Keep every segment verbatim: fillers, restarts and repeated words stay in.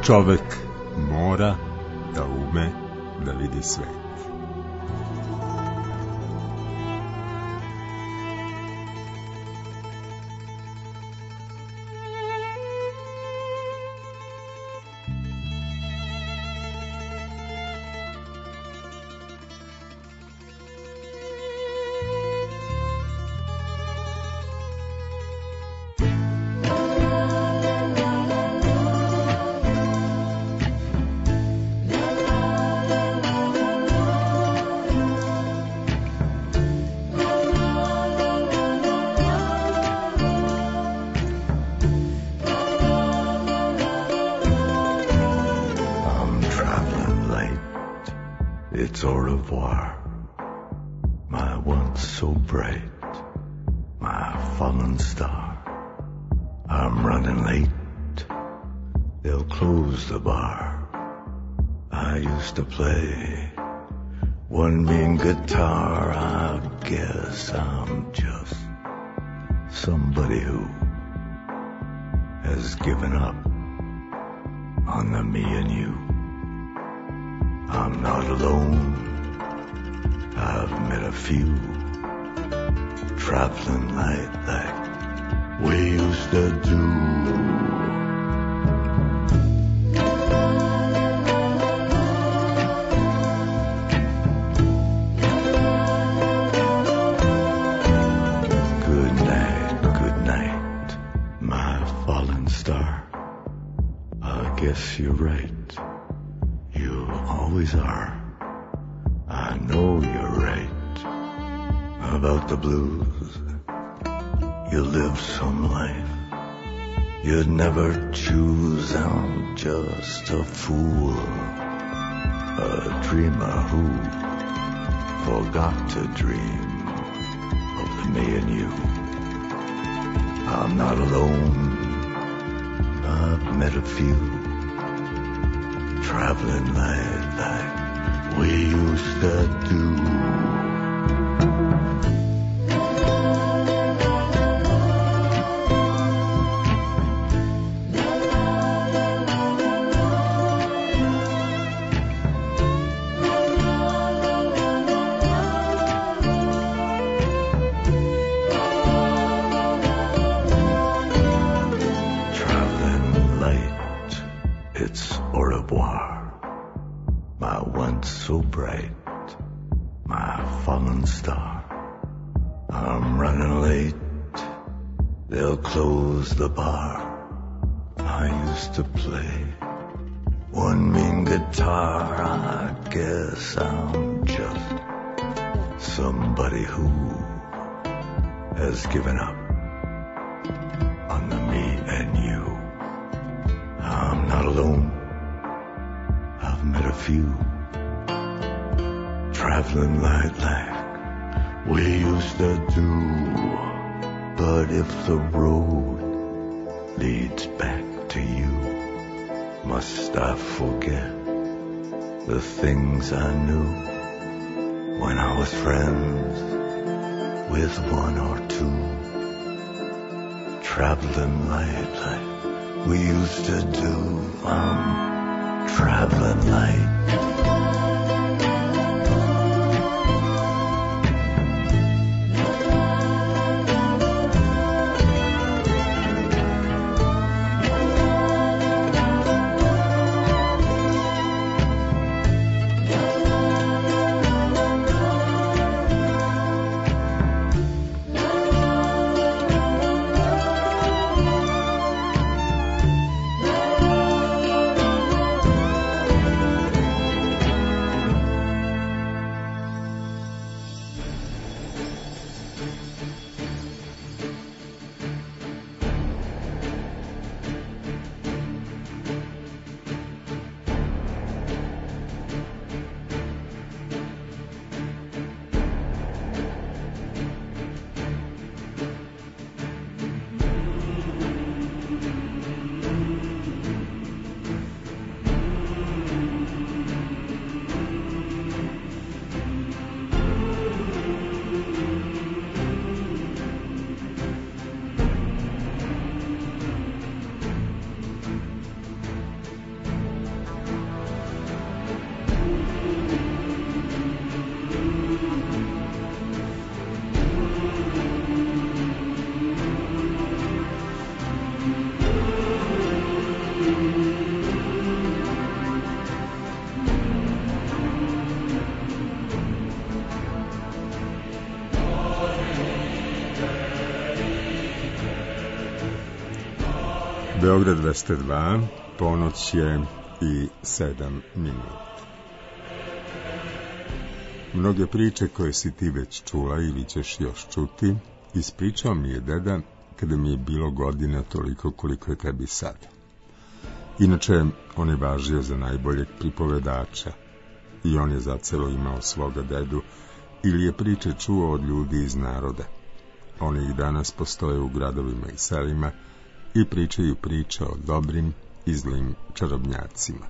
čovek mora da ume da vidi svet. It's au revoir, my once so bright, my fallen star. I'm running late, they'll close the bar. I used to play one mean guitar. I guess I'm just somebody who has given up on the me and you. I'm not alone, I've met a few traveling like that we used to do. Good night, good night, my fallen star. I guess you're right. You always are. I know you're right about the blues. You lived some life you'd never choose. I'm just a fool, a dreamer who forgot to dream of the me and you. I'm not alone, I've met a few traveling like that we used to do. Traveling light, it's au revoir. My once so bright, my fallen star. I'm running late, they'll close the bar. I used to play one mean guitar. I guess I'm just somebody who has given up on the me and you. I'm not alone, I've met a few traveling like like we used to do. But if the road leads back to you, must I forget the things I knew when I was friends with one or two? Traveling like like we used to do. I'm traveling light. Beograd dvesta dva, ponoć je i sedam minuta. Mnoge priče koje si ti već čula ili ćeš još čuti, ispričao mi je deda kada mi je bilo godina toliko koliko je tebi sad. Inače, on je važio za najboljeg pripovedača i on je zacelo imao svoga dedu ili je priče čuo od ljudi iz naroda. Oni ih danas postoje u gradovima i selima i pričaju priče o dobrim i zlim čarobnjacima.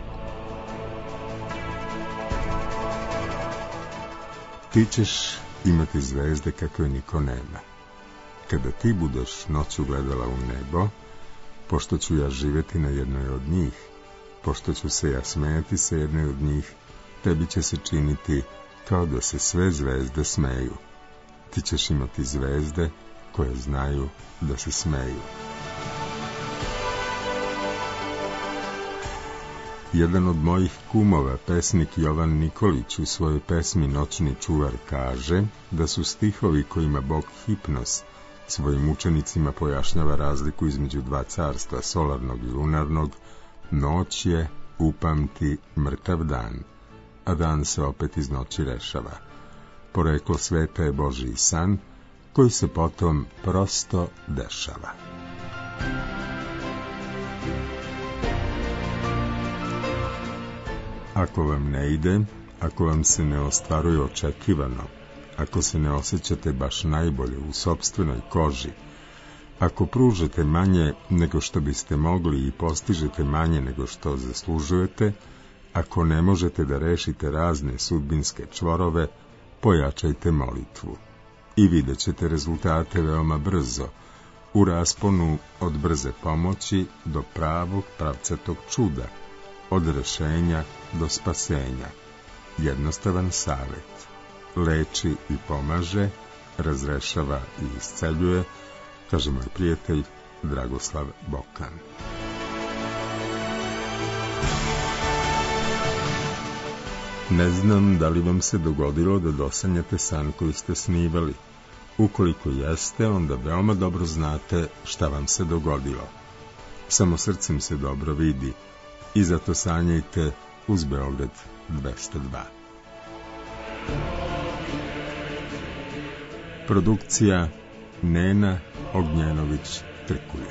Ti ćeš imati zvezde kakve niko nema. Kada ti budeš noću gledala u nebo, pošto ću ja živjeti na jednoj od njih, pošto ću se ja smejati sa jednoj od njih, tebi će se činiti kao da se sve zvezde smeju. Ti ćeš imati zvezde koje znaju da se smeju. Jedan od mojih kumova, pesnik Jovan Nikolić, u svojoj pesmi Noćni čuvar kaže da su stihovi kojima Bog Hipnos svojim učenicima pojašnjava razliku između dva carstva, solarnog i lunarnog. Noć je, upamti, mrtav dan, a dan se opet iz noći rešava. Poreklo sveta je Božji san, koji se potom prosto dešava. Ako vam ne ide, ako vam se ne ostvaruje očekivano, ako se ne osjećate baš najbolje u sopstvenoj koži, ako pružate manje nego što biste mogli i postižete manje nego što zaslužujete, ako ne možete da rešite razne sudbinske čvorove, pojačajte molitvu i vidjet ćete rezultate veoma brzo, u rasponu od brze pomoći do pravog pravcatog čuda, od rešenja do spasenja. Jednostavan savjet. Leči i pomaže, razrešava i isceljuje, kaže moj prijatelj Dragoslav Bokan. Ne znam da li vam se dogodilo da dosanjate san koji ste snivali. Ukoliko jeste, onda veoma dobro znate šta vam se dogodilo. Samo srcem se dobro vidi i zato sanjajte uz Beograd dvesta dva. Produkcija Nena Ognjenović Trkulja.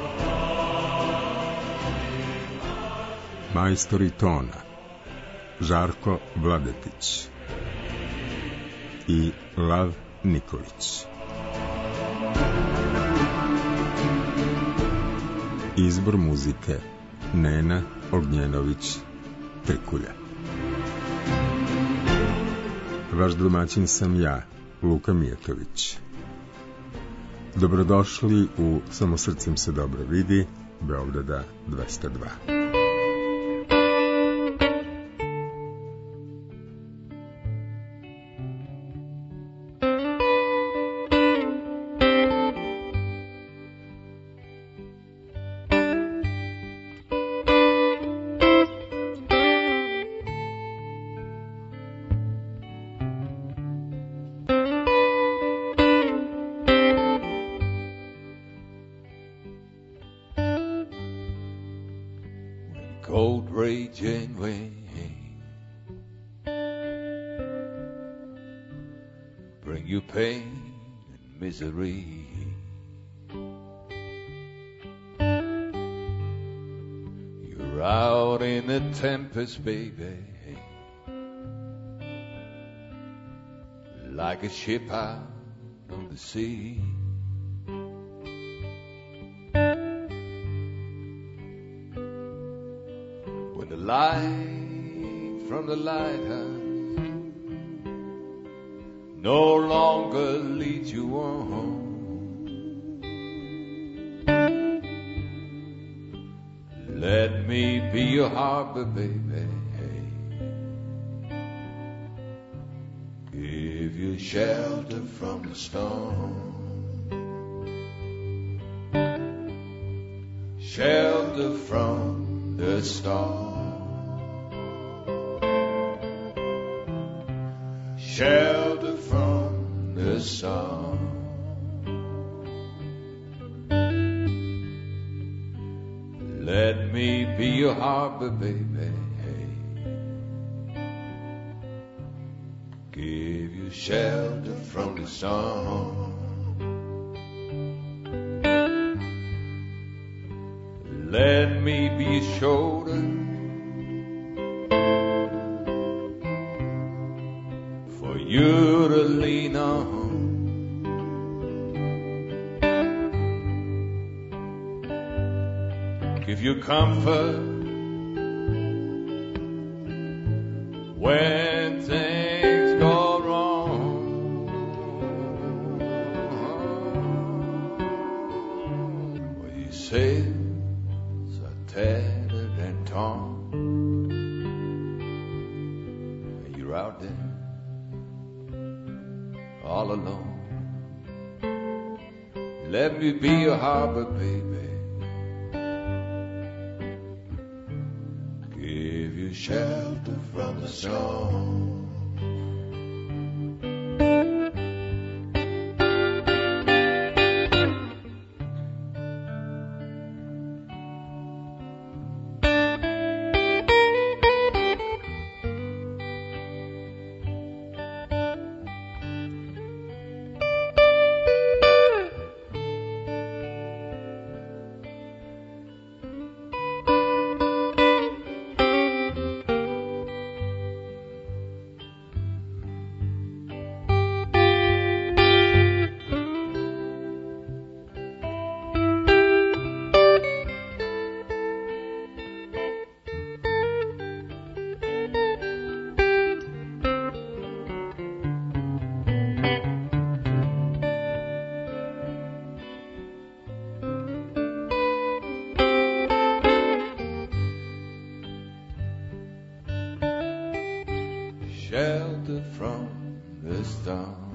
Majstori tona Žarko Vladetić i Lav Nikolić. Izbor muzike Nena Ognjenović Trkulja. Vaš domaćin sam ja, Luka Mijetović. Dobrodošli u Samo srcem se dobro vidi, Beograda dvesta dva. Cold raging rain bring you pain and misery. You're out in the tempest, baby, like a ship out on the sea. The light from the lighthouse no longer leads you on. Let me be your harbor, baby. Give you shelter from the storm. Shelter from the storm. Shelter from the sun. Let me be your harbor, baby. Give you shelter from the storm. Let me be your shoulder for you to lean on. Give you comfort when things go wrong. Well, your sails are tattered and torn, and you're out there all alone. Let me be your harbor, baby. Give you shelter from the storm. Shelter from the storm.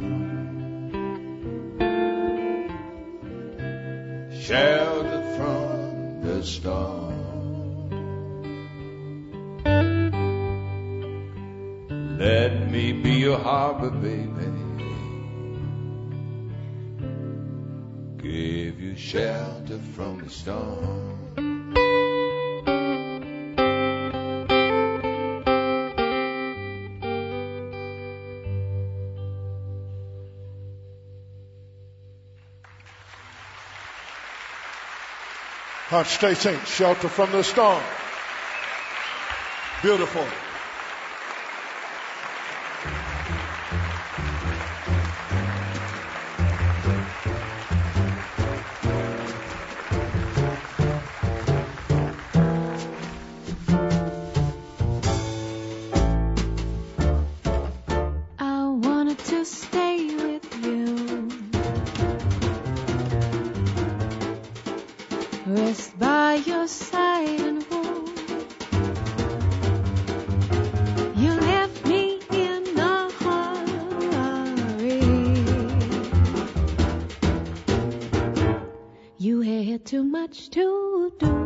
Shelter from the storm. Let me be your harbor, baby. Give you shelter from the storm. Stay Saints, Shelter from the Storm. Beautiful. Rest by your side and hold. You left me in a hurry. You had too much to do.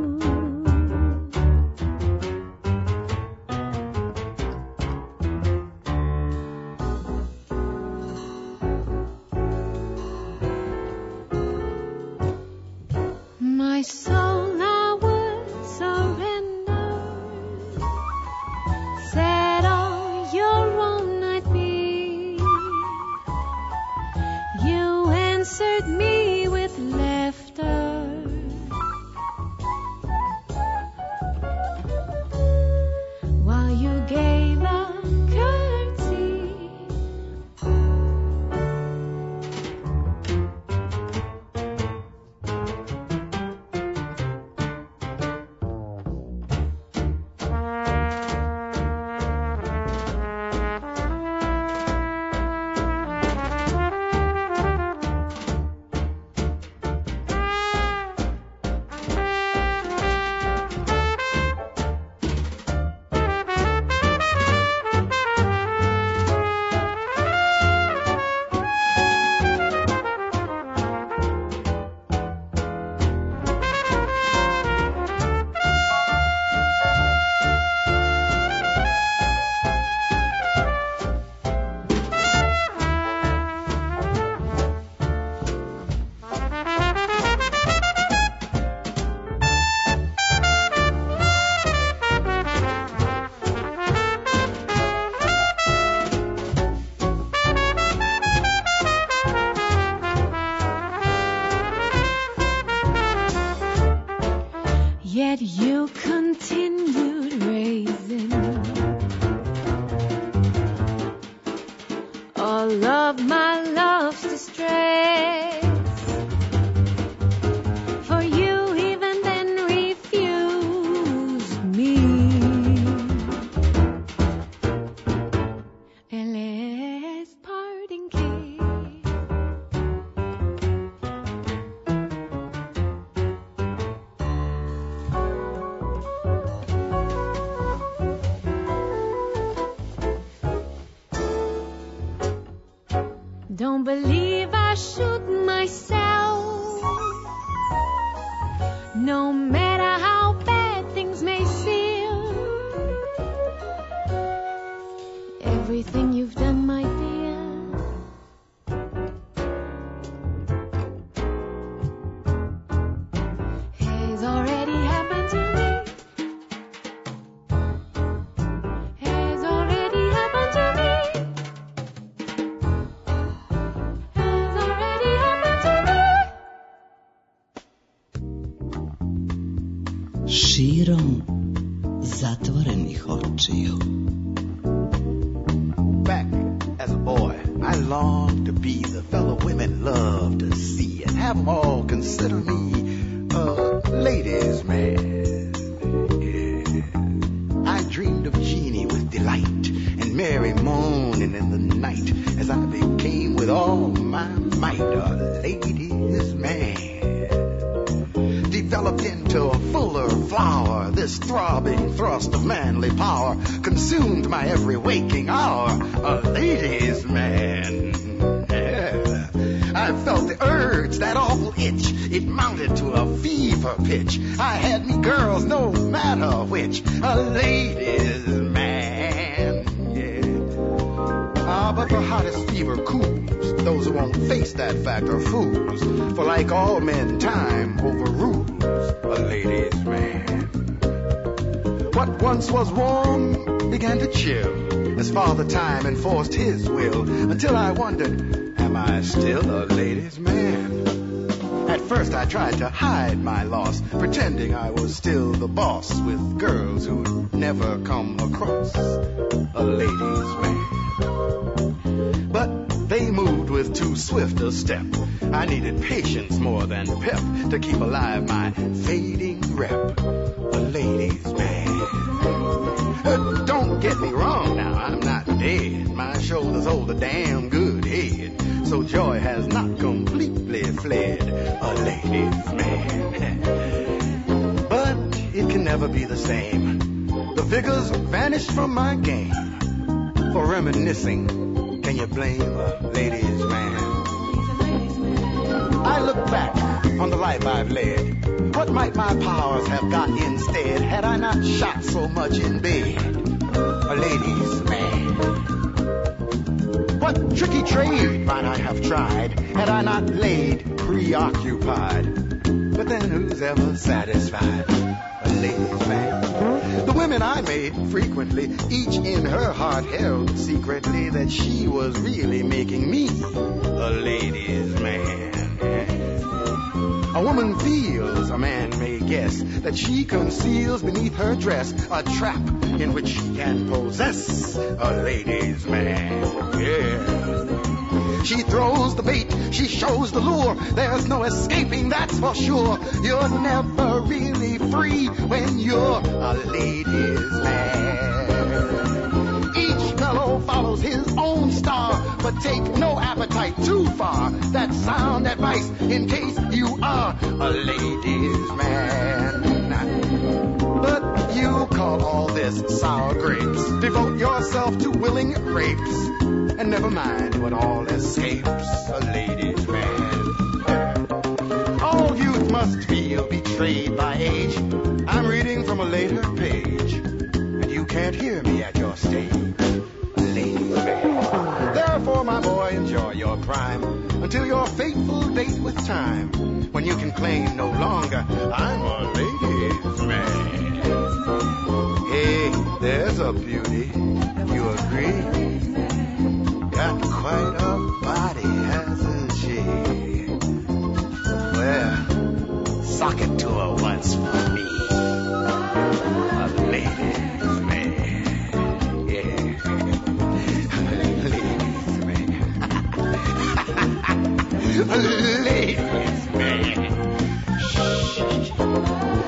My soul I would surrender, said all your own I'd be. You answered me with laughter, Yet you continued raising all of my love's distress. For you even then refused me a last parting kiss. Don't believe I shoot myself, no matter how bad things may seem. Everything you've done, my dear, has already happened to me. Has already happened to me. Širom zatvorenih očiju. Back as a boy, I longed to be the fellow women love to see and have them all consider me a ladies' man. Yeah. I dreamed of Jeannie with delight and Mary moaning in the night as I became with all my might a ladies' man. Developed into a fuller flower, this throbbing thrust of manly power consumed my every waking hour, a ladies' man. Yeah. I felt the urge, that awful itch, it mounted to a fever pitch. I had me girls no matter which, a ladies' man. Yeah. Ah, but the hottest fever cools those who won't face that fact are fools, for like all men, time overrules a ladies' man. What once was warm began to chill as Father Time enforced his will, until I wondered, am I still a ladies' man? At first I tried to hide my loss, pretending I was still the boss, with girls who'd never come across a ladies' man. But they moved with too swift a step. I needed patience more than pep to keep alive my fading rep, a ladies' man. Uh, don't get me wrong now, I'm not dead. My shoulders hold a damn good head, so joy has not completely fled, a ladies' man. But it can never be the same. The vigor's vanished from my game. For reminiscing, can you blame a ladies' man? I look back on the life I've led. What might my powers have got instead had I not shot so much in bed? A ladies' man. What tricky trade might I have tried had I not laid preoccupied? But then who's ever satisfied? A ladies' man. The women I made frequently, each in her heart held secretly that she was really making me a ladies' man. A woman feels, a man may guess, that she conceals beneath her dress a trap in which she can possess a ladies' man. Yeah. She throws the bait, she shows the lure. There's no escaping, that's for sure. You're never really free when you're a ladies' man. Each fellow follows his own star, but take no appetite too far. That's sound advice in case you are a ladies' man. But you call all this sour grapes. Devote yourself to willing rapes, and never mind what all escapes a ladies' man. All youth must feel betrayed by age. I'm reading from a later page, and you can't hear me at your stage, a ladies' man. Therefore, my boy, enjoy your prime until your fateful date with time, when you can claim no longer, I'm a ladies' man. Hey, there's a beauty, you agree? Got quite a body, hasn't she? Well, sock it to her once for me.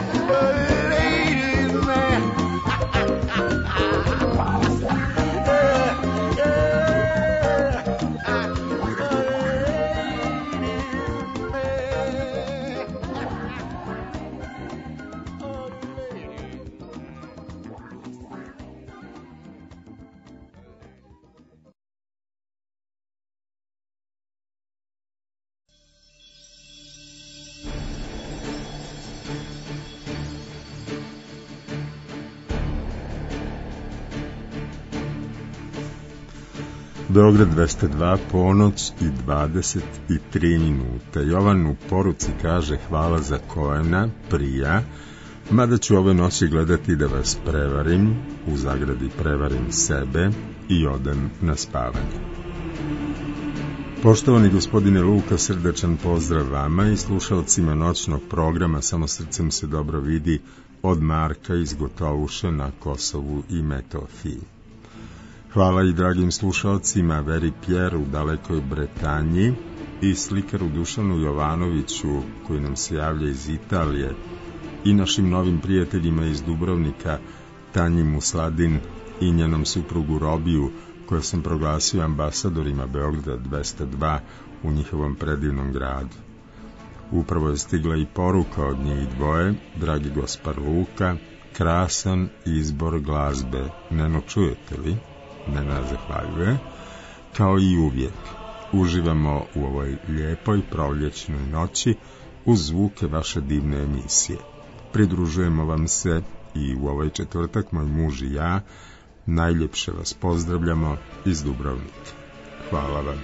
Beograd dvesta dva, ponoć i dvadeset tri minute. Jovan u poruci kaže hvala za Koena, prija, mada ću ove noći gledati da vas prevarim, u zagradi prevarim sebe i odem na spavanje. Poštovani gospodine Luka, srdečan pozdrav vama i slušalcima noćnog programa Samo srcem se dobro vidi od Marka iz Gotovuše na Kosovu i Metohiji. Hvala i dragim slušalcima Veri Pjer u dalekoj Bretanji i slikaru Dušanu Jovanoviću koji nam se javlja iz Italije i našim novim prijateljima iz Dubrovnika Tanji Musladin i njenom suprugu Robiju koje sam proglasio ambasadorima Beograda dvesta dva u njihovom predivnom gradu. Upravo je stigla i poruka od njih dvoje, dragi gospar Luka, krasan izbor glazbe, Neno, čujete li? Nena zahvaljuje, kao i uvijek. Uživamo u ovoj lijepoj proljećnoj noći uz zvuke vaše divne emisije. Pridružujemo vam se i u ovaj četvrtak, moj muž i ja, najljepše vas pozdravljamo iz Dubrovnika. Hvala vam.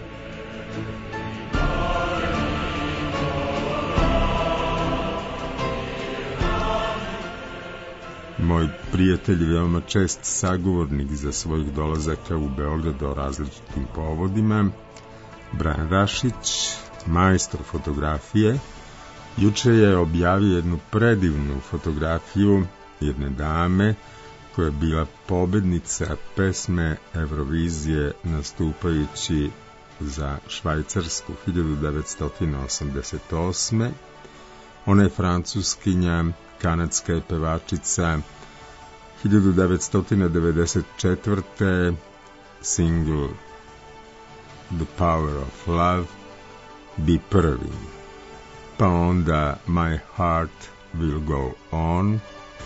Moj prijatelj je veoma čest sagovornik za svojih dolazaka u Beograd o različitim povodima, Brian Rašić, majstor fotografije, juče je objavio jednu predivnu fotografiju jedne dame koja je bila pobednica pesme Eurovizije nastupajući za Švajcarsku hiljadu devetsto osamdeset osme. Ona je francuskinja, kanadska je pevačica, hiljadu devetsto devedeset četvrte single The Power of Love, Bi prvi, pa onda My Heart Will Go On,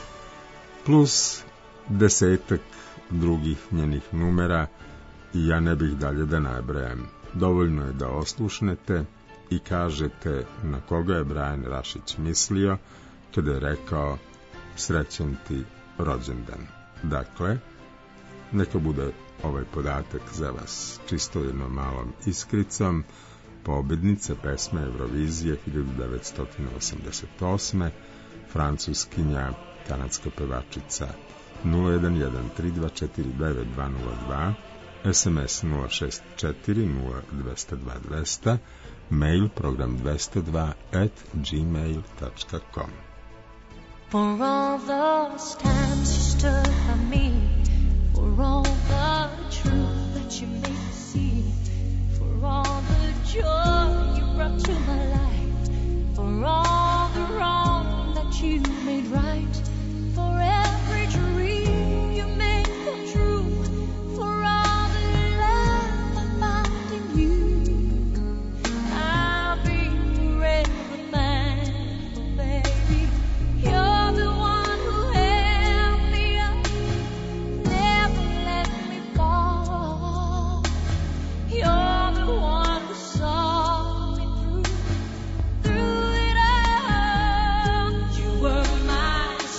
plus desetak drugih njenih numera i ja ne bih dalje da nabrajam. Dovoljno je da oslušnete i kažete na koga je Brian Rašić mislio kada je rekao srećan ti rođendan. Dakle, neka bude ovaj podatak za vas čisto jednom malom iskricom. Pobednica pesme Eurovizije hiljadu devetsto osamdeset osme, francuskinja, kanadska pevačica. Nula jedan jedan tri dva četiri devet dva nula dva, es em es nula šest četiri nula dva dva dva dva, mail program dvesta dva at gmail dot com. For all those times you stood by me, for all the truth that you made me see, for all the joy you brought to my life, for all the wrong that you made right, for every dream you made come true, for all the love I found in you, I'll be forever thankful, baby. You're the one who held me up, never let me fall. You're the one who saw me through, through it all. You were my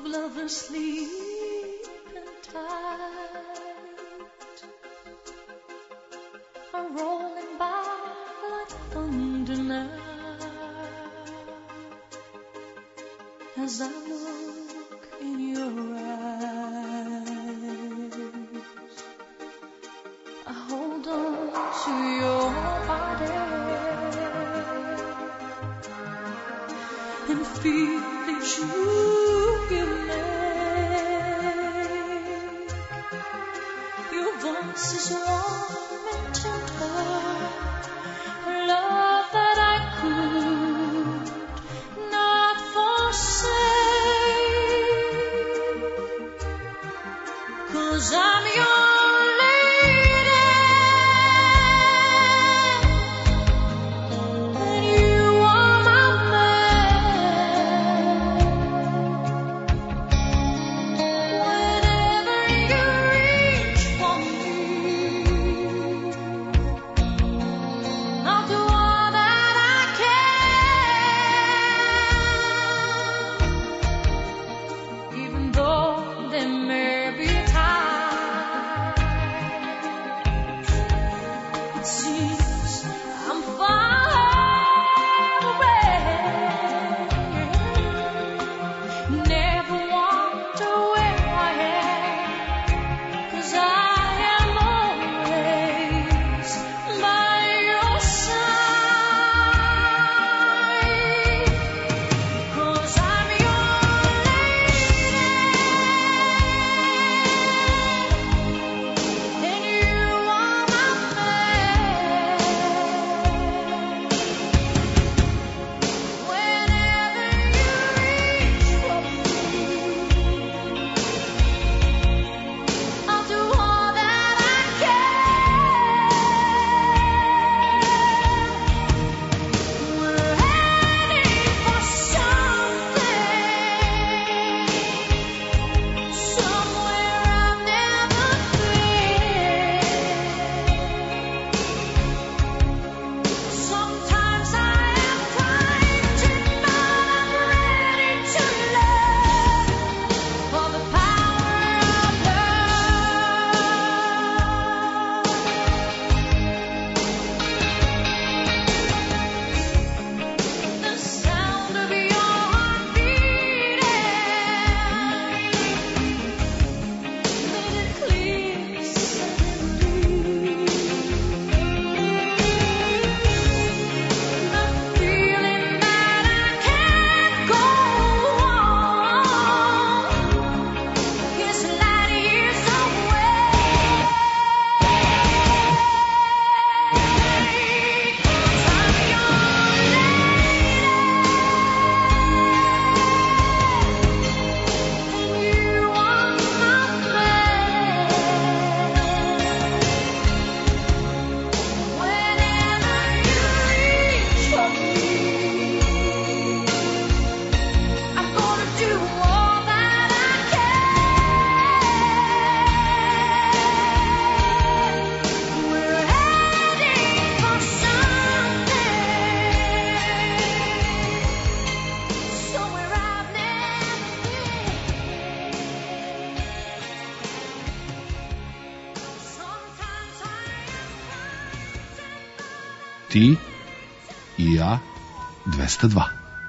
of lovers sleeping tight are rolling by like thunder now. As I look in your eyes, I hold on to your body and feel the truth you make. Your voice is warm and tender, love that I could not forsake, 'cause I'm your Ti i ja dvesta dva.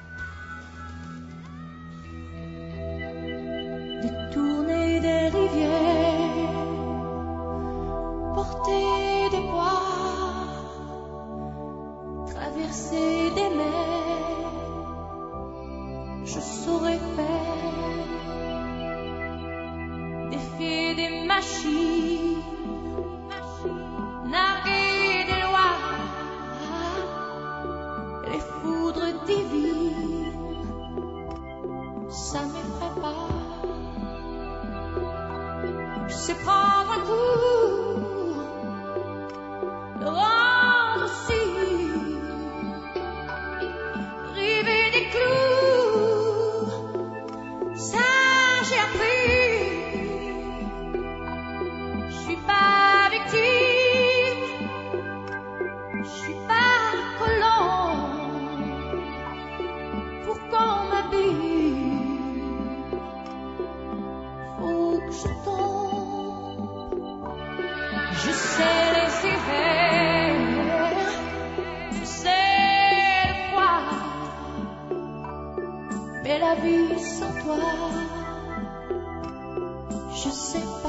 Détourner des rivières, porter des poids, traverser des mers, je saurais faire, défier des machines, narguer des lois, les foudres divines, ça m'effraie pas. Je sais prendre un coup, le rendre aussi, river des clous, ça j'ai appris. Je suis pas victime, je suis pas colon, pour qu'on m'habille. Je sais les hivers, je sais le froid, mais la vie sans toi, je sais pas.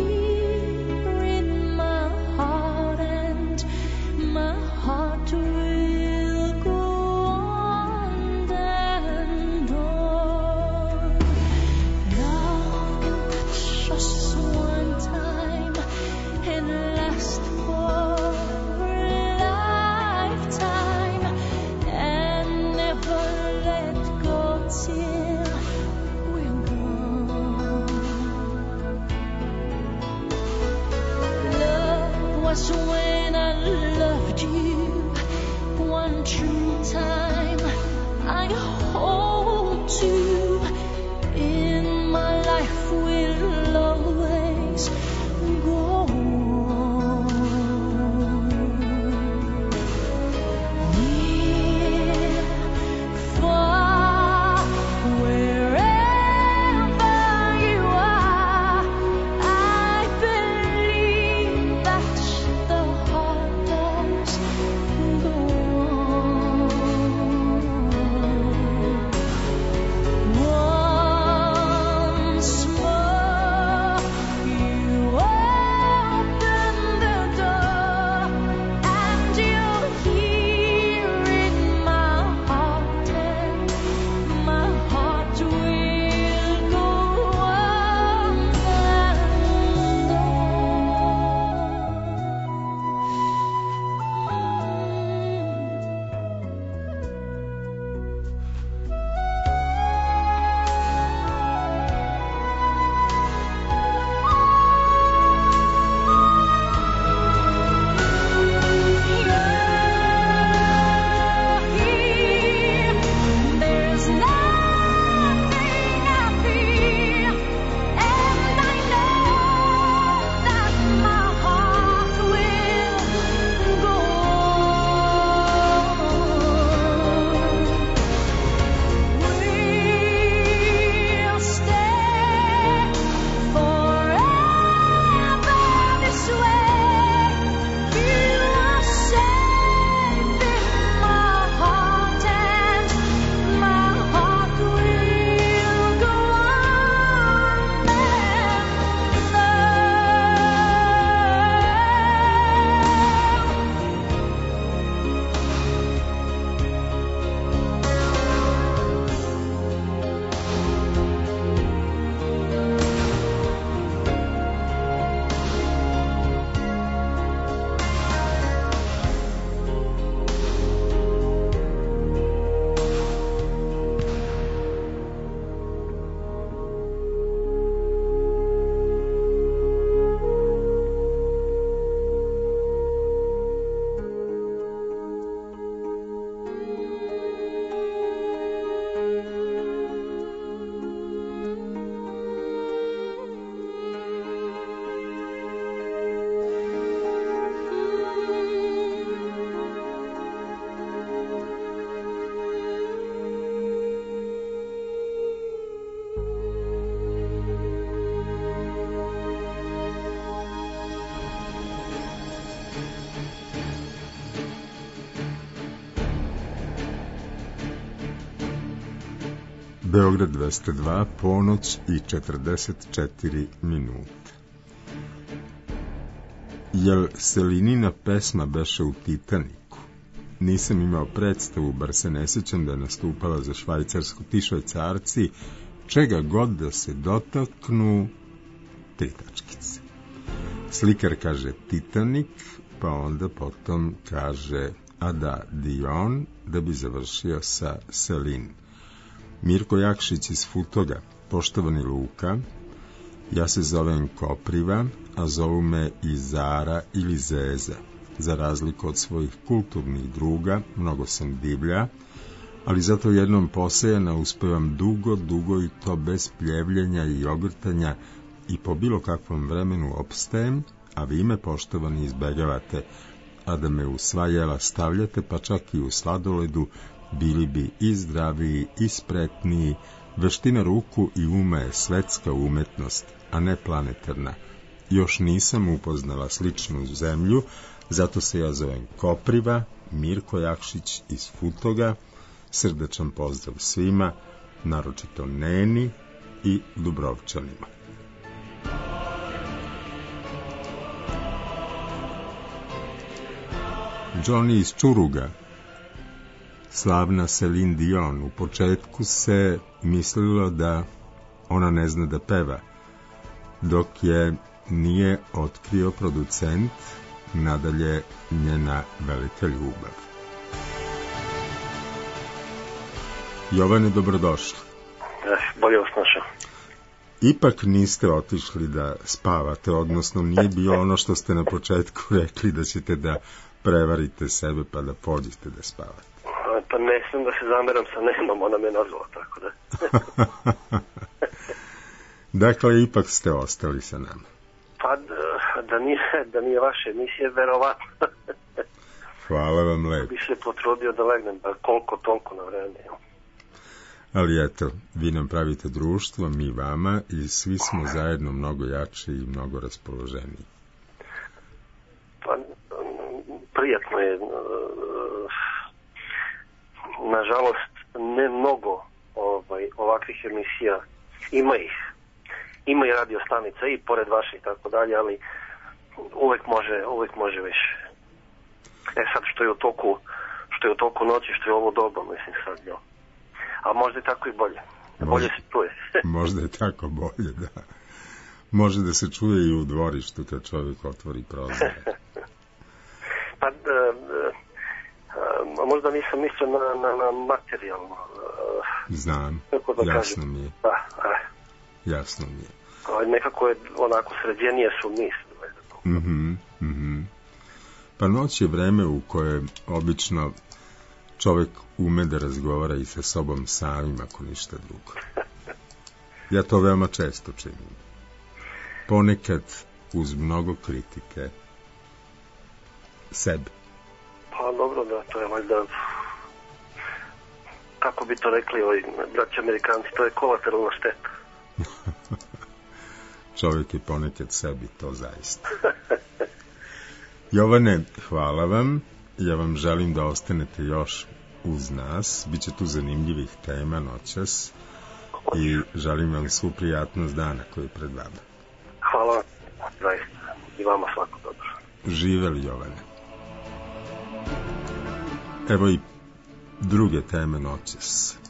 To Beograd dvesta dva, ponoć i četrdeset četiri minute. Jel Selinina pesma beše u Titaniku? Nisam imao predstavu, bar se ne sjećam da je nastupala za Švajcarsku. Ti Švajcarci, čega god da se dotaknu, tri tačkice. Slikar kaže Titanik, pa onda potom kaže Ada Dion, da bi završio sa Selin. Mirko Jakšić iz Futoga, poštovani Luka, ja se zovem Kopriva, a zovu me i Zara ili Zeza. Za razliku od svojih kulturnih druga, mnogo sam divlja, ali zato jednom posejana uspevam dugo, dugo i to bez pljevljenja i ogrtanja i po bilo kakvom vremenu opstajem, a vi me, poštovani, izbegavate, a da me u sva jela stavljate, pa čak i u sladoledu, bili bi i zdraviji i spretniji. Veština ruku i uma je svetska umetnost, a ne planetarna. Još nisam upoznala sličnu zemlju, zato se ja zovem Kopriva, Mirko Jakšić iz Futoga. Srdačan pozdrav svima, naročito Neni i Dubrovčanima. Johnny iz Čuruga, slavna Celine Dion. U početku se mislilo da ona ne zna da peva, dok je nije otkrio producent, nadalje njena velika ljubav. Jovane, dobrodošli. Bolje vas našao. Ipak niste otišli da spavate, odnosno nije bio ono što ste na početku rekli, da ćete da prevarite sebe pa da pođete da spavate. Pa ne smijem da se zameram sa Nenom, ona me nazvala, tako da. Dakle, ipak ste ostali sa nama. Pa da, da, nije, da nije vaše emisije, verovatno. Hvala vam lepo. Bi se potrudio da legnem, pa koliko toliko na vreme. Ali eto, vi nam pravite društvo, mi vama, i svi smo zajedno mnogo jači i mnogo raspoloženiji. Pa prijatno je. Nažalost, ne mnogo ovaj, ovakvih emisija. Ima ih. Ima i radio stanica i pored vaše i tako dalje, ali uvek može, uvek može više. E sad, što je u toku, što je u toku noći, što je ovo doba, mislim sad, jo. A možda je tako i bolje. Bolje se čuje. Možda je tako bolje, da. Može da se čuje i u dvorištu kad čovjek otvori prozor. Pa, da, da, možda nisam mislio na, na, na materijalno. Znam, da jasno mi je. Da, a. Jasno mi je. Ali nekako je onako sređenije su misli. Mhm, mhm. Pa noć je vreme u koje obično čovjek ume da razgovara i sa sobom samim, ako ništa drugo. Ja to veoma često činim. Ponekad uz mnogo kritike sebi. Pa dobro, da, to je valjda, kako bi to rekli ovi braći Amerikanci, to je kolateralna šteta. Čovjek je ponekad sebi, to zaista. Jovane, hvala vam. Ja vam želim da ostanete još uz nas. Biće tu zanimljivih tema noćas i želim vam svu prijatnost dana koji je pred vama. Hvala, zaista. I vama svako dobro. Živeli, Jovane. Evo i druge teme noćas.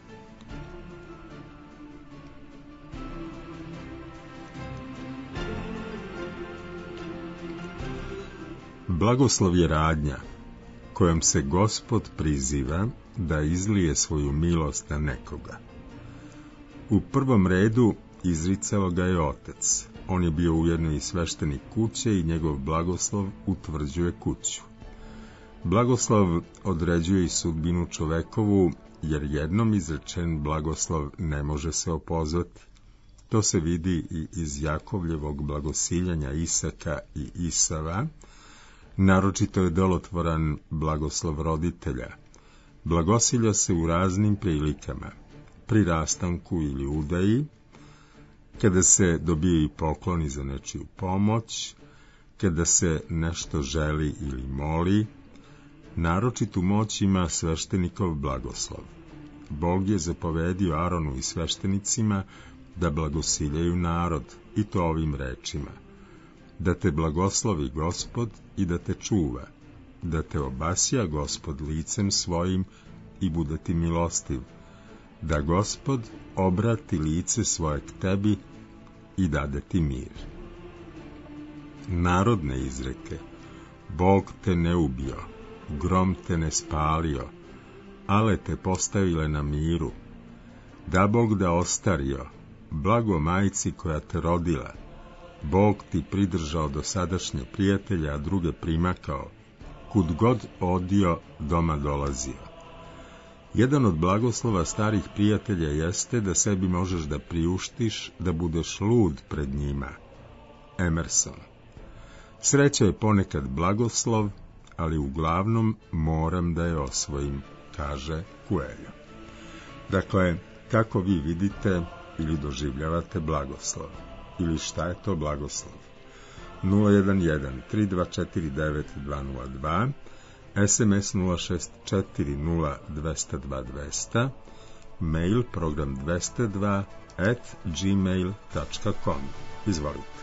Blagoslov je radnja kojom se Gospod priziva da izlije svoju milost na nekoga. U prvom redu izricao ga je Otac. On je bio ujedno i sveštenik kuće i njegov blagoslov utvrđuje kuću. Blagoslov određuje i sudbinu čovekovu, jer jednom izrečen blagoslov ne može se opozvati. To se vidi i iz Jakovljevog blagosiljanja Isaka i Isava. Naročito je delotvoran blagoslov roditelja. Blagosilja se u raznim prilikama, pri rastanku ili udaji, kada se dobijaju pokloni za nečiju pomoć, kada se nešto želi ili moli. Naročitu moć ima sveštenikov blagoslov. Bog je zapovedio Aronu i sveštenicima da blagosiljaju narod, i to ovim rečima: da te blagoslovi Gospod i da te čuva, da te obasja Gospod licem svojim i bude ti milostiv, da Gospod obrati lice svoje k tebi i dade ti mir. Narodne izreke: Bog te ne ubio, grom te ne spalio, ale te postavile na miru. Da Bog da ostario, blago majci koja te rodila. Bog ti pridržao dosadašnje prijatelje, a druge primakao. Kud god odio, doma dolazio. Jedan od blagoslova starih prijatelja jeste da sebi možeš da priuštiš da budeš lud pred njima. Emerson. Sreća je ponekad blagoslov, ali uglavnom moram da je osvojim, kaže Coelho. Dakle, kako vi vidite ili doživljavate blagoslov? Ili šta je to blagoslov? nula jedan jedan tri dva četiri devet dva nula dva, es em es nula šest četiri nula dva nula dva dva nula, mail program dvesta dva at gmail tačka com. Izvolite.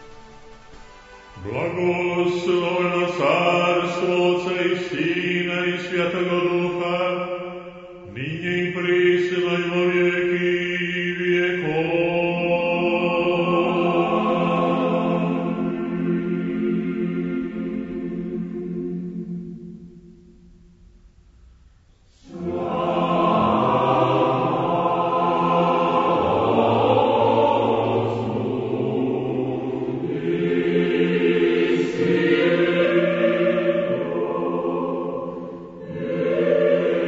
Blagosloveno carstvo Otca i Sina i Svjatoga Duha, ninje i prisila i vo vijeki vijekova. Yeah.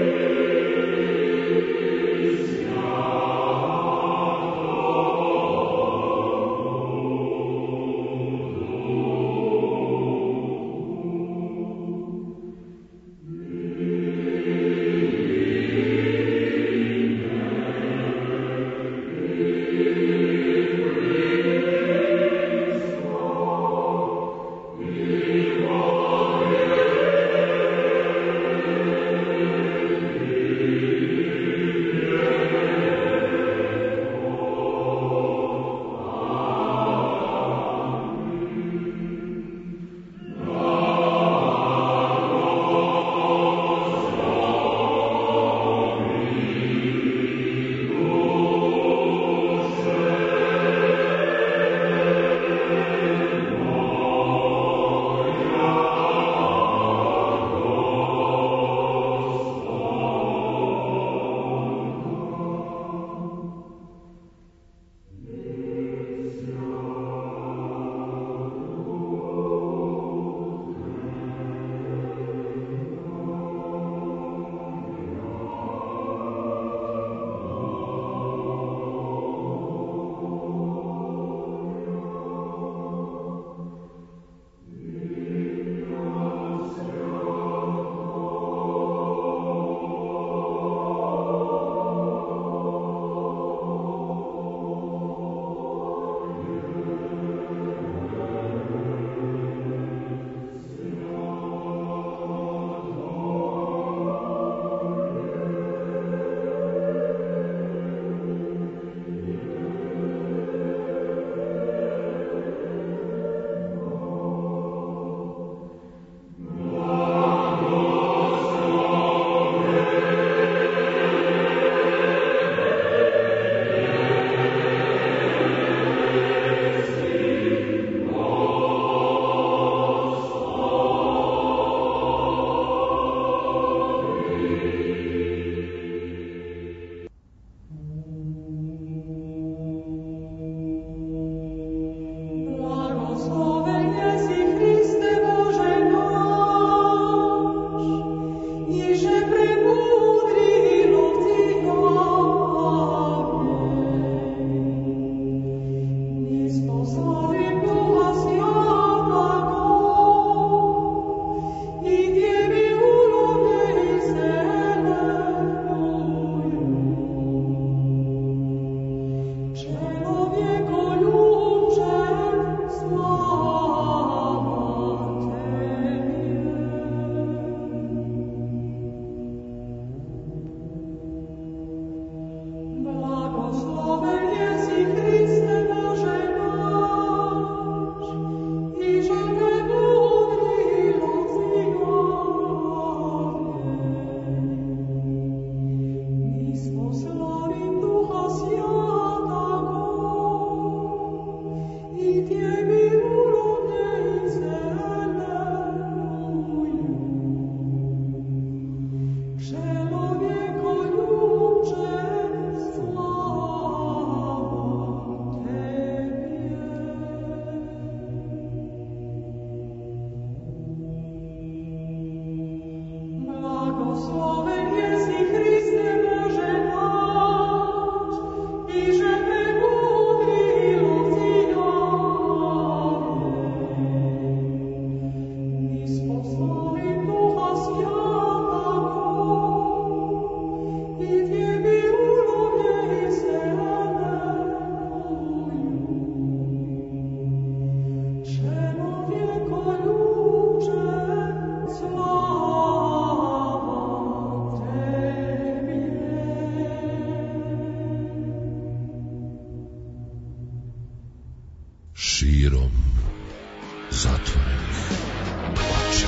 širom zatvorenih očiju.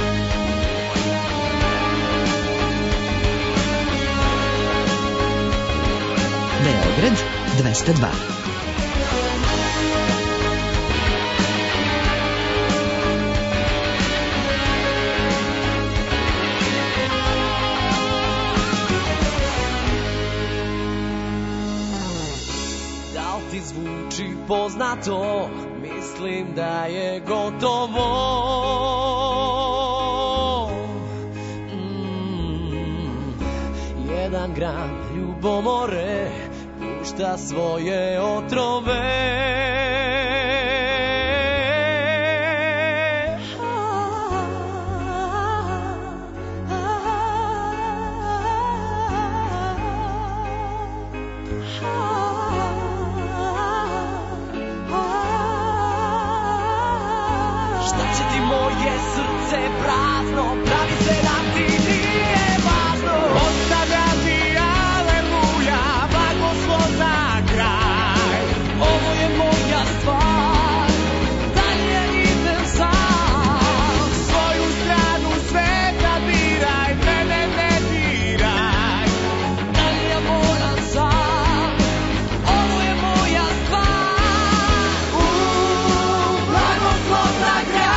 Beograd dvesta dva. Zvuči poznato, mislim da je gotovo. Mm, jedan gram ljubomore pušta svoje otrove. Prazno, pravi se da ti nije važno. Ostavljam ti aleluja, blagoslov za kraj. Ovo je moja stvar, dalje idem sam. Svoju stranu sveta biraj, mene ne diraj. Dalje ja moram sam, ovo je moja stvar. Uuu, blagoslov za kraj.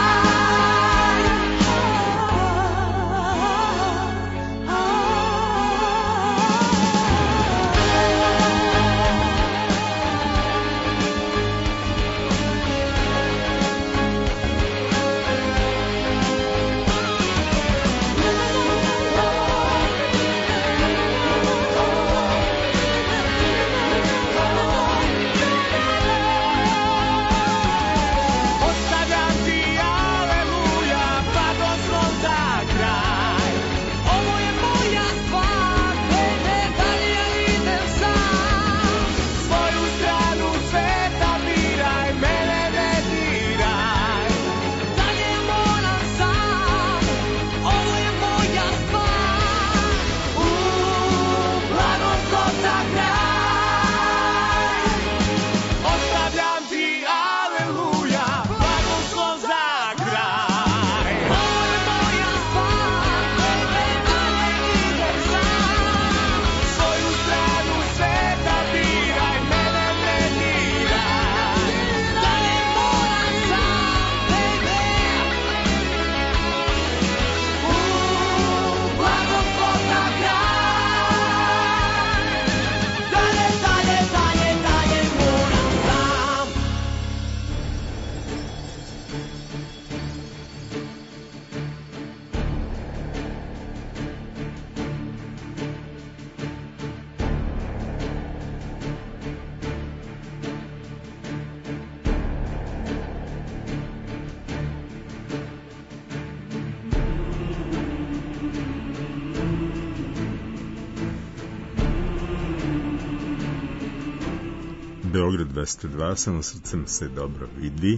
Beograd dvesta dva, samo srcem se dobro vidi,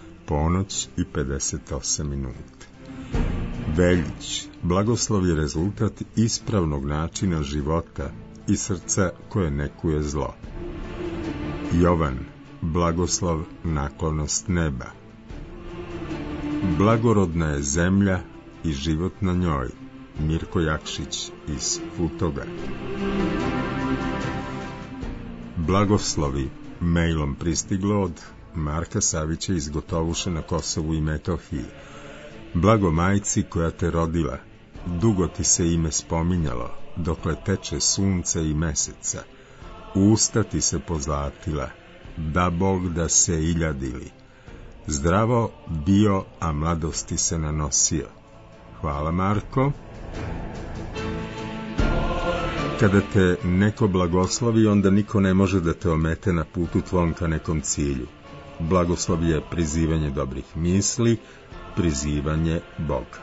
ponoć i pedeset osam minuta. Veljić, blagoslov je rezultat ispravnog načina života i srca koje nekuje zlo. Jovan, blagoslov, naklonost neba. Blagorodna je zemlja i život na njoj. Mirko Jakšić iz Futoga. Blagoslovi mailom pristiglo od Marka Savića iz Gotovuša na Kosovu i Metohiji. Blago majci koja te rodila, dugo ti se ime spominjalo, dokle teče sunce i meseca. Usta ti se pozlatila, da Bog da se iljadili. Zdravo bio, a mladosti se nanosio. Hvala, Marko. Kada te neko blagoslovi, onda niko ne može da te omete na putu tvom ka nekom cilju. Blagoslov je prizivanje dobrih misli, prizivanje Boga.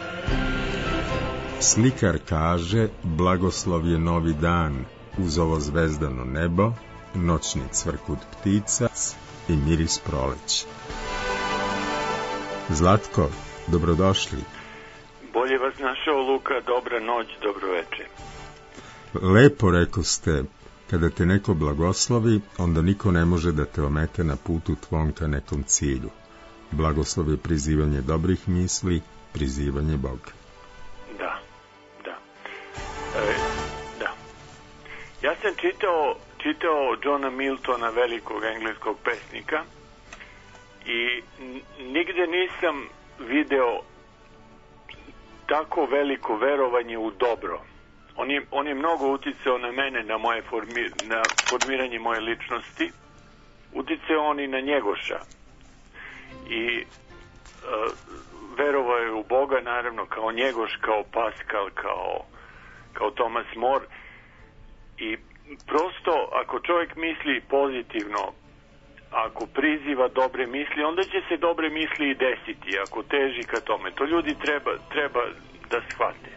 Slikar kaže, blagoslov je novi dan, uz ovo zvezdano nebo, noćni cvrkut ptica i miris proleća. Zlatko, dobrodošli. Bolje vas našao, Luka, dobra noć, dobro večer. Lepo rekoste, Kada te neko blagoslovi, onda niko ne može da te omete na putu tvom ka nekom cilju. Blagoslov je prizivanje dobrih misli, prizivanje Boga. Da, da. E, da. Ja sam čitao, čitao Johna Miltona, velikog engleskog pesnika, i nigde nisam video tako veliko verovanje u dobro. On je, on je mnogo uticao na mene, na, moje formi, na formiranje moje ličnosti. Uticao on i na Njegoša. I uh, verovao je u Boga, naravno, kao Njegoš, kao Pascal, kao, kao Thomas More. I prosto, ako čovjek misli pozitivno, ako priziva dobre misli, onda će se dobre misli i desiti, ako teži ka tome. To ljudi treba, treba da shvate.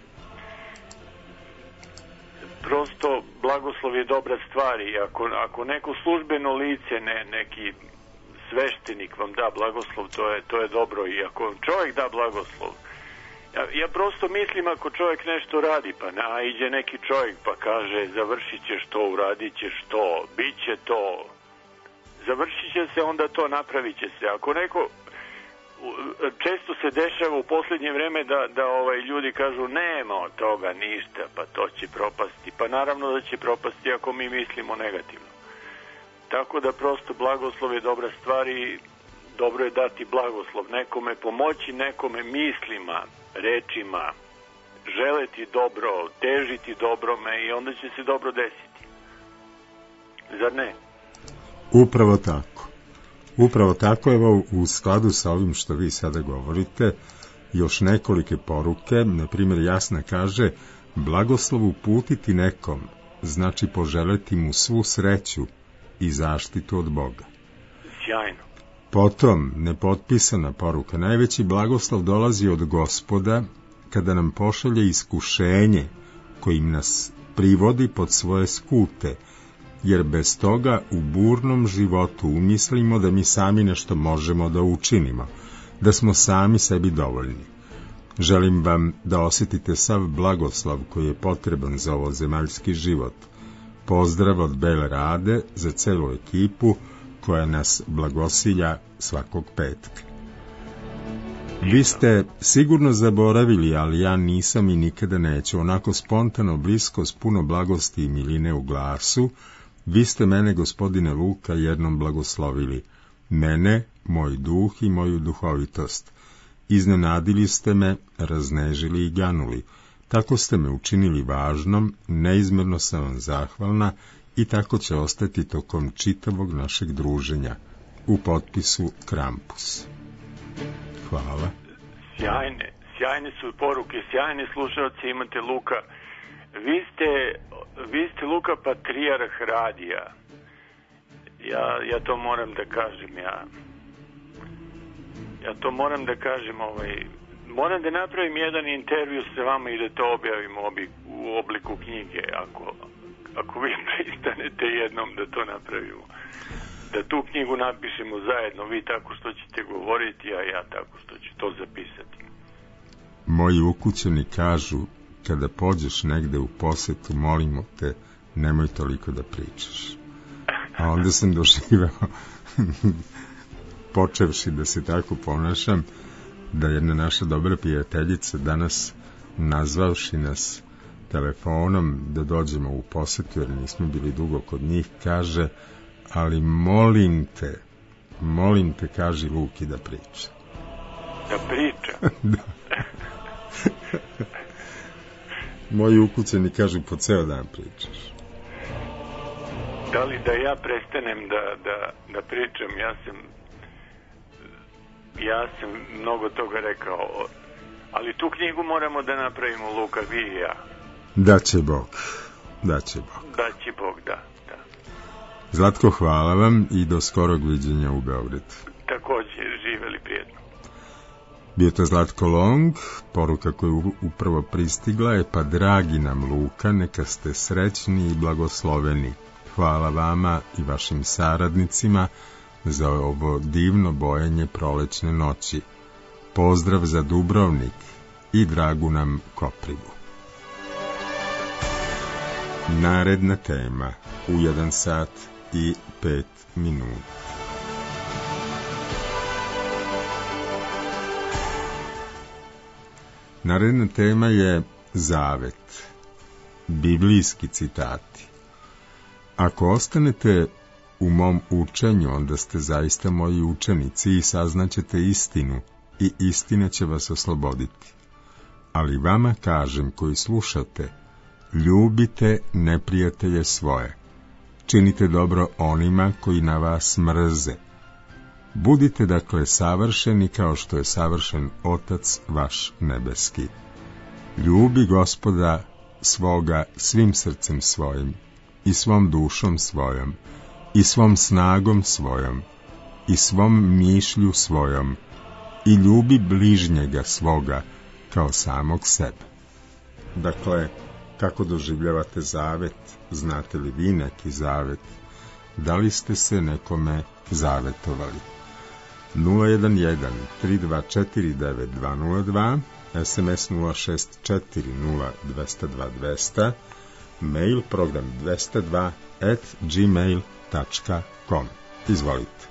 Prosto, blagoslov je dobra stvar i ako, ako neko službeno lice, ne, neki sveštenik vam da blagoslov, to je, to je dobro. I ako čovjek da blagoslov, ja, ja prosto mislim, ako čovjek nešto radi, pa naiđe neki čovjek pa kaže završit ćeš to, uradit ćeš to, bit će to, završit će se, onda to napravit će se. Ako neko, često se dešava u posljednje vreme da, da ovaj, ljudi kažu nema od toga ništa, pa to će propasti. Pa naravno da će propasti ako mi mislimo negativno. Tako da prosto blagoslov je dobra stvar i dobro je dati blagoslov nekome, pomoći nekome mislima, rečima, želeti dobro, težiti dobrome i onda će se dobro desiti. Zar ne? Upravo tako. Upravo tako, evo, u skladu sa ovim što vi sada govorite, još nekolike poruke, na primjer Jasna kaže, blagoslov uputiti nekom, znači poželeti mu svu sreću i zaštitu od Boga. Sjajno. Potom, nepotpisana poruka, najveći blagoslov dolazi od Gospoda kada nam pošalje iskušenje kojim nas privodi pod svoje skute, jer bez toga u burnom životu umislimo da mi sami nešto možemo da učinimo, da smo sami sebi dovoljni. Želim vam da osjetite sav blagoslov koji je potreban za ovo zemaljski život. Pozdrav od Bele Rade za celu ekipu koja nas blagosilja svakog petka. Vi ste sigurno zaboravili, ali ja nisam i nikada neću, onako spontano, blisko, s puno blagosti i miline u glasu, vi ste mene, gospodine Luka, jednom blagoslovili. Mene, moj duh i moju duhovitost. Iznenadili ste me, raznežili i ganuli. Tako ste me učinili važnom, neizmjerno sam vam zahvalna i tako će ostati tokom čitavog našeg druženja. U potpisu Krampus. Hvala. Sjajne, sjajne su poruke, sjajne slušalci imate, Luka. Vi ste, vi ste Luka, patrijarh radija. Ja, ja to moram da kažem, ja. Ja to moram da kažem, ovaj, moram da napravim jedan intervju sa vama i da to objavim u obliku knjige, ako, ako vi pristanete jednom da to napravimo. Da tu knjigu napišemo zajedno, vi tako što ćete govoriti, a ja tako što ću to zapisati. Moji ukućani kažu, kada pođeš negde u posetu, molimo te, nemoj toliko da pričaš. A onda sam doživao, počevši da se tako ponašam, da jedna naša dobra prijateljica danas, nazvavši nas telefonom da dođemo u posetu, jer nismo bili dugo kod njih, kaže, ali molim te, molim te, kaži Luki da priča. Da priča? Da. Moji ukućani kažu, po ceo dan pričaš. Da li da ja prestanem da, da, da pričam? Ja sam ja sam mnogo toga rekao, ali tu knjigu moramo da napravimo, Luka, vi i ja. Da će Bog, da će Bog. Da će Bog, da, da. Zlatko, hvala vam i do skorog viđenja u Beogradu. Također, živeli prijetno. Bio to Zlatko Long, poruka koja je upravo pristigla je, pa dragi nam Luka, neka ste srećni i blagosloveni. Hvala vama i vašim saradnicima za ovo divno bojenje prolećne noći. Pozdrav za Dubrovnik i dragu nam Koprivu. Naredna tema u jedan sat i pet minuta. Naredna tema je zavet, biblijski citati. Ako ostanete u mom učenju, onda ste zaista moji učenici i saznaćete istinu i istina će vas osloboditi. Ali vama kažem koji slušate, ljubite neprijatelje svoje, činite dobro onima koji na vas mrze. Budite dakle savršeni kao što je savršen Otac vaš nebeski. Ljubi Gospoda svoga svim srcem svojim i svom dušom svojom i svom snagom svojom i svom mišlju svojom i ljubi bližnjega svoga kao samog sebe. Dakle, kako doživljavate zavet? Znate li vi neki zavet? Da li ste se nekome zavetovali? nula jedan jedan tri dva četiri devet dva nula dva, es em es nula šest četiri nula dva nula dva dva nula, mail program dvesta dva at gmail tačka com. Izvolite.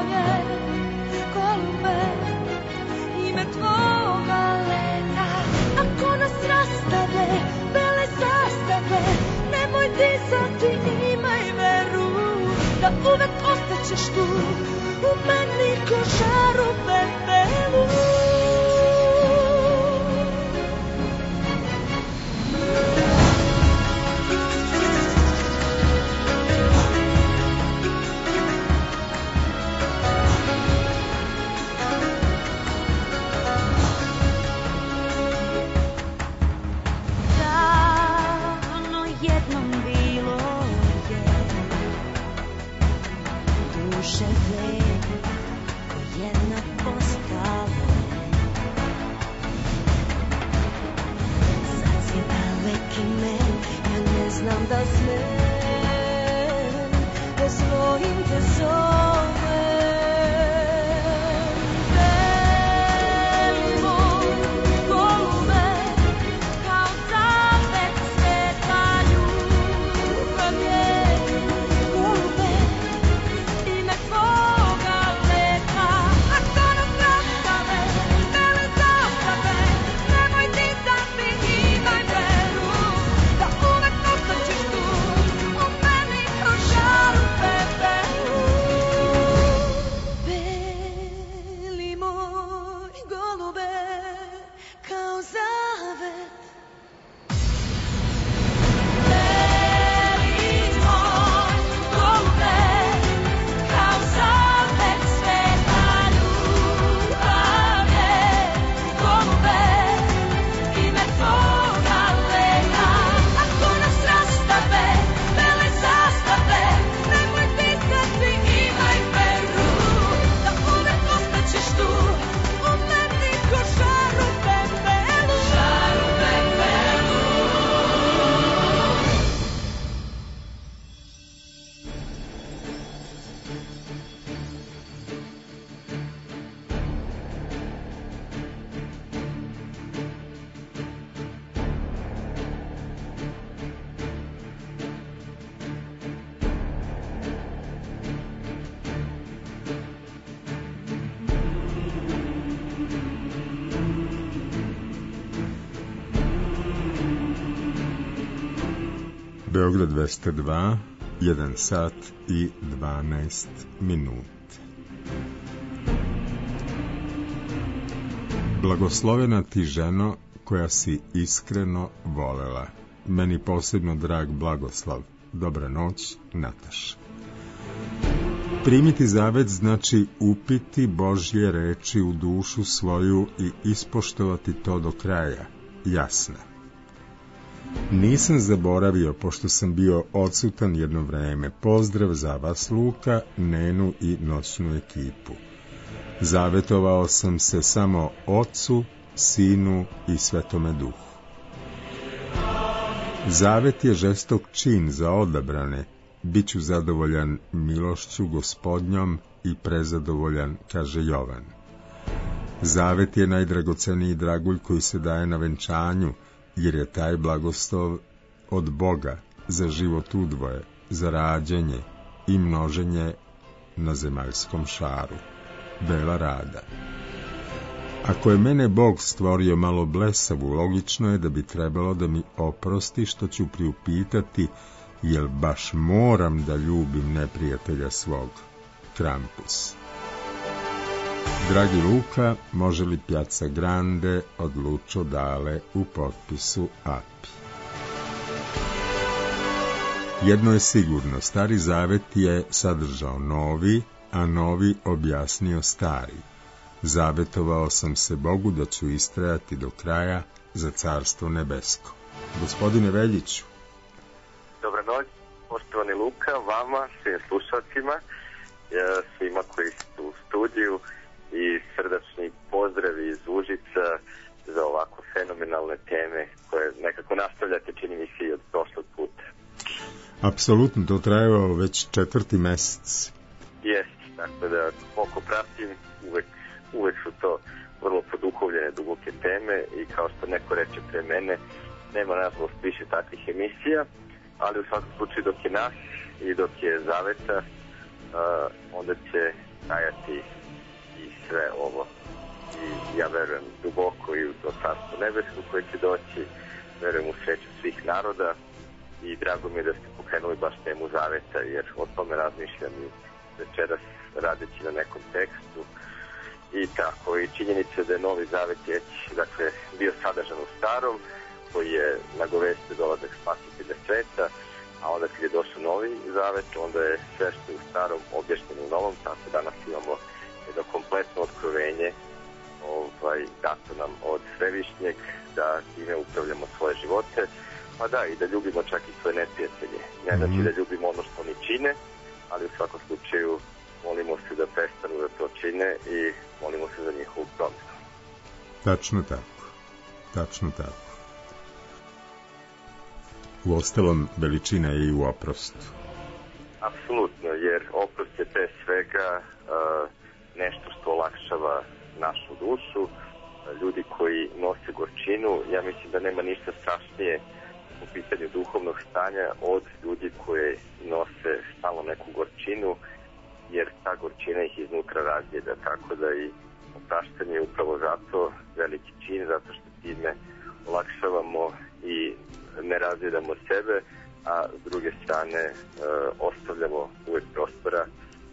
Tvoga leta da uvek ostaćeš tu u meni ko žar u pepelu. Znam da smem, da svojim te zovem. Beli moj golube, kao zavet sveta ljubav je. Golube, ime tvoga leta, ako nas rastave, bele zastave, nemoj dizati, imaj veru. Beograd dvesta dva, jedan sat i dvanaest minut. Blagoslovena ti ženo koja si iskreno volela. Meni posebno drag blagoslov. Dobra noć, Nataša. Primiti zavet znači upiti Božje reči u dušu svoju i ispoštovati to do kraja. Jasna. Nisam zaboravio, pošto sam bio odsutan jedno vreme. Pozdrav za vas, Luka, Nenu i noćnu ekipu. Zavetovao sam se samo Ocu, Sinu i Svetome Duhu. Zavet je žestok čin za odabrane. Biću zadovoljan milošću Gospodnjom i prezadovoljan, kaže Jovan. Zavet je najdragoceniji dragulj koji se daje na venčanju, jer je taj blagoslov od Boga za život udvoje, za rađenje i množenje na zemaljskom šaru. Bela Rada. Ako je mene Bog stvorio malo blesavu, logično je da bi trebalo da mi oprosti što ću priupitati, jel baš moram da ljubim neprijatelja svog. Krampus. Dragi Luka, može li Piazza Grande od Lucio Dale u potpisu Api? Jedno je sigurno, Stari Zavet je sadržao novi, a novi objasnio stari. Zavetovao sam se Bogu da ću istrajati do kraja za Carstvo nebesko. Gospodine Veljiću. Dobra noć, poštovani Luka, vama, svim slušalcima, svima koji su u studiju i srdačni pozdrav iz Užica za ovako fenomenalne teme koje nekako nastavljate, čini mi se, i od prošlog puta. Apsolutno, to trajao već četvrti mesec. Jeste, tako da koliko pratim, uvek, uvek su to vrlo poduhovljene, duboke teme i kao što neko reče pre mene, nema nažalost više takvih emisija, ali u svakom slučaju dok je nas i dok je Zaveta, uh, onda će trajati i sve ovo. I ja verujem duboko i u to Carstvo nebesko koje će doći, verujem u sreću svih naroda i drago mi je da ste pokrenuli baš temu zaveta, jer o tome razmišljam i večeras radeći na nekom tekstu. I tako, i činjenica da je Novi Zavet već, dakle, bio sadržan u Starom, koji je nagovestio dolazak Spasitelja sveta, a onda kad je došao Novi Zavet, onda je sve što je u Starom objašnjeno u Novom, tako danas imamo jedno kompletno otkrovenje ovaj, dato nam od Svevišnjeg, da time upravljamo svoje živote, pa da, i da ljubimo čak i svoje neprijatelje. Ne znači mm-hmm. da ljubimo ono što oni čine, ali u svakom slučaju molimo se da prestanu da to čine i molimo se za njihovu promjenu. Tačno tako. Tačno tako. Uostalom, veličina je i u oprostu. Apsolutno, jer oprost je pre svega uh, nešto što olakšava našu dušu. Ljudi koji nose gorčinu, ja mislim da nema ništa strašnije u pitanju duhovnog stanja od ljudi koji nose stalno neku gorčinu, jer ta gorčina ih iznutra razjeda, tako da i opraštanje je upravo zato veliki čin, zato što time olakšavamo i ne razjedamo sebe, a s druge strane e, ostavljamo uvek prostora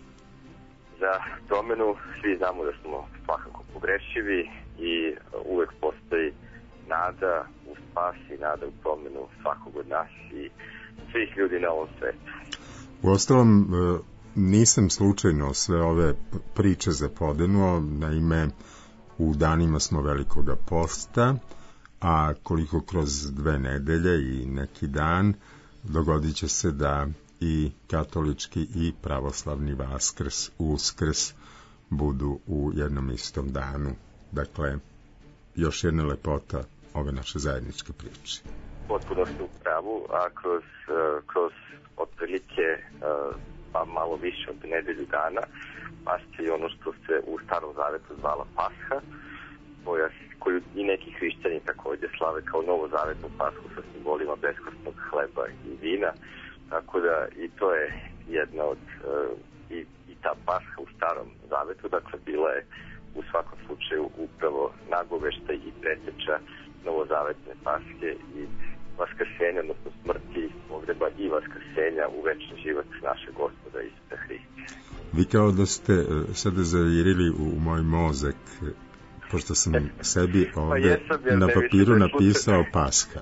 za promenu. Svi znamo da smo svakako pogrešivi i uvek postoji nada u spas i nada u promenu svakog od nas i svih ljudi na ovom svetu. Uostalom, nisam slučajno sve ove priče zapodenuo, naime u danima smo Velikoga posta, a koliko kroz dve nedelje i neki dan dogodit će se da i katolički i pravoslavni Vaskrs, Uskrs budu u jednom istom danu. Dakle, još jedna lepota ove naše zajedničke priče. Potpuno ste u pravu, a kroz, kroz otprilike pa malo više od nedelju dana pašće i ono što se u Starom Zavetu zvala Pasha, koja, koju i neki hrišćani također slave kao novozavetnu Pashu sa simbolima beskostnog hleba i vina, tako da i to je jedna od i, i ta Pasha u Starom Zavetu, dakle bila je u svakom slučaju upravo nagoveštaj i preteča novozavetne Paske i vaskrsenja, odnosno smrti, pogreba i vaskrsenja u večni život našeg Gospoda Isusa Hrista. Vi kao da ste sada zavirili u moj mozak, pošto sam sebi ovde pa na papiru napisao Paska.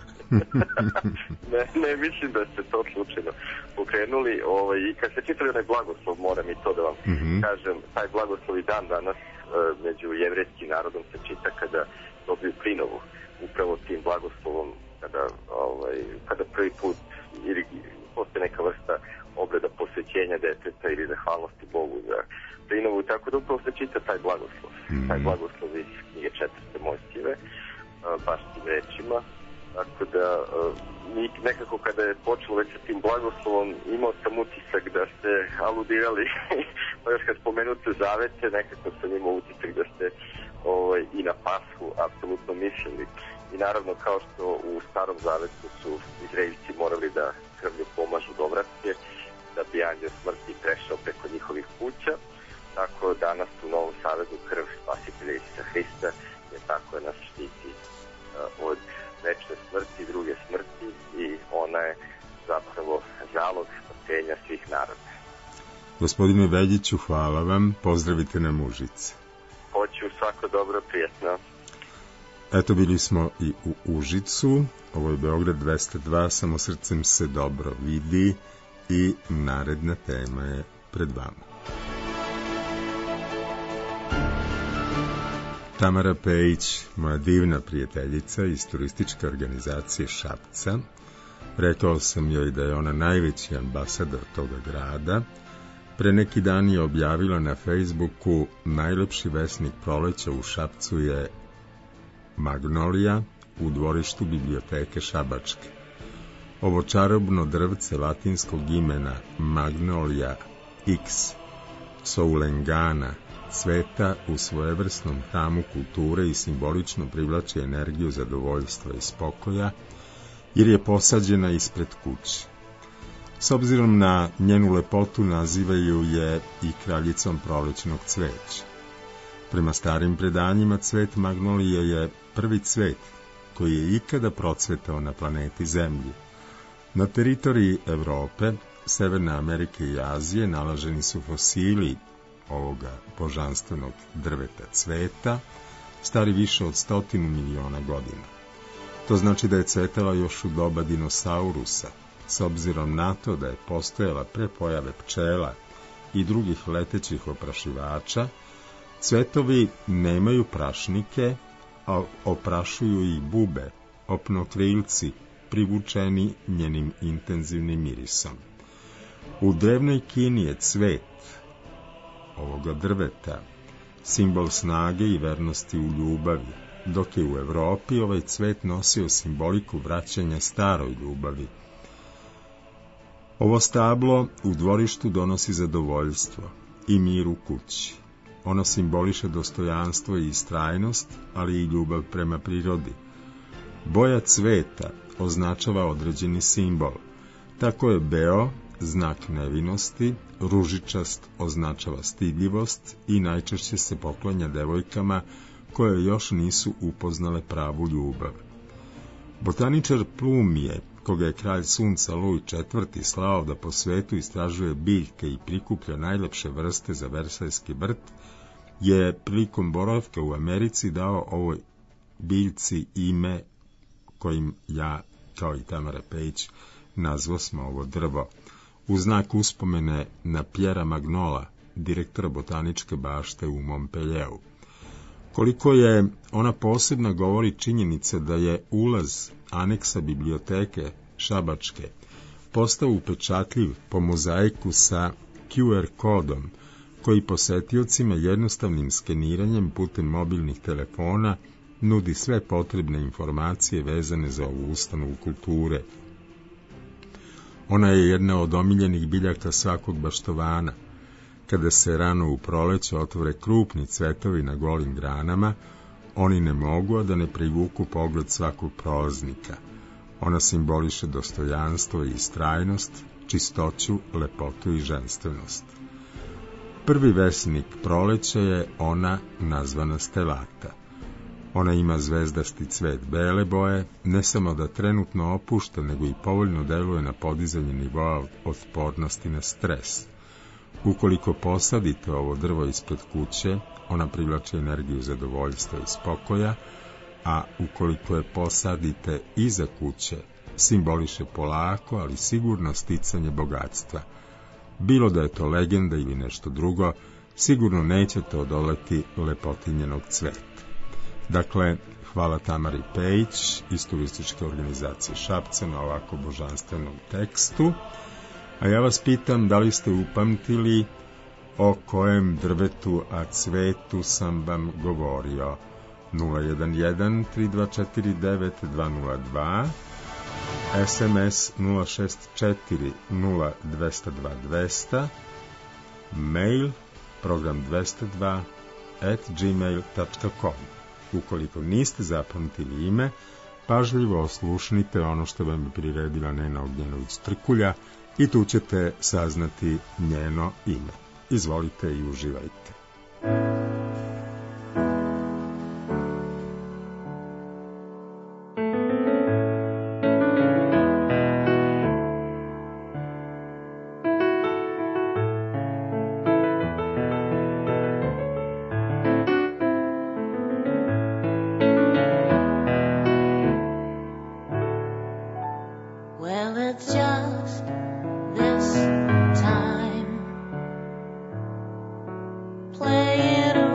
ne, ne mislim da ste to slučajno pokrenuli. Ovaj, I kad se čitali onaj blagoslov, moram i to da vam mm-hmm. kažem, taj blagoslov i dan danas uh, među jevrejskim narodom se čita kada dobiju prinovu. Upravo tim blagoslovom kada, ovaj, kada prvi put ili postoje neka vrsta obreda posvećenja deteta ili zahvalnosti Bogu za prinovu, tako da upravo se čita taj blagoslov. Mm-hmm. Taj blagoslov iz knjige četvrte Mojsijeve, baš tim rečima. Tako da nekako kada je počelo već sa tim blagoslovom, imao sam utisak da ste aludirali, pa još kad spomenute zavete, nekako sam imao utisak da ste ovaj, i na Pashu apsolutno mislili. I naravno, kao što u Starom Zavetu su Izraelci morali da krvlju pomažu dovratke, da bi anđeo smrti prešao preko njihovih kuća, tako danas u Novom Zavetu krv Spasitelja Isusa Hrista je tako nas štiti uh, od večne smrti i druge smrti i ona je zapravo zalog spasenja svih naroda. Gospodine Veljiću, hvala vam, pozdravite nam Užice. Hoću, svako dobro, prijetno. Eto, bili smo i u Užicu, ovo je Beograd dvesta dva, samo srcem se dobro vidi i naredna tema je pred vama. Tamara Pejić, moja divna prijateljica iz turističke organizacije Šapca, rekao sam joj da je ona najveći ambasador toga grada. Pre neki dan je objavila na Facebooku: najlepši vesnik proleća u Šapcu je magnolija u dvorištu biblioteke Šabačke. Ovo čarobno drvce latinskog imena Magnolia X soulengana cveta u svojevrsnom hramu kulture i simbolično privlači energiju zadovoljstva i spokoja, jer je posađena ispred kuće. S obzirom na njenu lepotu nazivaju je i kraljicom prolećnog cveća. Prema starim predanjima cvet magnolije je prvi cvet koji je ikada procvetao na planeti Zemlji. Na teritoriji Evrope, Severne Amerike i Azije nalaženi su fosili ovoga božanstvenog drveta cveta, stari više od stotinu miliona godina. To znači da je cvetala još u doba dinosaurusa, s obzirom na to da je postojala pre pojave pčela i drugih letećih oprašivača. Cvetovi nemaju prašnike, a oprašuju ih bube, opnokrilci, privučeni njenim intenzivnim mirisom. U drevnoj Kini je cvet ovoga drveta simbol snage i vernosti u ljubavi, dok je u Evropi ovaj cvet nosio simboliku vraćanja staroj ljubavi. Ovo stablo u dvorištu donosi zadovoljstvo i mir u kući. Ono simboliše dostojanstvo i istrajnost, ali i ljubav prema prirodi. Boja cveta označava određeni simbol. Tako je beo znak nevinosti, ružičast označava stidljivost i najčešće se poklanja devojkama koje još nisu upoznale pravu ljubav. Botaničar Plumije, koga je kralj sunca Luj četvrti slao da po svetu istražuje biljke i prikuplja najlepše vrste za Versajski vrt, je prilikom boravka u Americi dao ovoj biljci ime kojim ja, kao i Tamara Pejić, nazvao smo ovo drvo, u znak uspomene na Pjera Magnola, direktora botaničke bašte u Montpellieru. Koliko je ona posebna govori činjenica da je ulaz aneksa biblioteke Šabačke postao upečatljiv po mozaiku sa Q R kodom, koji posetiocima jednostavnim skeniranjem putem mobilnih telefona nudi sve potrebne informacije vezane za ovu ustanovu kulture. Ona je jedna od omiljenih biljaka svakog baštovana. Kada se rano u proleće otvore krupni cvetovi na golim granama, oni ne mogu, a da ne privuku pogled svakog prolaznika. Ona simboliše dostojanstvo i istrajnost, čistoću, lepotu i ženstvenost. Prvi vesnik proleća je ona nazvana stelata. Ona ima zvezdasti cvet bele boje, ne samo da trenutno opušta, nego i povoljno deluje na podizanje nivoa otpornosti na stres. Ukoliko posadite ovo drvo ispred kuće, ona privlači energiju zadovoljstva i spokoja, a ukoliko je posadite iza kuće, simboliše polako, ali sigurno sticanje bogatstva. Bilo da je to legenda ili nešto drugo, sigurno nećete odoleti lepoti njenog cveta. Dakle, hvala Tamari Pejić iz turističke organizacije Šapca na ovako božanstvenom tekstu. A ja vas pitam, da li ste upamtili o kojem drvetu, a cvetu sam vam govorio? nula jedan jedan tri dva četiri devet dva nula dva, S M S nula šest četiri nula dva nula dva dva nula nula, mail program dvesta dva at gmail dot com. Ukoliko niste zapamtili ime, pažljivo oslušnite ono što vam je priredila Nena Ognjenović-Trkulja i tu ćete saznati njeno ime. Izvolite i uživajte. Playing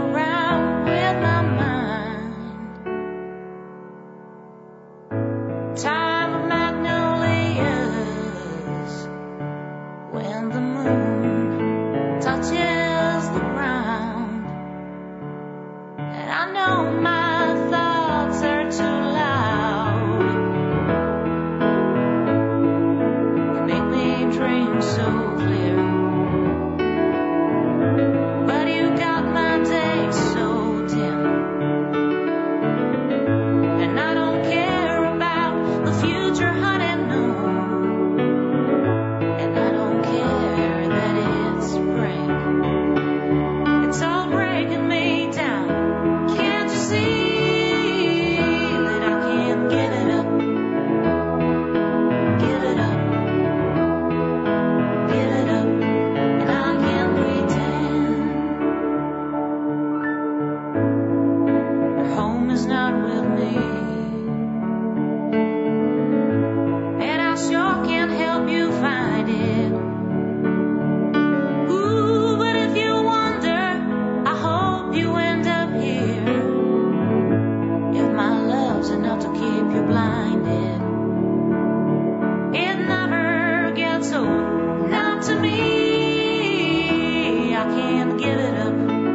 love's enough to keep you blinded. It never gets old, not to me. I can't give it up.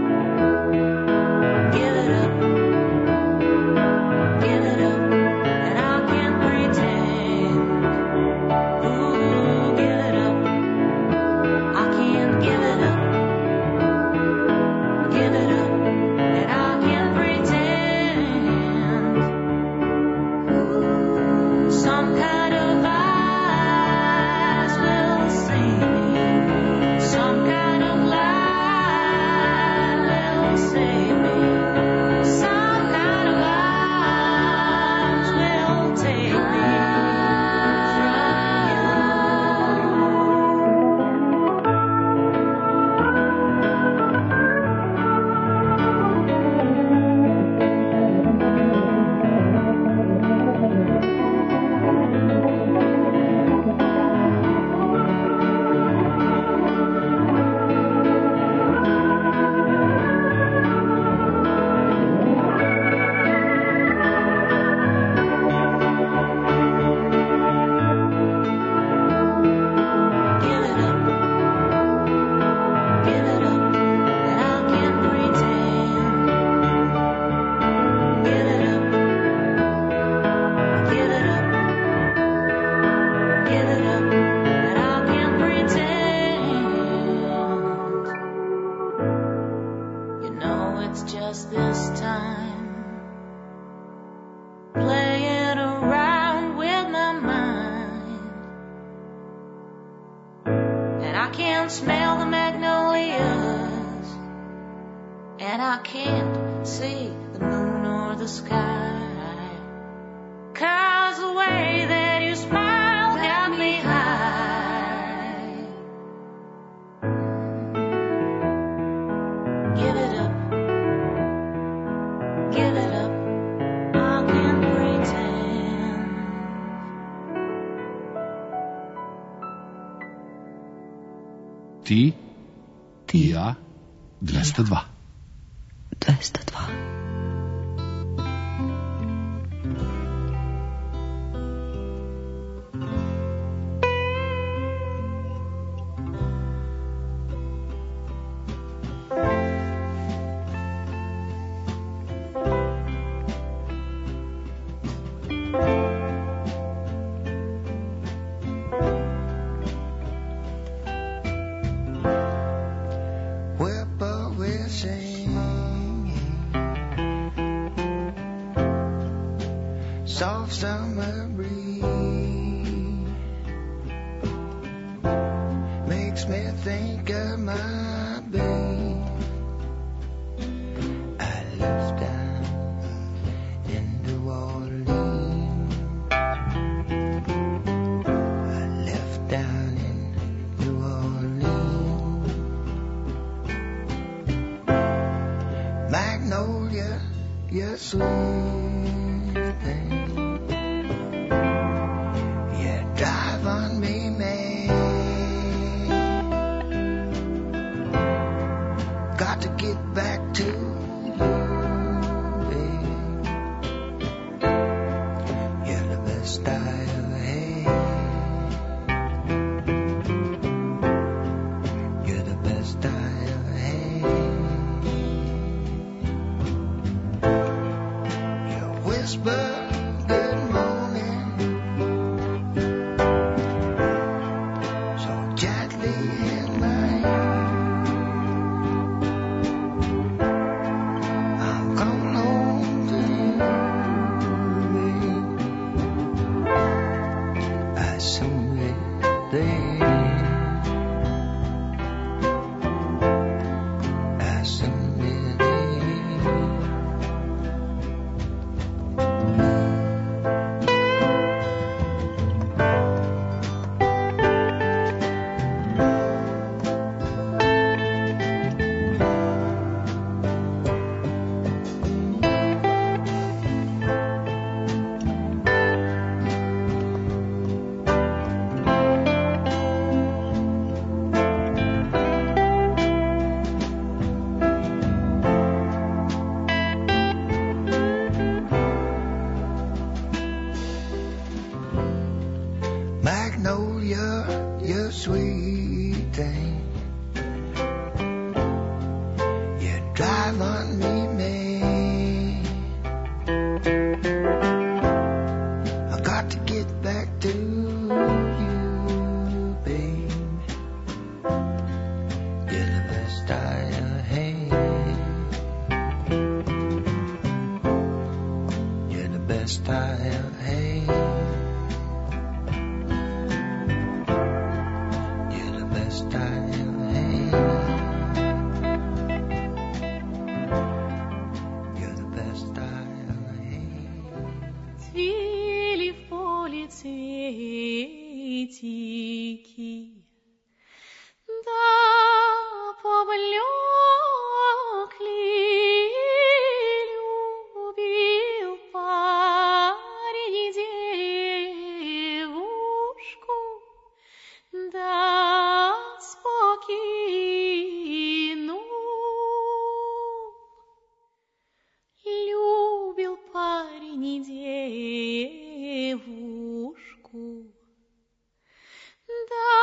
Give it up. Give it up. And I can't pretend. Ooh, give it up. I can't give it up. Give it up. And I can't pretend. Ooh, some kind of eyes will save me. Some kind of light will save me. Some kind of eyes will take me Ti i ja dvesta dva. dvesta dva. Soft summer breeze makes me think of my babe. I left down in New Orleans. I left down in New Orleans. Magnolia, you're sweet. know you're, you're sweet thing. You drive on me, man. I got to get back to you, babe. You're the best I ever had. You're the best I ever had. Цветики, да поблекли, любил парень девушку, да покинул. Любил парень девушку, да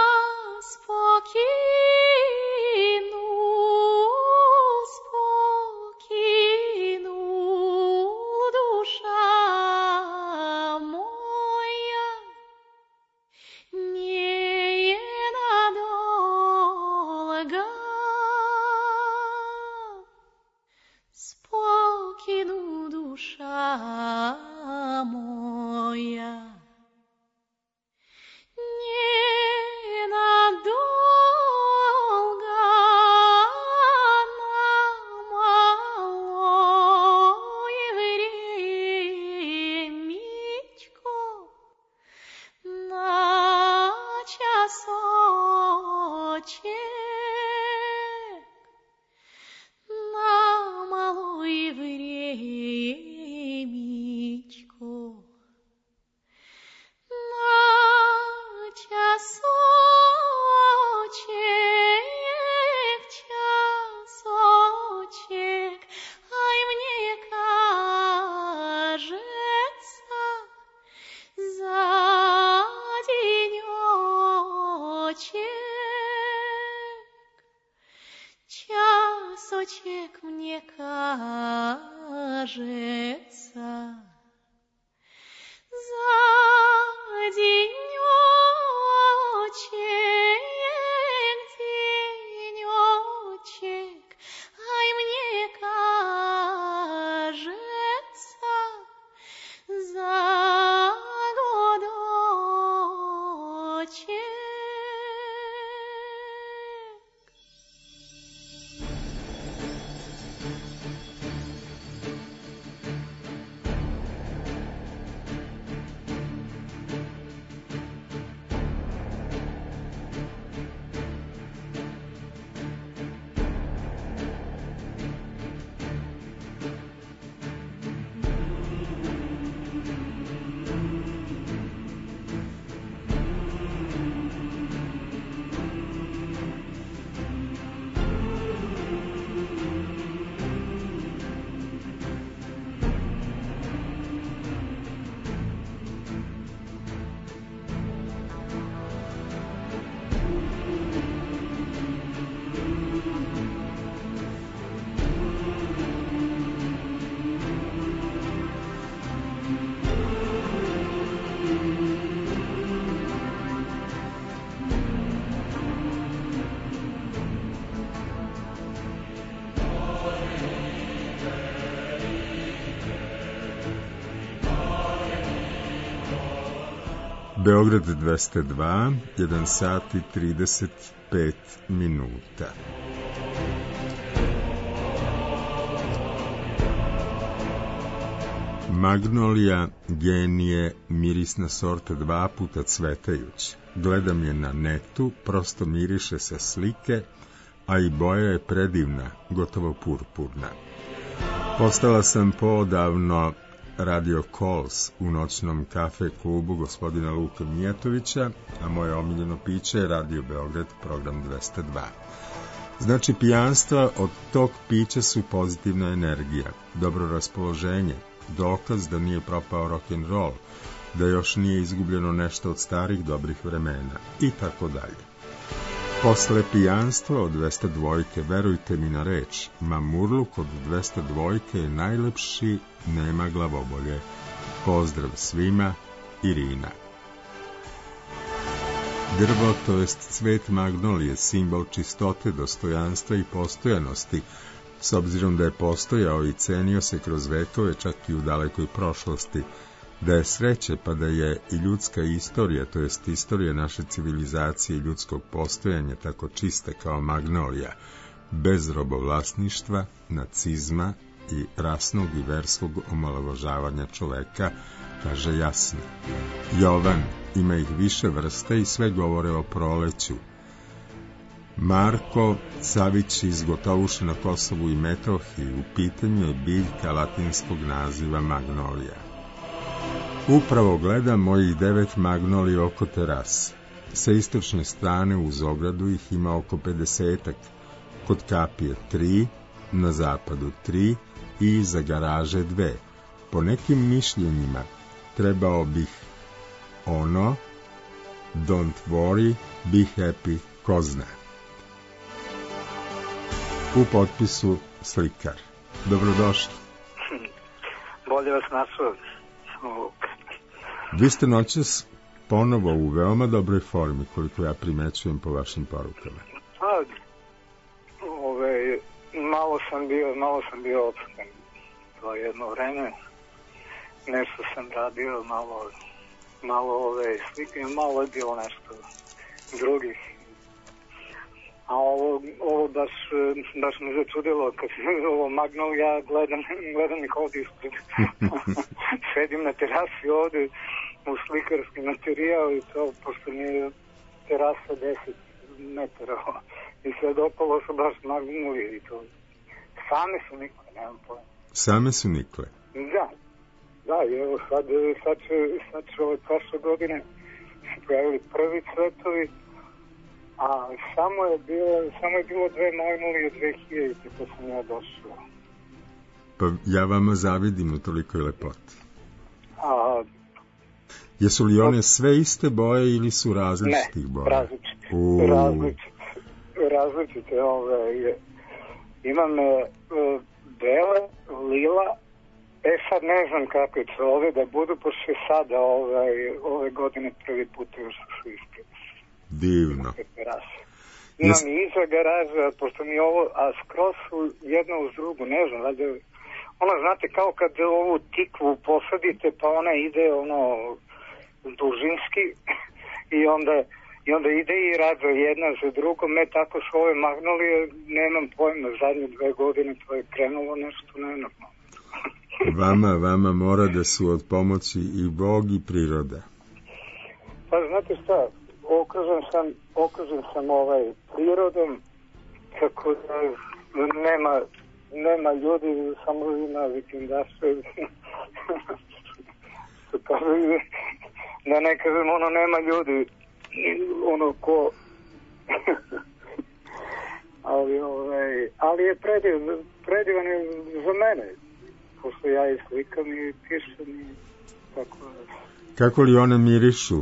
спокинул, спокинул, душа моя, ненадолго. Спокинул, душа моя. Часочек, мне кажется, за денечек, денечек, ай, мне кажется, за годочек. Beograd dvesta dva, jedan sat i trideset pet minuta. Magnolija, genije, mirisna sorta dva puta cvetajuć. Gledam je na netu, prosto miriše sa slike, a i boja je predivna, gotovo purpurna. Postala sam poodavno Radio Calls u noćnom kafe klubu gospodina Luka Mijatovića, a moje omiljeno piće je Radio Beograd, program dvesta dva. Znači, pijanstva od tog pića su pozitivna energija, dobro raspoloženje, dokaz da nije propao rock'n'roll, da još nije izgubljeno nešto od starih dobrih vremena i tako dalje. Posle pijanstva od dvesta dvojke, verujte mi na reč, mamurluk od dvesta dvojke je najlepši, nema glavobolje. Pozdrav svima, Irina. Drvo, to jest cvet magnolije, simbol čistote, dostojanstva i postojanosti, s obzirom da je postojao i cenio se kroz vekove, čak i u dalekoj prošlosti, da je sreće pa da je i ljudska istorija, to jest istorija naše civilizacije i ljudskog postojanja tako čista kao magnolija, bez robovlasništva, nacizma i rasnog i verskog omalovažavanja čoveka, kaže jasno. Jovan, ima ih više vrsta i sve govore o proleću. Marko Savić iz Gotovuše na Kosovu i Metohiji, u pitanju je biljka latinskog naziva magnolija. Upravo gledam mojih devet magnolija oko terase. Sa istočne strane uz ogradu ih ima oko pedesetak, kod kapije tri, na zapadu tri i iza garaže dve. Po nekim mišljenjima trebao bih ono, don't worry, be happy, ko zna. U potpisu slikar. Dobrodošli. Bolje vas našao. Vi ste noćas ponovo u veoma dobroj formi, koliko ja primećujem po vašim porukama. A, ove, malo sam bio, malo sam bio opšten to jedno vreme. Nešto sam radio, malo, malo ove slike, malo je bilo nešto drugih. A ovo, ovo baš, baš me začudilo, kad ovo magnol, ja gledam, gledam ih ovdje ispred. Sedim na terasi ovdje u slikarski materijal i to, pošto mi je terasa deset metara. I sad opalo su baš magnoli i to. Same su nikle, nemam pojma. Same su nikle? Da, da, i evo sad, sad će, sad će ove prošle godine se pojavili prvi cvetovi. A samo je bilo, samo je bilo dve magnolije dve hiljadite, to sam ja došao. Pa ja vama zavidim u tolikoj lepoti. A, jesu li one sve iste boje ili su različitih boja? Ne, različite. U... Različite. Različite, ove, imam e, bele, lila, e sad ne znam kako će ove da budu, pošto sada ove, ove godine prvi put još su iste. Divno. Imam i iza garaža, pošto mi ovo, a skroz su jedna uz drugu, ne znam, valjda, ono, znate, kao kad ovu tikvu posadite, pa ona ide, ono, dužinski, i onda, i onda ide i rađa jedna za drugom, ne, tako su ove magnolije, nemam pojma, zadnje dve godine to je krenulo nešto nenormalno. Vama, vama mora da su od pomoći i Bog i priroda. Pa, znate šta, okružen sam, okružen sam ovaj prirodom, tako da nema, nema ljudi, samo ima vikendaše. Da ne kažem, ono, nema ljudi, ono ko... ali, ovaj, ali je predivan, predivan je za mene, pošto ja i slikam i pišem i tako da... Kako li one mirišu?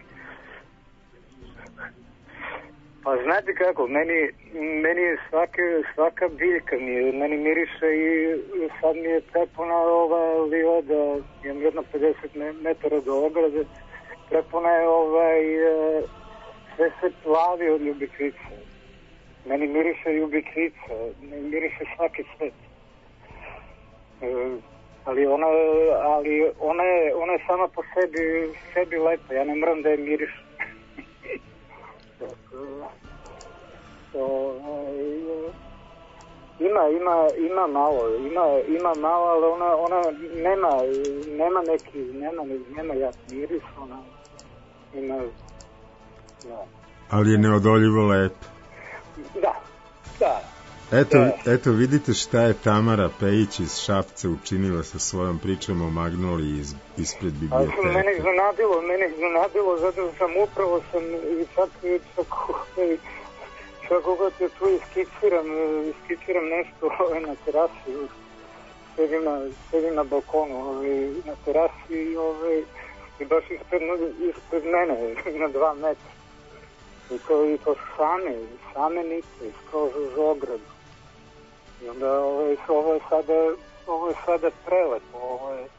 Pa znate kako, meni, meni je svake, svaka biljka mi, meni miriše i sad mi je prepuna ova lila da imam jedno pedeset metara do ograde, prepuna je ovaj, sve se plavi od ljubikvice. Meni miriše ljubikvica, meni miriše svaki svet. E, ali ona, ali ona je, ona je sama po sebi, sebi lepa, ja ne moram da je miriš. So, ima, ima, ima malo, ima, ima malo, ali ona, ona nema, nema neki, nema, nema jak miris, ona ima, da. Ali je neodoljivo lep. Da, da. Eto, da. eto vidite šta je Tamara Pejić iz Šapca učinila sa svojom pričom o magnoliji iz, ispred biblioteke. A mene iznenadilo, mene iznenadilo, zato sam upravo sam i čak, čak, kako god je tu iskiciram, iskiciram nešto na terasi, sedim na, sedim na balkonu na terasi i i baš ispred, ispred mene, na dva metra. I to, i to same, same nice, skroz uz ogradu. I onda ovo je, ovo je sada, ovo je sada prelepo, ovo je,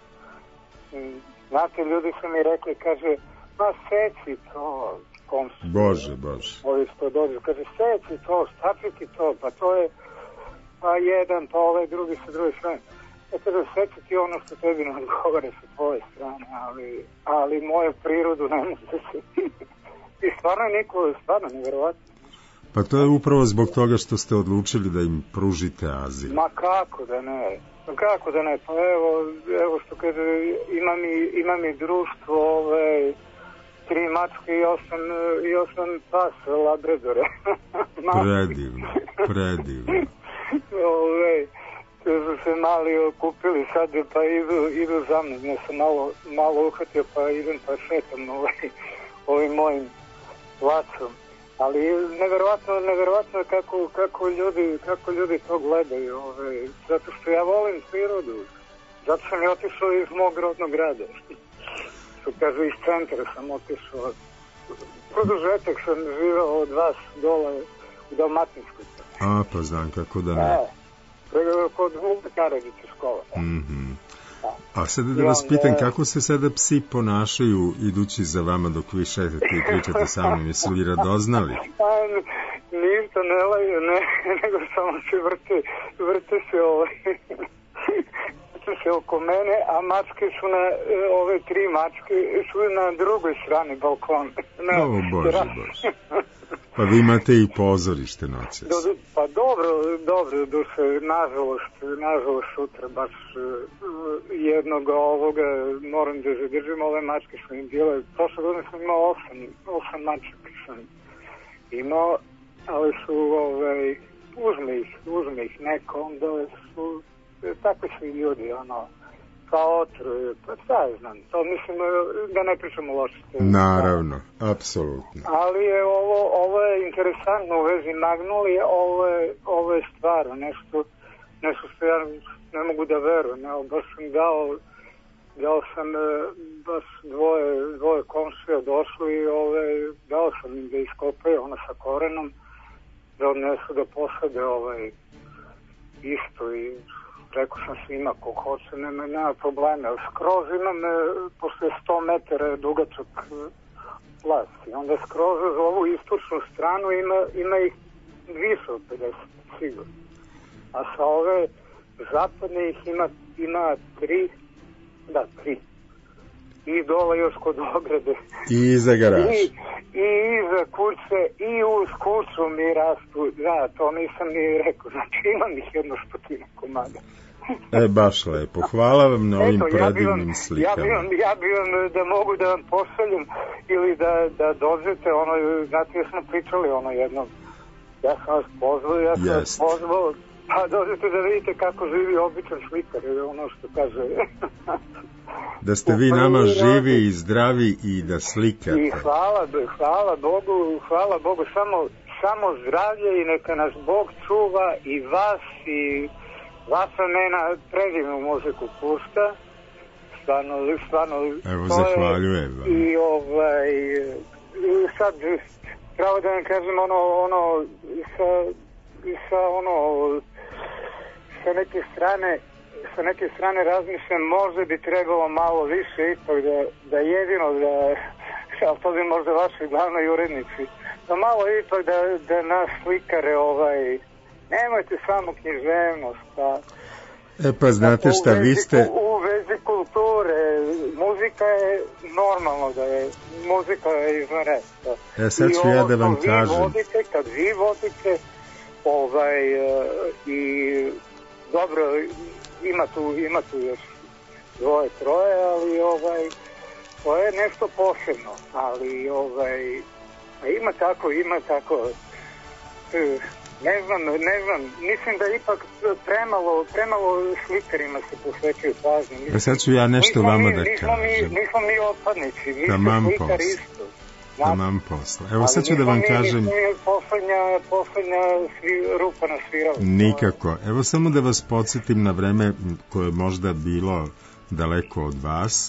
znate, ljudi su mi rekli, kaže, ma seci to, komšće. Bože, bože. Ovi što dođu, kaže, seci to, šta će ti to, pa to je, pa jedan, pa ovaj drugi sa druge strane. Ja kaže, seci ti ono što tebi ne odgovore sa tvoje strane, ali, ali moju prirodu ne može se. I stvarno je niko, stvarno nevjerovatno. Pa to je upravo zbog toga što ste odlučili da im pružite azil. Ma kako da ne, ma kako da ne, pa evo, evo što kaže, ima mi, ima mi društvo, ove, tri mačke i osam, i osam pas labradore. Predivno, predivno. Ove, to su se mali okupili sad, pa idu, idu za mnom, ja sam malo, malo uhvatio, pa idem pa šetam ovaj, ovim mojim placom. Ali neverovatno, neverovatno kako, kako, ljudi, kako ljudi to gledaju, ove, zato što ja volim prirodu, zato sam i otišao iz mog rodnog grada, što kažu iz centra sam otišao, produžetak sam živao od vas dole u Dalmatinskoj. A, pa znam kako da ne. E, kod Vuka Karadžića škola. Mhm. A sada da vas pitam, kako se sada psi ponašaju idući za vama dok vi šetate i pričate sa mnom, jesu li radoznali? Pa, ništa ne laju, ne, nego samo se vrte, vrte se ovaj, vrte se oko mene, a mačke su na, ove tri mačke su na drugoj strani balkona. O, Bože, Bože. Pa vi imate i pozorište noćas. Do, pa dobro, dobro, duše, nažalost, nažalost sutra baš jednog ovoga moram da zadržim, ove mačke su im bile, prošle godine sam imao osam, osam mačaka sam imao, ali su, ovaj, uzme ih, uzme ih neko, onda su, takvi su i ljudi, ono, kao otruju, pa šta je znam, to mislim da ne pričamo loše. Naravno, apsolutno. Ali je ovo, ovo je interesantno u vezi Magnolije, ovo je, ovo je stvarno nešto, nešto što ja ne mogu da verujem, evo, baš sam dao, dao sam baš dvoje, dvoje komšija došli i ove, dao sam im da iskopaju ono sa korenom, da odnesu da posade ovaj isto i rekao sam svima ko hoće, nema, nema problema. Skroz imam, posle sto metara dugačak plas. I onda skroz za ovu istočnu stranu ima, ima ih više od pedeset, sigurno. A sa ove zapadne ih ima, ima tri, da, tri. I dole još kod ograde. I iza garaža. I, i iza kuće, i uz kuću mi rastu. Da, to nisam ni rekao. Znači imam ih jedno stotinu komada. E, baš lepo. Hvala vam na ovim Eto, predivnim ja slikama. Ja bi vam, ja bi vam da mogu da vam pošaljem ili da, da dođete, ono, znate, ja smo pričali ono jednom. Ja sam vas pozvao, ja sam Jest. vas pozvao, pa dođete da vidite kako živi običan slikar, ono što kaže. Da ste vi nama živi i zdravi i da slikate. I hvala, hvala Bogu, hvala Bogu, samo, samo zdravlje i neka nas Bog čuva i vas i vaša nena predivnu muziku pušta. Stvarno, stvarno. Evo, zahvaljujem vam. I ovaj, sad, pravo da vam kažem, ono, ono, sa, sa ono, sa neke strane, sa neke strane razmišljam, možda bi trebalo malo više ipak da, da jedino da, ali to bi možda vaši glavnoj urednici, da malo ipak da, da nas slikare, ovaj, nemojte samo književnost, pa... E pa znate šta, vi ste... U vezi kulture, muzika je normalno da je, muzika je izvanredna. E sad ću ja da vam kažem. Vi vodite, kad vi vodite, ovaj, i dobro, ima tu, ima tu još dvoje, troje, ali ovaj, to je nešto posebno, ali ovaj, ima tako, ima tako, ne znam, ne znam, mislim da ipak premalo, premalo slikarima se posvećuju pažnje. E sad ću ja nešto nismo vama mi, da nismo kažem. Mi, nismo mi opadnici, mi Tamam smo slikari posla. isto. Tamam posla. Evo sad ću da vam mi, kažem... Nismo mi poslednja, poslednja svi, rupa na sviralu. Nikako. Evo samo da vas podsjetim na vreme koje je možda bilo daleko od vas.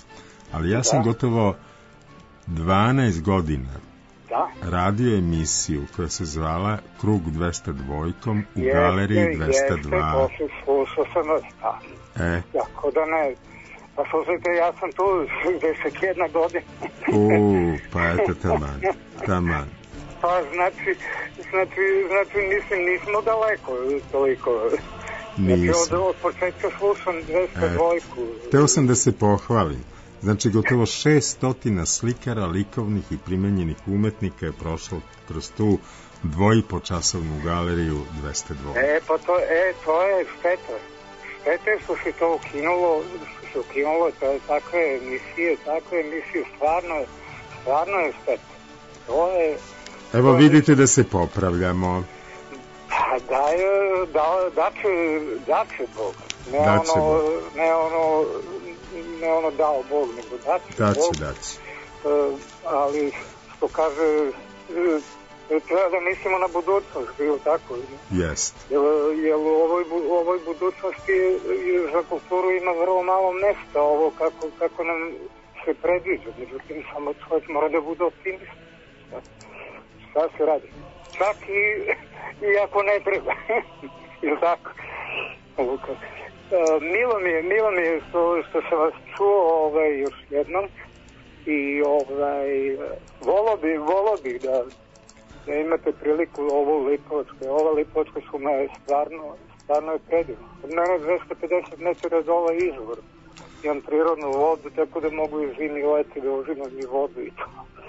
ali ja sam Da. gotovo dvanaest godina Da. radio emisiju koja se zvala Krug dvesta dva u Jeste, galeriji dvesta dva. Jeste, to se slušao sam vas, pa. E, Tako da ne, pa slušajte, ja sam tu šezdeset jedna godina. u, pa eto, taman, taman. Pa znači, znači, znači, mislim, nismo daleko toliko. Znači, od, Nisam. od početka slušam dvesta dva. Teo sam da se pohvalim. Znači, gotovo šeststotina slikara, likovnih i primenjenih umetnika je prošlo kroz tu dvojipočasovnu galeriju dvesta dva. E, pa to, e, to je šteta. Šteta je što se to ukinulo, što se ukinulo to je takve emisije, takve emisije, stvarno, stvarno je šteta. To je... Evo vidite da se popravljamo. Pa da je, da, da će, da će Bog. Ne Da ono, će Bog. ne ono, ne ono dao Bog, nego da će Da Bog. će, da će. E, ali, što kaže, e, treba da mislimo na budućnost, bilo tako. Jest. Jer, jer u ovoj, bu- u ovoj budućnosti je, za kulturu ima vrlo malo mesta, ovo kako, kako nam se predviđa. Međutim, samo čovjek mora da bude optimist. Šta se radi? Čak i, i ako ne treba. Ili tako? Luka. E, milo mi je, milo mi je što, što sam vas čuo ovaj, još jednom i ovaj, volao bi, volao bi da, da imate priliku ovu Lipovačku. Ova Lipovačka šuma je stvarno, stvarno je predivna. Od mene dvesta pedeset metara do ovaj izvor. Imam prirodnu vodu, tako da mogu i zimi leti da užimam i vodu i to.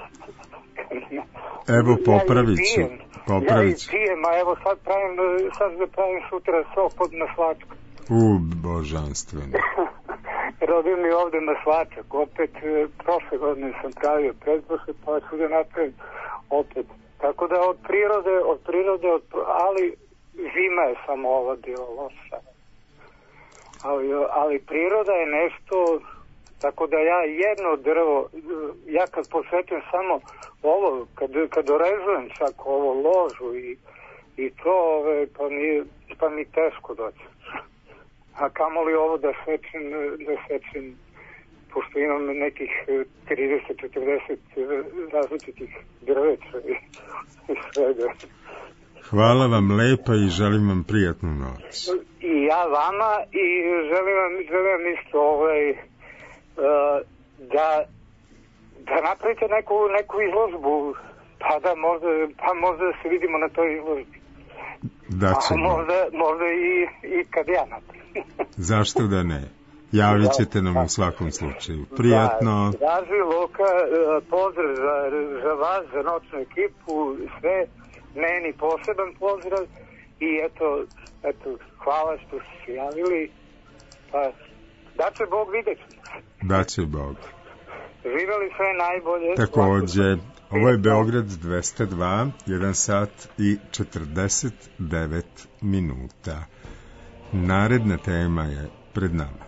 Evo, popravit ću. Ja i pijem, Popravit ja ću. i pijem, a evo sad pravim, sad da pravim sutra sok od maslačka. U, božanstveno. Rodio mi ovde maslačak, opet e, prošle godine sam pravio pretprošle, pa ću da napravim opet. Tako da od prirode, od prirode, od, ali zima je samo ova bila loša. Ali, ali priroda je nešto, tako da ja jedno drvo, ja kad posvetim samo ovo, kad, kad orežujem čak ovo ložu i, i to, ove, pa, mi, pa mi teško doći. A kamoli ovo da sečem, da sečem, pošto imam nekih trideset do četrdeset različitih drveća i, i svega. Hvala vam lepa i želim vam prijatnu noć. I ja vama i želim vam, želim vam isto ovaj, uh, da, da napravite neku, neku izložbu, pa da možda, pa možda da se vidimo na toj izložbi. Da A ćemo. možda, možda i, i kad ja napravim. Zašto da ne? Javit ćete nam u svakom slučaju. Prijatno. Da, Draži Luka, uh, pozdrav za, za vas, za noćnu ekipu, sve, meni poseban pozdrav i eto, eto, hvala što ste se javili, pa da će Bog vidjeti. Da će Bog. Živjeli sve najbolje. Takođe, ovo je Beograd dvesta dva, jedan sat i četrdeset devet minuta. Naredna tema je pred nama.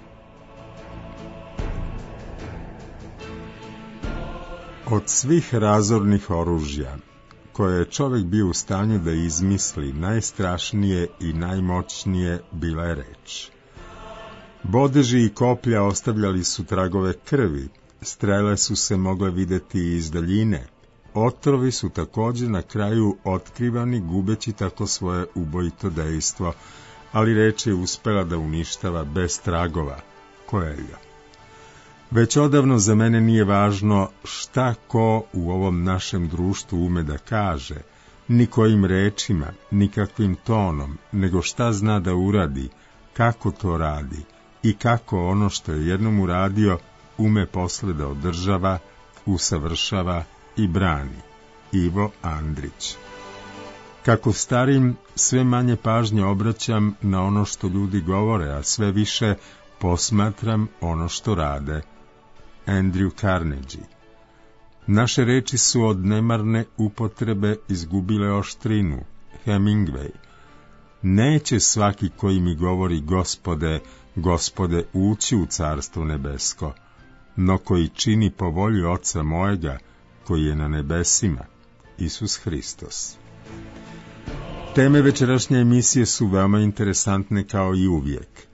Od svih razornih oružja koje je čovjek bio u stanju da izmisli, najstrašnije i najmoćnije bila je reč. Bodeži i koplja ostavljali su tragove krvi, strele su se mogle videti i iz daljine, otrovi su također na kraju otkrivani gubeći tako svoje ubojito dejstvo, ali reč je uspela da uništava bez tragova. Coelho. Već odavno za mene nije važno šta ko u ovom našem društvu ume da kaže, ni kojim rečima, nikakvim tonom, nego šta zna da uradi, kako to radi i kako ono što je jednom uradio ume posle da održava, usavršava i brani. Ivo Andrić. Kako starim, sve manje pažnje obraćam na ono što ljudi govore, a sve više posmatram ono što rade. Andrew Carnegie. Naše reči su od nemarne upotrebe izgubile oštrinu. Hemingway. Neće svaki koji mi govori Gospode, Gospode, ući u carstvo nebesko, no koji čini po volji Oca mojega, koji je na nebesima, Isus Hristos. Teme večerašnje emisije su veoma interesantne kao i uvijek.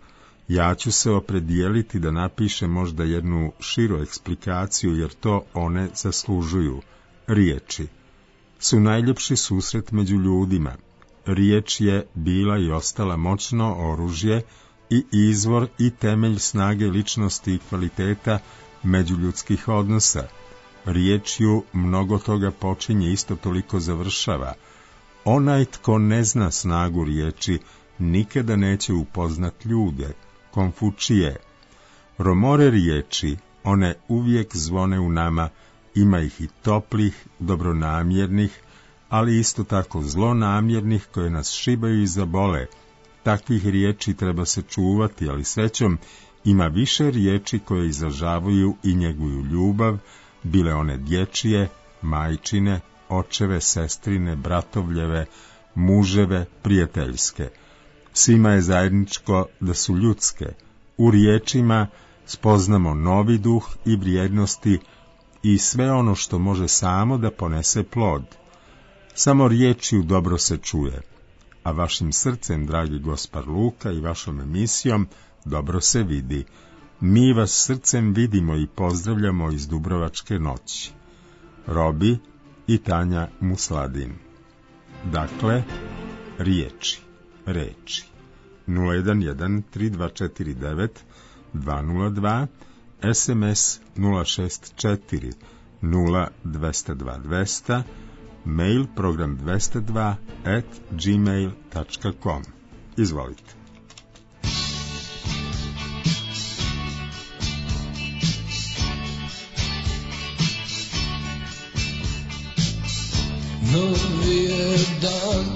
Ja ću se opredijeliti da napišem možda jednu širu eksplikaciju, jer to one zaslužuju. Riječi su najljepši susret među ljudima. Riječ je bila i ostala moćno oružje i izvor i temelj snage ličnosti i kvaliteta međuljudskih odnosa. Riječju mnogo toga počinje, isto toliko završava. Onaj tko ne zna snagu riječi, nikada neće upoznat ljude. Konfučije. Romore riječi, one uvijek zvone u nama, ima ih i toplih, dobronamjernih, ali isto tako zlonamjernih koje nas šibaju i zabole. Takvih riječi treba se čuvati, ali srećom ima više riječi koje izražavaju i njeguju ljubav, bile one dječje, majčine, očeve, sestrine, bratovljeve, muževe, prijateljske. Svima je zajedničko da su ljudske. U riječima spoznamo novi duh i vrijednosti i sve ono što može samo da ponese plod. Samo riječju dobro se čuje, a vašim srcem, dragi Gospar Luka, i vašom emisijom dobro se vidi. Mi vas srcem vidimo i pozdravljamo iz Dubrovačke noći. Robi i Tanja Musladin. Dakle, riječi, reči. nula jedan jedan tri dva četiri devet dva nula dva, es em es nula šest četiri nula dva nula dva dva nula nula, mail program dvesta dva at gmail tačka com. Izvolite. Novi je dan,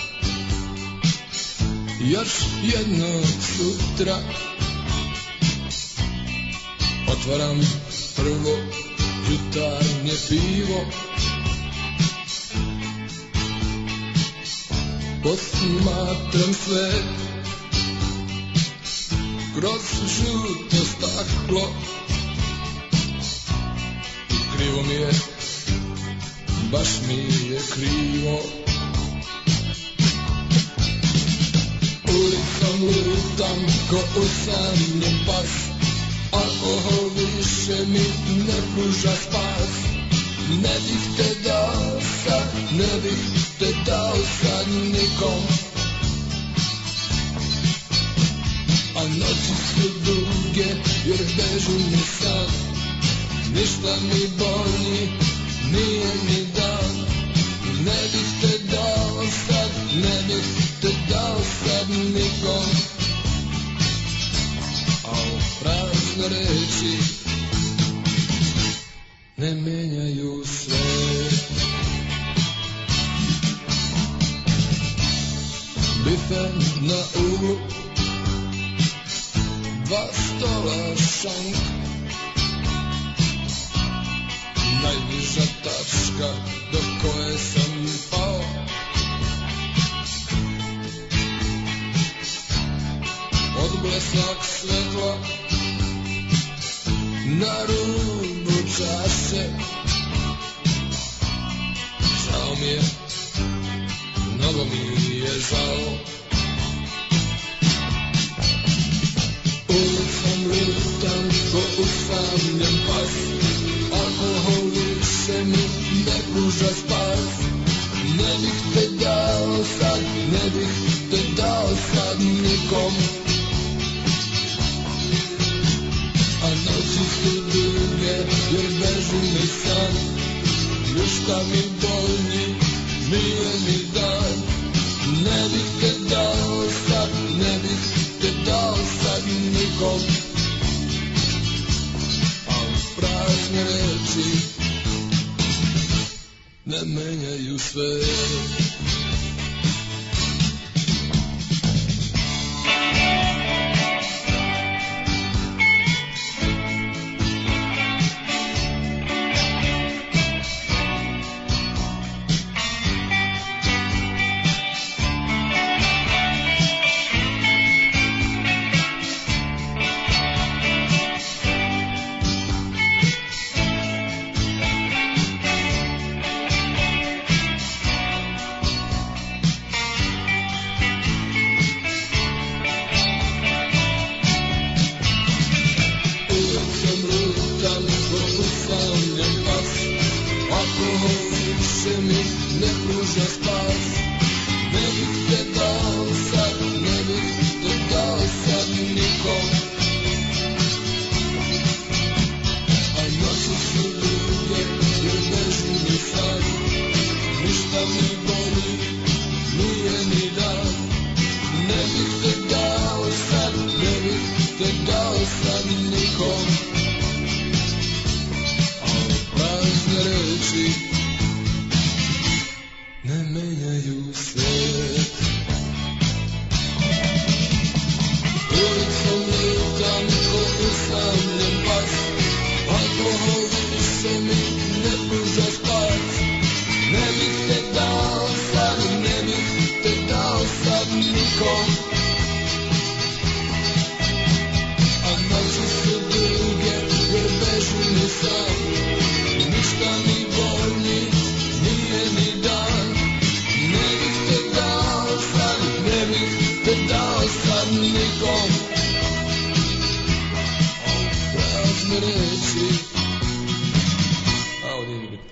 još jednog sutra, otvaram prvo jutarnje pivo, posmatram sve kroz žuto staklo, krivo mi je, baš mi je krivo. Ulicom lutam ko usamljen pas, alkohol više mi ne pruža spas. Ne bih te dao sad, ne bih te dao sad nikom, a noći su duge jer bežu mi sad. Ništa mi bolji nije mi dan, ne bih te dao sad, ne bih te dao sad nikom, a u prazne reči ne menjaju sve. Bife na uglu, dva stola šank, najbliža tačka do koje sam pao. Odblesak svetla na rubu čaše, žao mi je, mnogo mi je žao. Ulicom lutam ko usamljen pas, alkohol više mi ne pruža spas. Ne bih te dao sad, ne bih te dao sad nikom, a noći su duge jer bežu mi san. Ništa mi bolji nije mi dan, ne bih te dao sad, ne bih te dao sad nikom, a prazne reči ne menjaju sve. pruža spas. Ne bih te dao sad, ne bih te dao sad nikom. A noći su duge, jer beži mi san. Ništa mi boli, nije ni dan. Ne bih te dao sad, ne bih te dao sad nikom. A prazne reči ne menjaju svet. Ulicom lutam ko usamljen pas. Alkohol više mi ne pruža spas. Ne bih te dao sad, ne bih te dao sad nikom. A noći su duge jer beži mi san. Ništa mi bolji nije ni dan. Ne bih te dao sad, ne bih te dao sad nikom. A prazne reči. A ovdje je biti.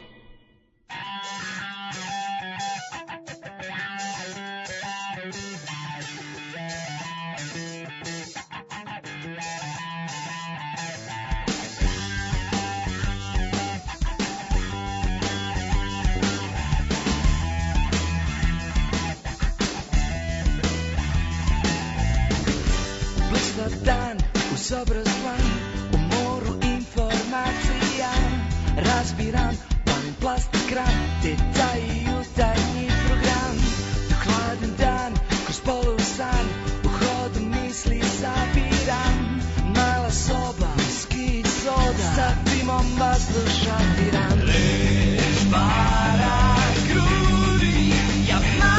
Dan uz obrazlan u moru informacija razbiram, palim plastikran detaj i jutarnji program. Dok hladan dan kroz polusan u hodu misli zabiram. Mala soba, viski i soda, sa dimom vazduh šatiram. Lež para grudi, ja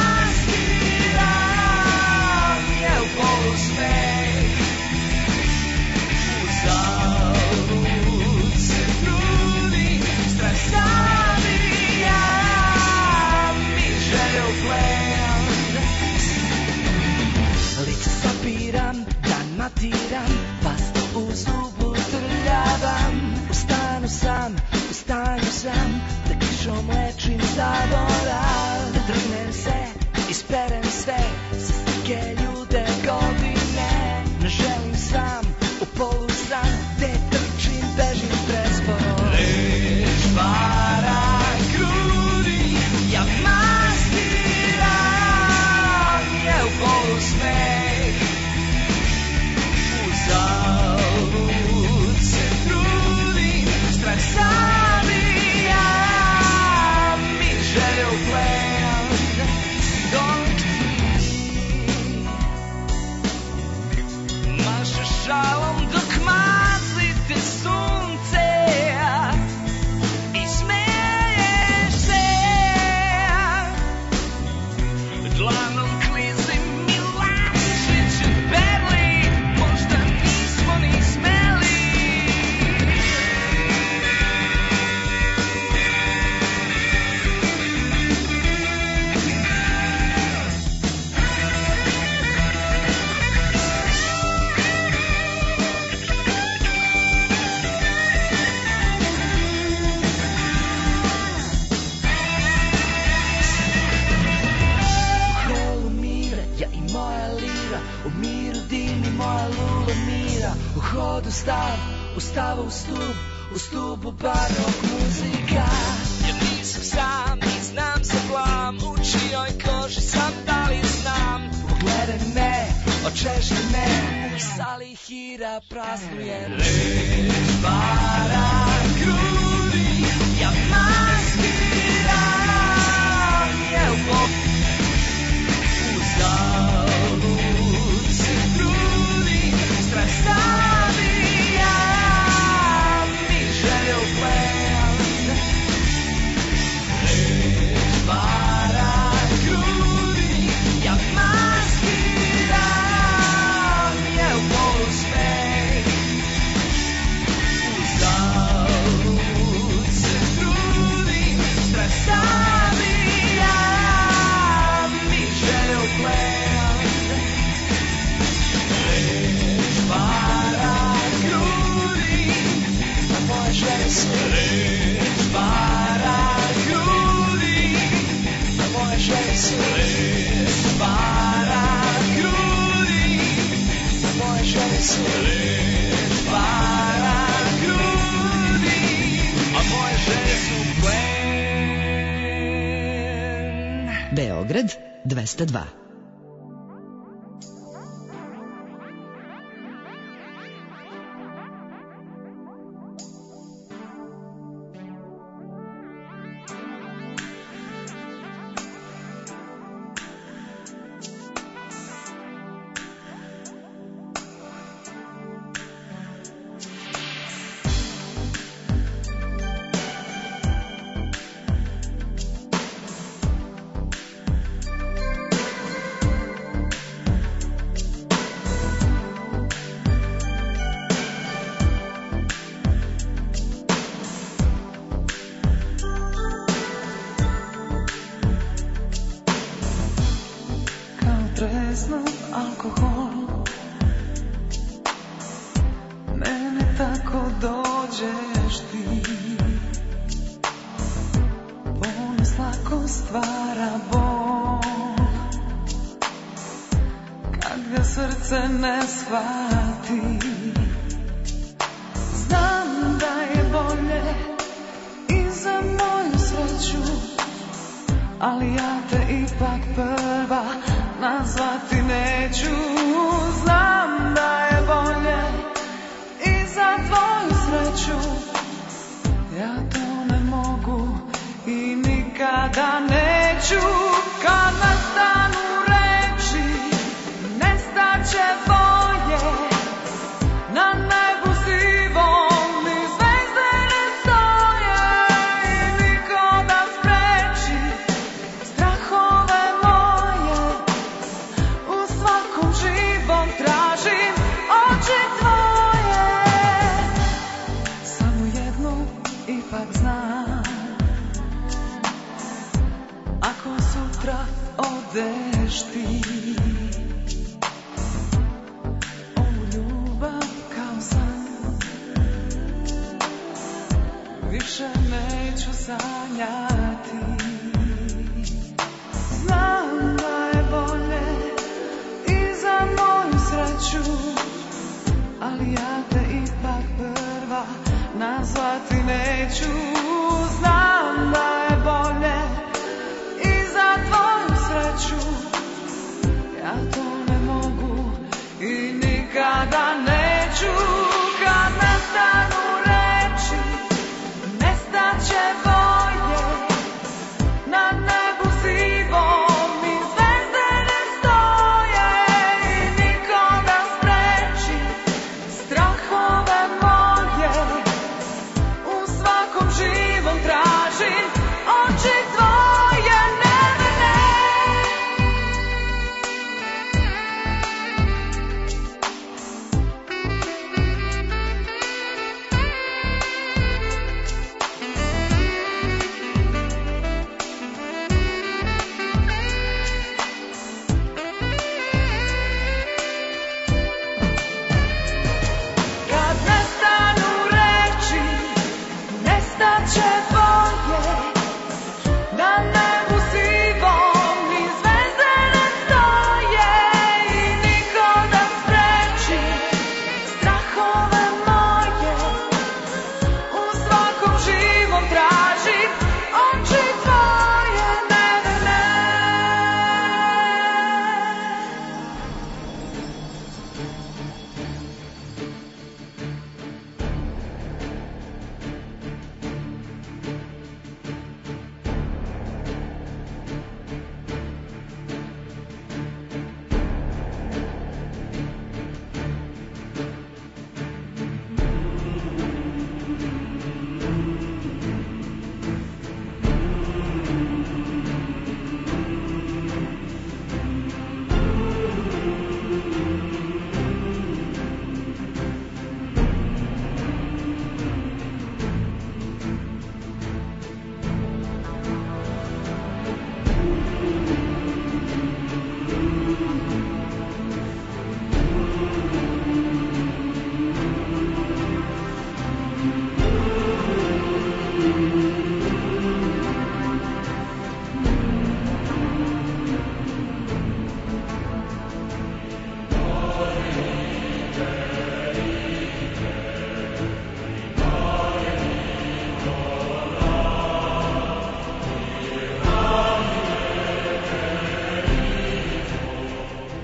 maskiram, je u polusmeh. Uzalud se trudi, strah zabijam i želje u plen. Lice sapiram, dan matiram, pasto u zubu trljavam. U stanu sam, u stanju sam, da kišom lečim zaborav. Da drgnem se, isperem sve, sa slike ljude godine. Ne želim sam, u polusan, gde trčim, bežim presporo. Lež para grudi, ja maskiram, je u polusmeh. Uzalud se trudim, strah zabijam i želje u plen. Dok ti mašeš šalom dok mazlite sunce i smeješ se, dlanom klizim i lažić Berlin, možda nismo ni smeli. U miru divni moja lula mira. U hodu stav, u stavu u stup, u stupu barok muzika. Jer nisam sam, ni znam za blam, u čijoj koži sam, da li znam. Pogledaj me, očešni me, u sali hira praznujem. Lež para grudi, ja maskiram, je u bok. Uzalud se trudim, strah zabijam i želje u plen. Lež para grudi, ja maskiram, je u polusmeh. Uzalud se trudim, strah zabijam i želje u plen. Lež para grudi, na moje želje se. Lež para grudi, na moje Led stvara grudi, a moje želje su plen. Beograd dvesta dva. Tresno alkohol mene tako dođeš ti. Ponos lako stvara bol kad ga srce ne shvati. Znam da je bolje i za moju sreću, ali ja te ipak prva nazvati neću. Znam da je bolje i za tvoju sreću, ja to ne mogu i nikada neću. Kad nastanu reči, nestaće boje, na nebu sivom ni zvezde ne stoje i niko da spreči strahove moje. U svakom živom tražim oči tvoje. Samo jedno ipak znam, ako sutra odeš ti, ovu ljubav kao san više neću sanjati. Znam da je bolje i za moju sreću, ali ja te ipak prva nazvati neću. Znam da je bolje i za tvoju sreću, ja to ne mogu i nikada neću. Kad nastanu reči, nestaće boje, na nebu sivom ni zvezde ne stoje i niko da spreči strahove moje. U svakom životu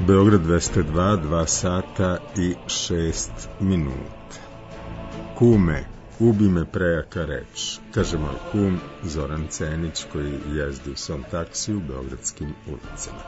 Beograd dvesta dva, dva sata i šest minuta. Kume, ubi me prejaka reč, kaže moj kum Zoran Cenić, koji jezdi u svom taksiju u beogradskim ulicama.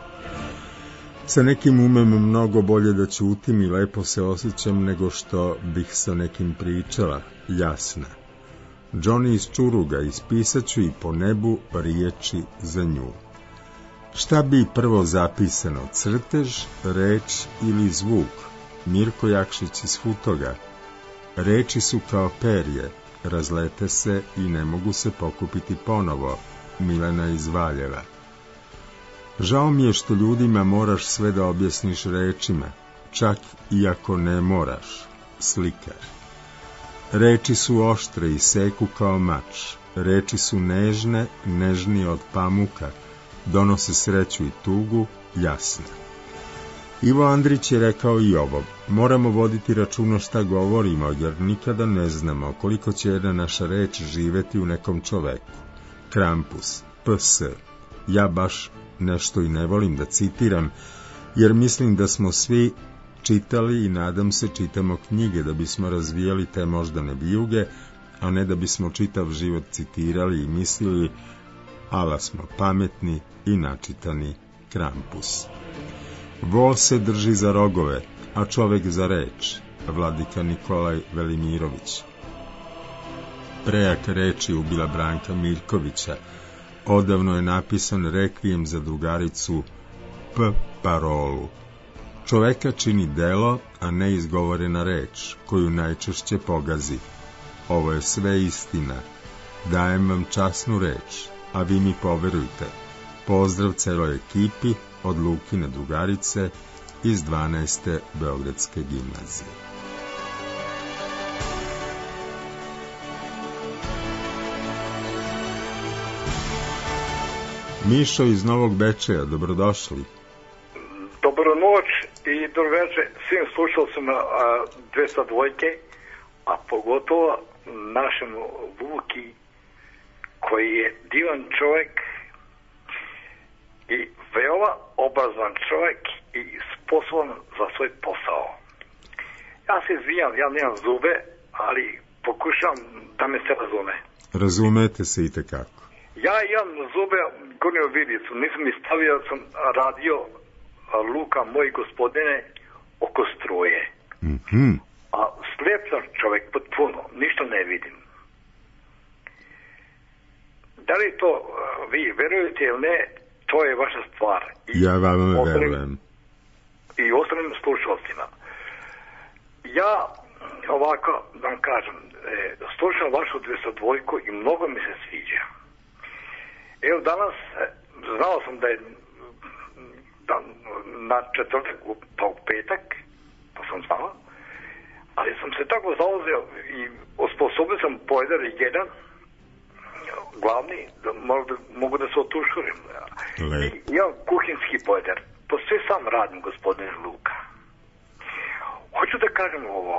Sa nekim umem mnogo bolje da ćutim i lepo se osjećam nego što bih sa nekim pričala, jasna. Johnny iz Čuruga, ispisat ću i po nebu riječi za nju. Šta bi prvo zapisano, crtež, reč ili zvuk? Mirko Jakšić iz Futoga. Reči su kao perje, razlete se i ne mogu se pokupiti ponovo. Milena iz Valjeva. Žao mi je što ljudima moraš sve da objasniš rečima, čak i ako ne moraš. Slikar. Reči su oštre i seku kao mač. Reči su nežne, nežnije od pamuka. Donose sreću i tugu, jasno. Ivo Andrić je rekao i ovo. Moramo voditi računa šta govorimo, jer nikada ne znamo koliko će jedna naša reč živeti u nekom čoveku. Krampus, P S. Ja baš nešto i ne volim da citiram, jer mislim da smo svi čitali i nadam se čitamo knjige da bismo razvijali te moždane vijuge, a ne da bismo čitav život citirali i mislili, ala smo pametni i načitani. Krampus. Vol se drži za rogove, a čovek za reč. Vladika Nikolaj Velimirović. Prejak reči ubila Branka Miljkovića. Odavno je napisan rekvijem za drugaricu P. Parolu. Čoveka čini delo, a ne izgovorena reč, koju najčešće pogazi. Ovo je sve istina. Dajem vam časnu reč, a vi mi poverujte. Pozdrav celoj ekipi od Lukine drugarice iz dvanaeste Beogradske gimnazije. Mišo iz Novog Bečeja, dobrodošli. Dobro noć i dobro večer svim slušalcima dvesta dva, a pogotovo našem Vuki, koji je divan čovjek i veoma obrazovan čovjek i sposoban za svoj posao. Ja se izvijam, ja nemam zube, ali pokušam da me se razume. Razumete se i tekako. Ja imam zube, gornju vidicu, nisam mi stavio, sam radio Luka, moji gospodine, oko struje. Mm-hmm. A slijep sam čovjek potpuno, ništa ne vidim. Da li to vi verujete ili ne, to je vaša stvar. I ja vam ostalim, verujem. I ostalim slušalcima. Ja ovako da vam kažem, e, slušam vašu dvesta dva i mnogo mi se sviđa. Evo danas, znao sam da je da, na četvrtak pa u petak, to sam znao, ali sam se tako zauzeo i osposobio sam pojedar jedan, glavni, da mogu, mogu da se otušurim. I imam kuhinski pojedar. To sve sam radim, gospodine Luka. Hoću da kažem ovo.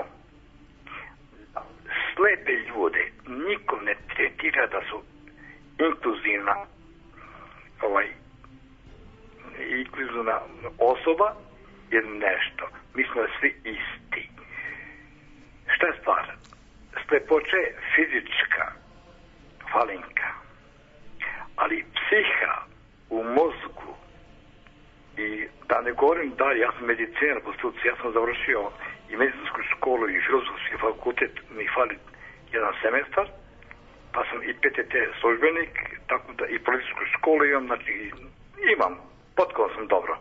Slepe ljude niko ne tretira da su inkluzivna ovaj inkluzivna osoba ili nešto. Mi smo svi isti. Šta je stvar? Slepoća je fizička falinka, ali psiha u mozgu i da ne govorim da ja sam medicinar po struci, ja sam završio i medicinsku školu i filozofski fakultet, mi fali jedan semestar, pa sam i P T T službenik, tako da i policijsku školu imam, znači imam, potkovan sam dobro.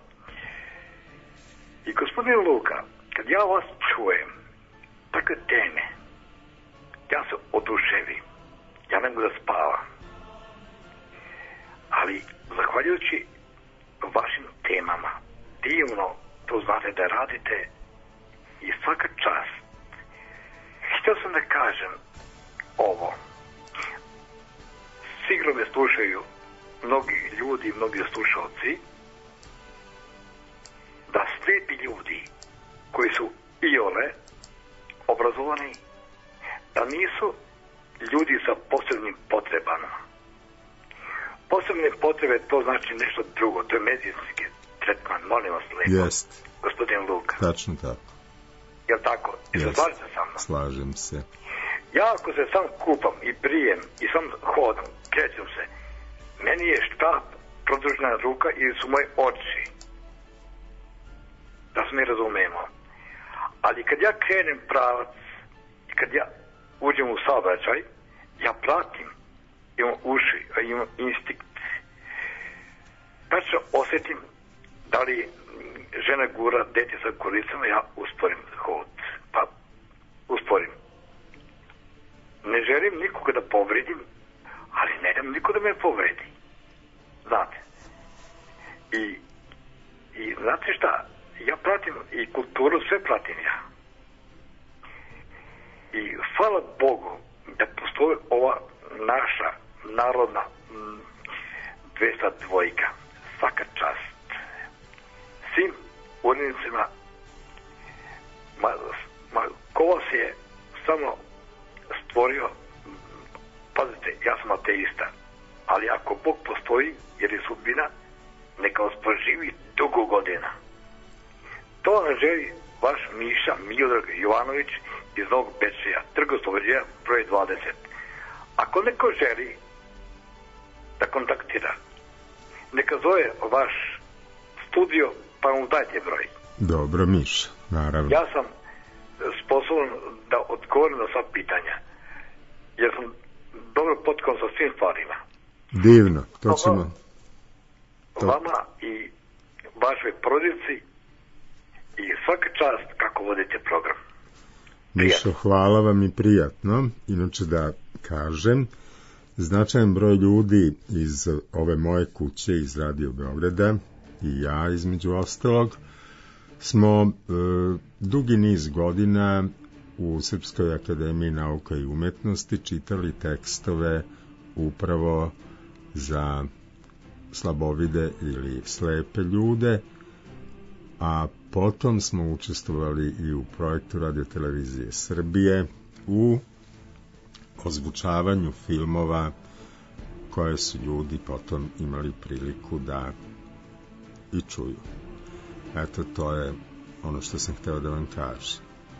I gospodin Luka, kad ja vas čujem takve teme, ja se oduševim, ja ne mogu da spavam. Ali, zahvaljujući vašim temama, divno to znate da radite i svaka čast. Htio sam da kažem ovo. Sigurno me slušaju mnogi ljudi, mnogi slušalci, da slijepi ljudi koji su iole obrazovani, da nisu ljudi sa posebnim potrebama. Posebne potrebe, to znači nešto drugo, to je medicinske tretman, molim vas lepo. Jest. Gospodin Luka. Tačno tako. Jel tako? I se Jest. slažete sa mnom? Slažem se. Ja ako se sam kupam i prijem i sam hodam, krećem se, meni je štap produžena ruka ili su moje oči. Da se mi razumemo. Ali kad ja krenem pravac i kad ja uđem u saobraćaj, ja pratim. Imam uši, imam instinkt. Tačno osjetim da li žena gura dete sa kolicama, ja usporim hod. Pa usporim. Ne želim nikoga da povredim, ali ne dam niko da me povredi. Znate. I, i znate šta, ja pratim i kulturu, sve pratim ja. I hvala Bogu da postoji ova naša narodna m, dvesta dvojka. Svaka čast. Svim urednicima, ma, ma, ko vas je samo stvorio, pazite, ja sam ateista, ali ako Bog postoji, jer je sudbina, neka vas proživi dugo godina. To vam želi vaš Miša Miodrag Jovanović iz Novog Bečeja, Trg Oslobođenja, broj dvadeset. Ako neko želi da kontaktira, neka zove vaš studio, pa mu dajte broj. Dobro, Miša, naravno. Ja sam sposoban da odgovorim na sva pitanja, jer sam dobro potkovan sa svim stvarima. Divno, to ćemo... To... Vama i vašoj porodici i svaka čast kako vodite program. Mišo, hvala vam i prijatno. Inače da kažem, značajan broj ljudi iz ove moje kuće, iz Radio Beograda i ja između ostalog, smo e, dugi niz godina u Srpskoj akademiji nauka i umetnosti čitali tekstove upravo za slabovide ili slepe ljude, a potom smo učestvovali i u projektu Radio-televizije Srbije u ozvučavanju filmova koje su ljudi potom imali priliku da i čuju. Eto, to je ono što sam hteo da vam kažem.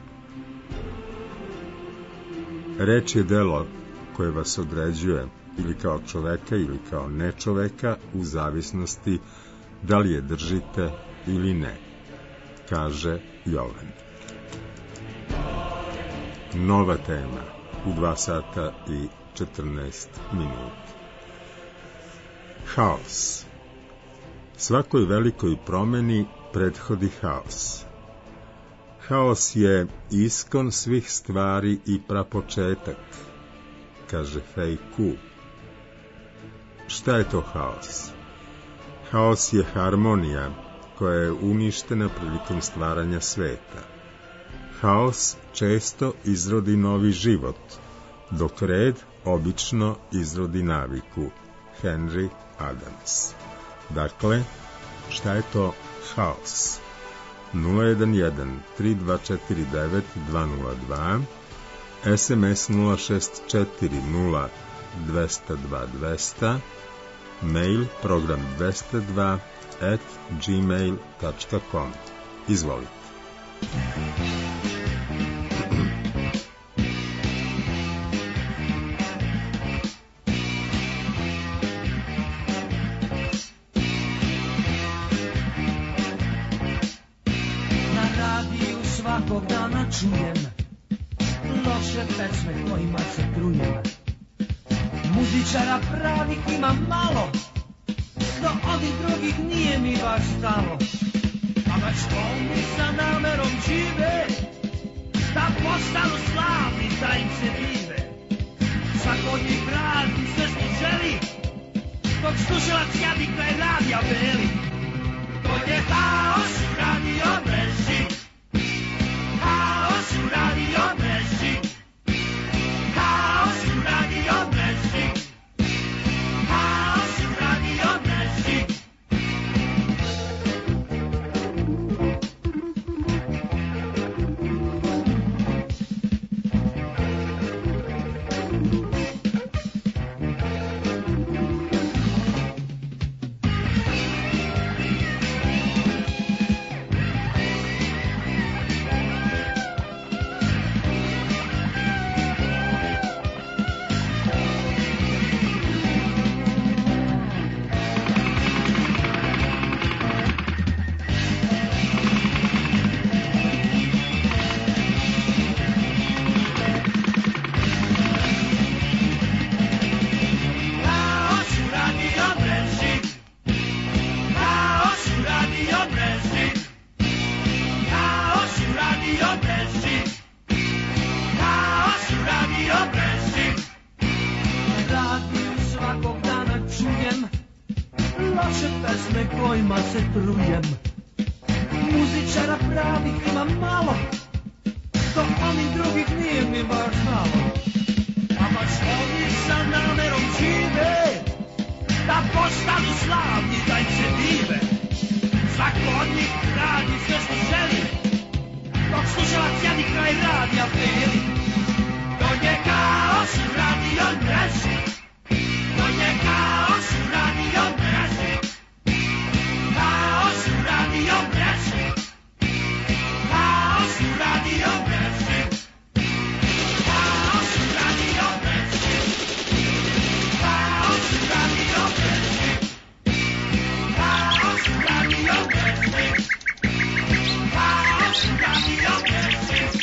Reč je delo koje vas određuje ili kao čoveka ili kao nečoveka u zavisnosti da li je držite ili ne, kaže Jovan. Nova tema u dva sata i četrnaest minuta. Haos. Svakoj velikoj promeni prethodi haos. Haos je iskon svih stvari i prapočetak, kaže Fej Ku. Šta je to haos? Haos je harmonija koja je uništena prilikom stvaranja sveta. Haos često izrodi novi život, dok red obično izrodi naviku. Henry Adams. Dakle, šta je to haos? nula jedan jedan tri dva četiri devet dva nula dva, es em es nula šest četiri nula dva zero dva dva zero, mail program dvesta dva at gmail dot com. Izvolite. Svakog dana čujem loše pesme kojima se trujem. Muzičara pravih ima malo, do ovih drugih nije mi baš stalo. A baš oni sa namerom žive, da postanu slavni, da im se dive. Svako od njih radi sve što želi, dok slušalac javi kraj radija veli. To je haos u radio mreži, haos u radio mreži, haos u radio mreži, haos u radio mreži. svakog dana čujem loše pesme kojima se trujem. Muzičara pravih ima malo, dok onih drugih nije mi baš malo. A baš ovi sa namerom žive, da postanu slavni, da im se dive. Svako od njih radi sve što želi, dok slušalac jadi kraj radija peli. To je kaos u radio mreži, to je kaos u radio mreži, kaos u radio mreži, kaos u radio mreži, kaos u radio mreži, kaos u radio mreži, kaos u radio mreži, kaos u radio mreži.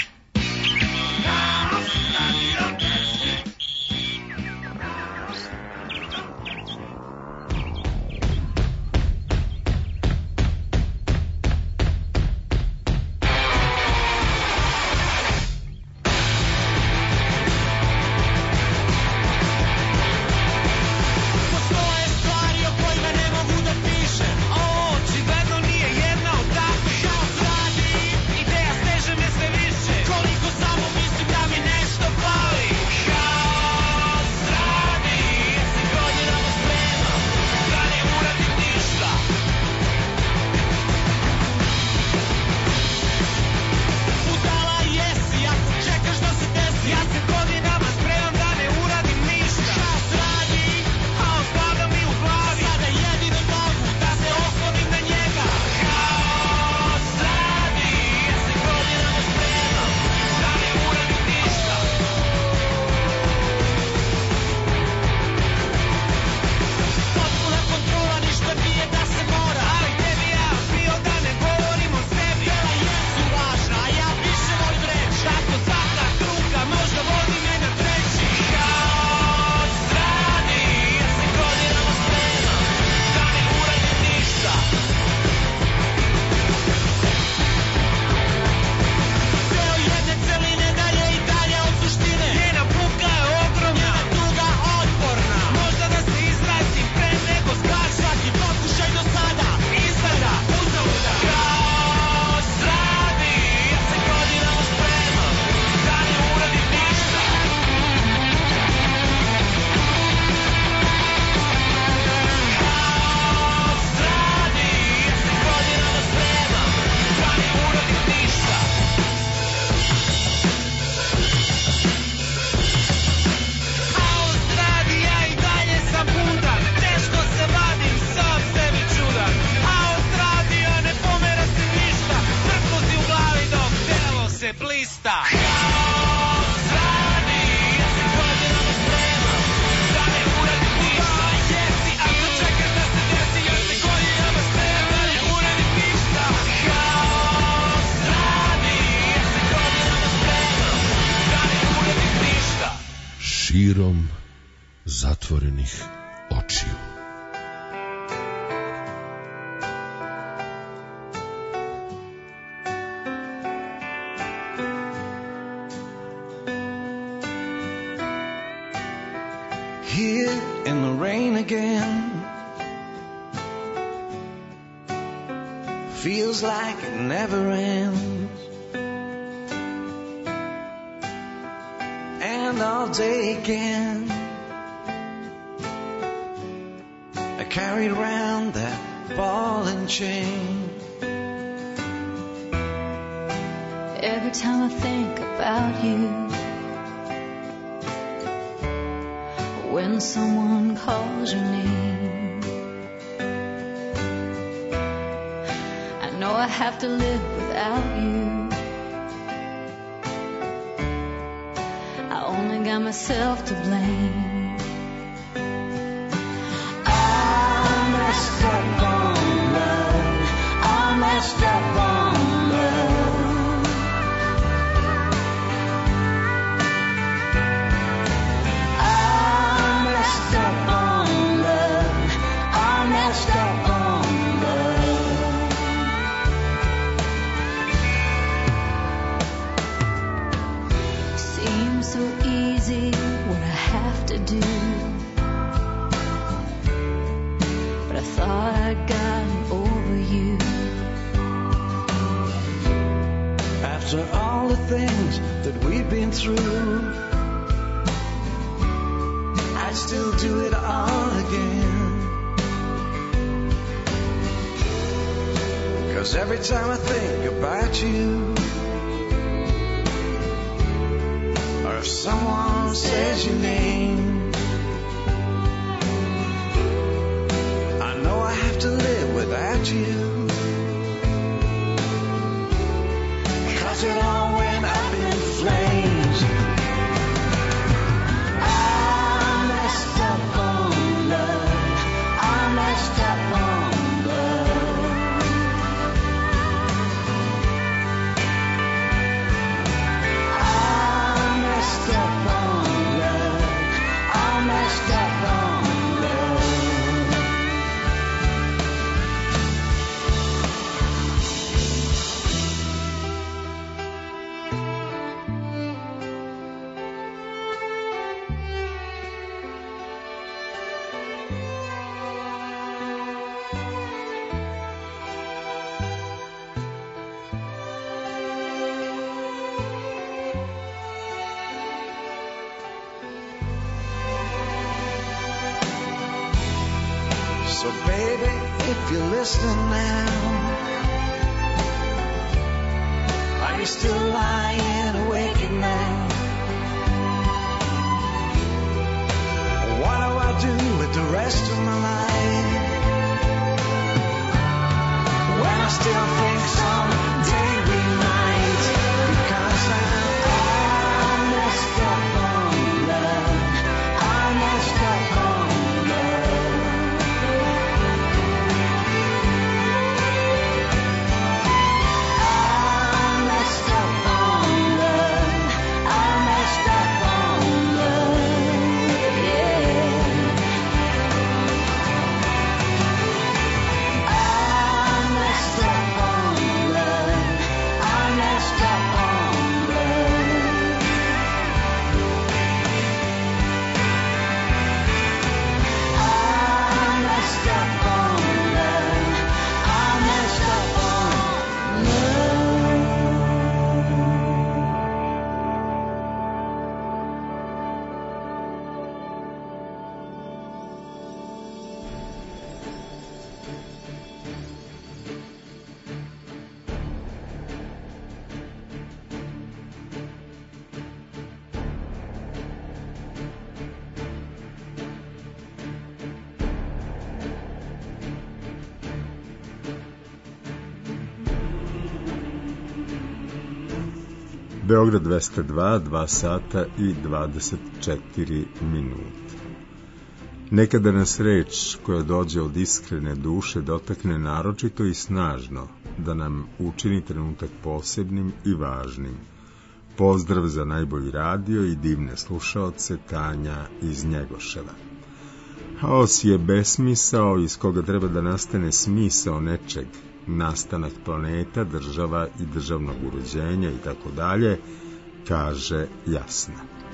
Širom zatvorenih očiju. Here in the rain again, feels like it never ends. And all day again, I carried around that ball and chain. Every time I think about you, when someone calls your name, I know I have to live without you. Got myself to blame. I'm messed up on love. I'm messed up on love. I'm messed up on love. I'm messed up on love. Seems so easy what I have to that we've been through, I'd still do it all again. 'Cause every time I think about you, or if someone says your name, I know I have to live without you. 'Cause it all went up in flames. I messed up on love. I messed up on love. I messed up on love. I messed up on love. So baby, if you're listening now, are you still lying awake at night? What do I do with the rest of my life? When I still think someday we might, because I, I messed up on love. I messed up on love. Beograd dvesta dva, dva sata i dvadeset četiri minute. Nekada nas reč koja dođe od iskrene duše dotakne naročito i snažno, da nam učini trenutak posebnim i važnim. Pozdrav za najbolji radio i divne slušaoce, Tanja iz Njegoševa. Haos je besmisao iz koga treba da nastane smisao nečeg, nastanak planeta, država i državnog uređenja i tako dalje, kaže Jasna.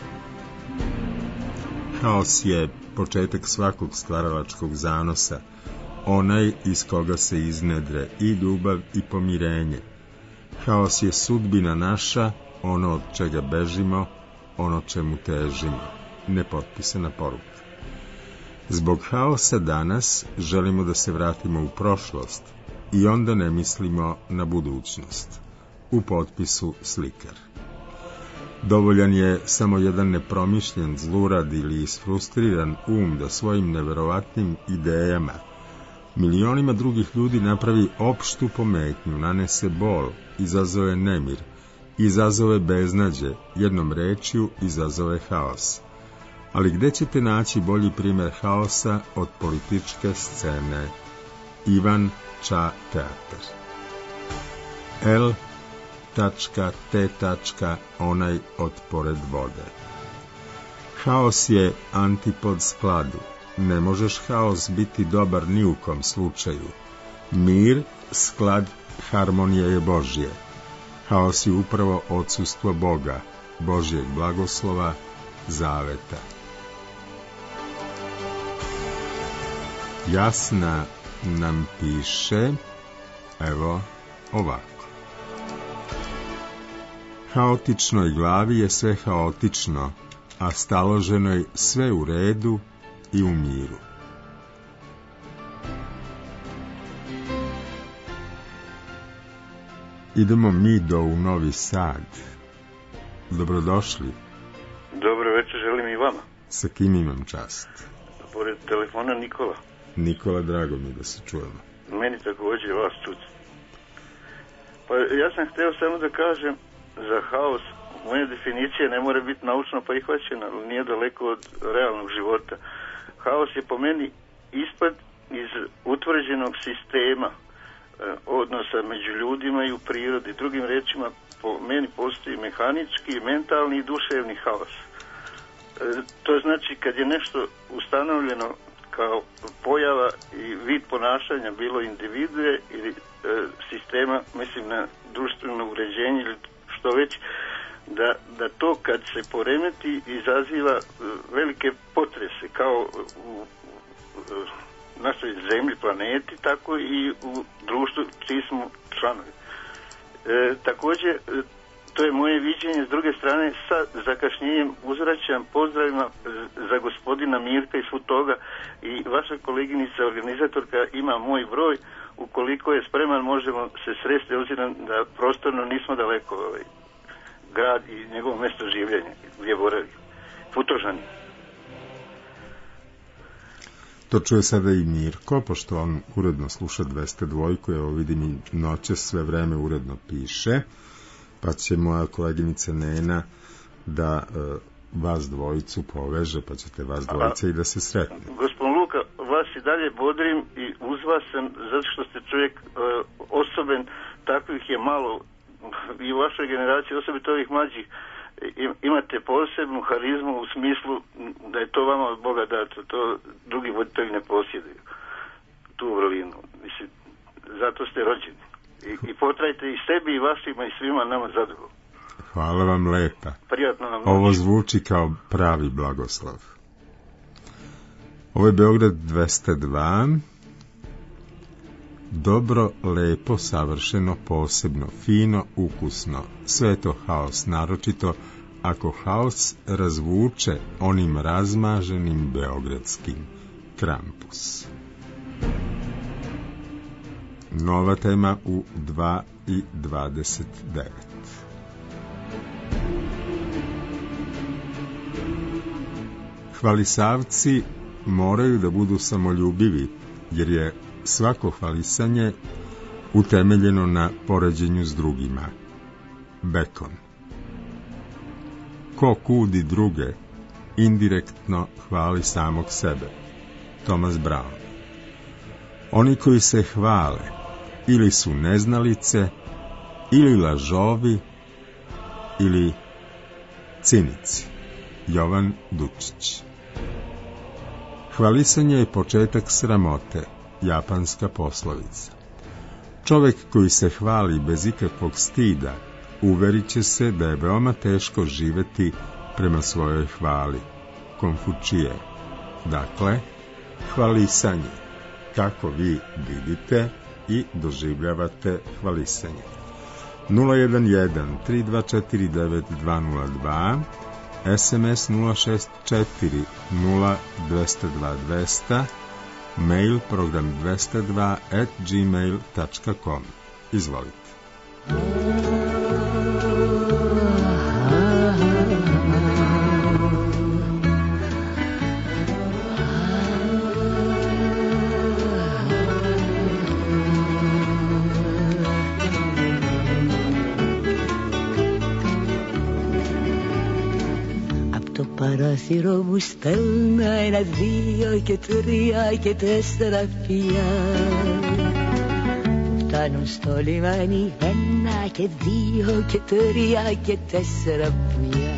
Haos je početak svakog stvaralačkog zanosa, onaj iz koga se iznedre i ljubav i pomirenje. Haos je sudbina naša, ono od čega bežimo, ono čemu težimo. Nepotpisana poruka. Zbog haosa danas želimo da se vratimo u prošlost i onda ne mislimo na budućnost. U potpisu Slikar. Dovoljan je samo jedan nepromišljen zlurad ili isfrustriran um da svojim neverovatnim idejama milionima drugih ljudi napravi opštu pometnju, nanese bol, izazove nemir, izazove beznađe, jednom rečju izazove haos. Ali gde ćete naći bolji primjer haosa od političke scene? Ivan Ča teatar. L T onaj od pored vode. Haos je antipod skladu. Ne možeš haos biti dobar ni u kom slučaju. Mir, sklad, harmonija je Božje. Haos je upravo odsustvo Boga, Božjeg blagoslova, zaveta. Jasna nam piše, evo ovako. haotičnoj glavi je sve haotično, a staloženoj sve u redu i u miru. Idemo mi do u Novi Sad. Dobrodošli. Dobro večer, želim i vama. Sa kim imam čast? Pored telefona Nikola. Nikola, drago mi da se čujemo. Meni također vas čuti. Pa ja sam htio samo da kažem za haos, moja definicija ne mora biti naučno prihvaćena, ali nije daleko od realnog života. Haos je po meni ispad iz utvrđenog sistema odnosa među ljudima i u prirodi. Drugim rečima, po meni postoji mehanički, mentalni i duševni haos. E, to znači kad je nešto ustanovljeno kao pojava i vid ponašanja, bilo individue ili e, sistema, mislim na društveno uređenje ili što već, da, da to kad se poremeti izaziva velike potrese, kao u, u našoj zemlji, planeti, tako i u društvu čiji smo članovi. E, također, to je moje viđenje. S druge strane, sa zakašnjenjem uzvraćam pozdravima za gospodina Mirka i Futoga, i vaša koleginica, organizatorka, ima moj broj. Ukoliko je spreman, možemo se sresti, obzirom da prostorno nismo daleko ovaj grad i njegovo mjesto življenja gdje boravi. Futožani. To čuje sada i Mirko, pošto on uredno sluša dvesta dva, evo vidim i noće sve vreme uredno piše, pa će moja koleginica Nena da e, vas dvojicu poveže, pa ćete vas dvojice i da se sretne. Gospodin Luka, vas i dalje bodrim i uz vas sam, zato što ste čovjek e, osoben, takvih je malo i u vašoj generaciji, osobito ovih mlađih. Imate posebnu harizmu u smislu da je to vama od Boga dato, to drugi voditelji ne posjeduju, tu vrlinu. Mislim, zato ste rođeni. I, i potrajte i sebi i vašima i svima nama zadovoljno. Hvala vam lepa. Prijatno nam. Ovo zvuči kao pravi blagoslov. Ovo je Beograd dvesta dva. Dobro, lepo, savršeno, posebno, fino, ukusno. Sve je to haos, naročito ako haos razvuče onim razmaženim beogradskim. Krampus. Nova tema u dva i dvadeset devet. Hvalisavci moraju da budu samoljubivi, jer je svako hvalisanje utemeljeno na poređenju s drugima. Bacon. Ko kudi druge, indirektno hvali samog sebe. Thomas Brown. Oni koji se hvale ili su neznalice, ili lažovi, ili cinici. Jovan Dučić. Hvalisanje je početak sramote. Japanska poslovica. Čovjek koji se hvali bez ikakvog stida, uverit će se da je veoma teško živeti prema svojoj hvali. Konfučije. Dakle, hvalisanje. Kako vi vidite i doživljavate hvalisanje. nula jedan jedan tri dva četiri devet dva nula dva, es em es nula šest četiri nula dva nula dva dva nula, mail program dvesta dva at gmail tačka com. Izvolite. Παράθυρο μου στέλνα ένα, δύο και τρία και τέσσερα φιλιά. Φτάνουν στο λιμάνι ένα και δύο και τρία και τέσσερα πουλιά.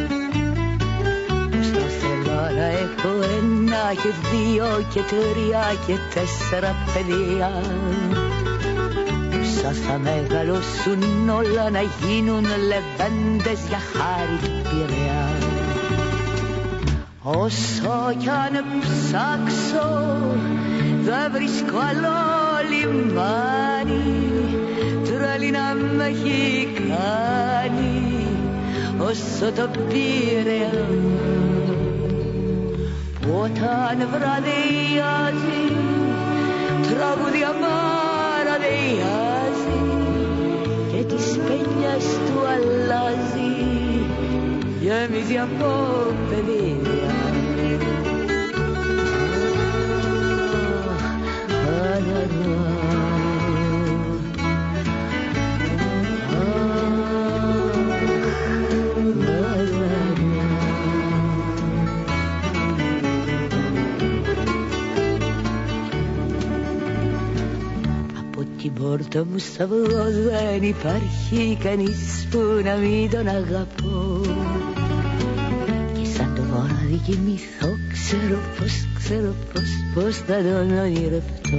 Στο θέλω να έχω ένα και δύο και τρία και τέσσερα παιδιά. Όσα θα μεγαλώσουν όλα να γίνουν λεβέντες για χάρη του Πειραιά. Όσο κι αν ψάξω δεν βρίσκω άλλο λιμάνι, τρέλη να με έχει κάνει όσο το Πειραιά. Όταν βραδιάζει, τραγούδια παραδιάζει και τις πένιες του αλλάζει, γεμίζει από παιδεία. Την πόρτα μου σταυρός δεν υπάρχει κανείς που να μην τον αγαπώ. Και σαν το βράδυ κοιμηθώ ξέρω πως, ξέρω πως, πως θα τον ονειρευτώ.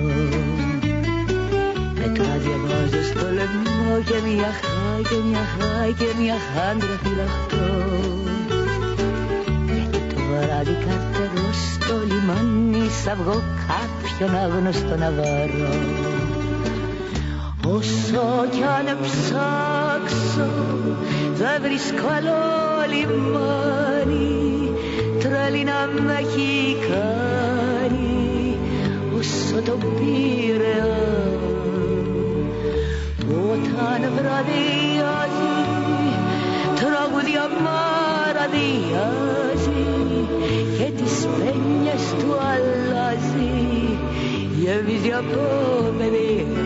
Μετά διαβάζω στο λαιμό και μια χά και μια χά και μια χάντρα φυλαχτώ. Γιατί το βράδυ καρτερώ στο λιμάνι σ' αυγό κάποιον άγνωστο να βαρώ. Όσο κι αν ψάξω δεν βρίσκω άλλο λιμάνι, τρέλη να μ' έχει κάνει όσο το Πειραιά. Όταν βραδιάζει, τραγούδια μαραδιάζει και τις πένιες του αλλάζει, γεμίζει από παιδεία.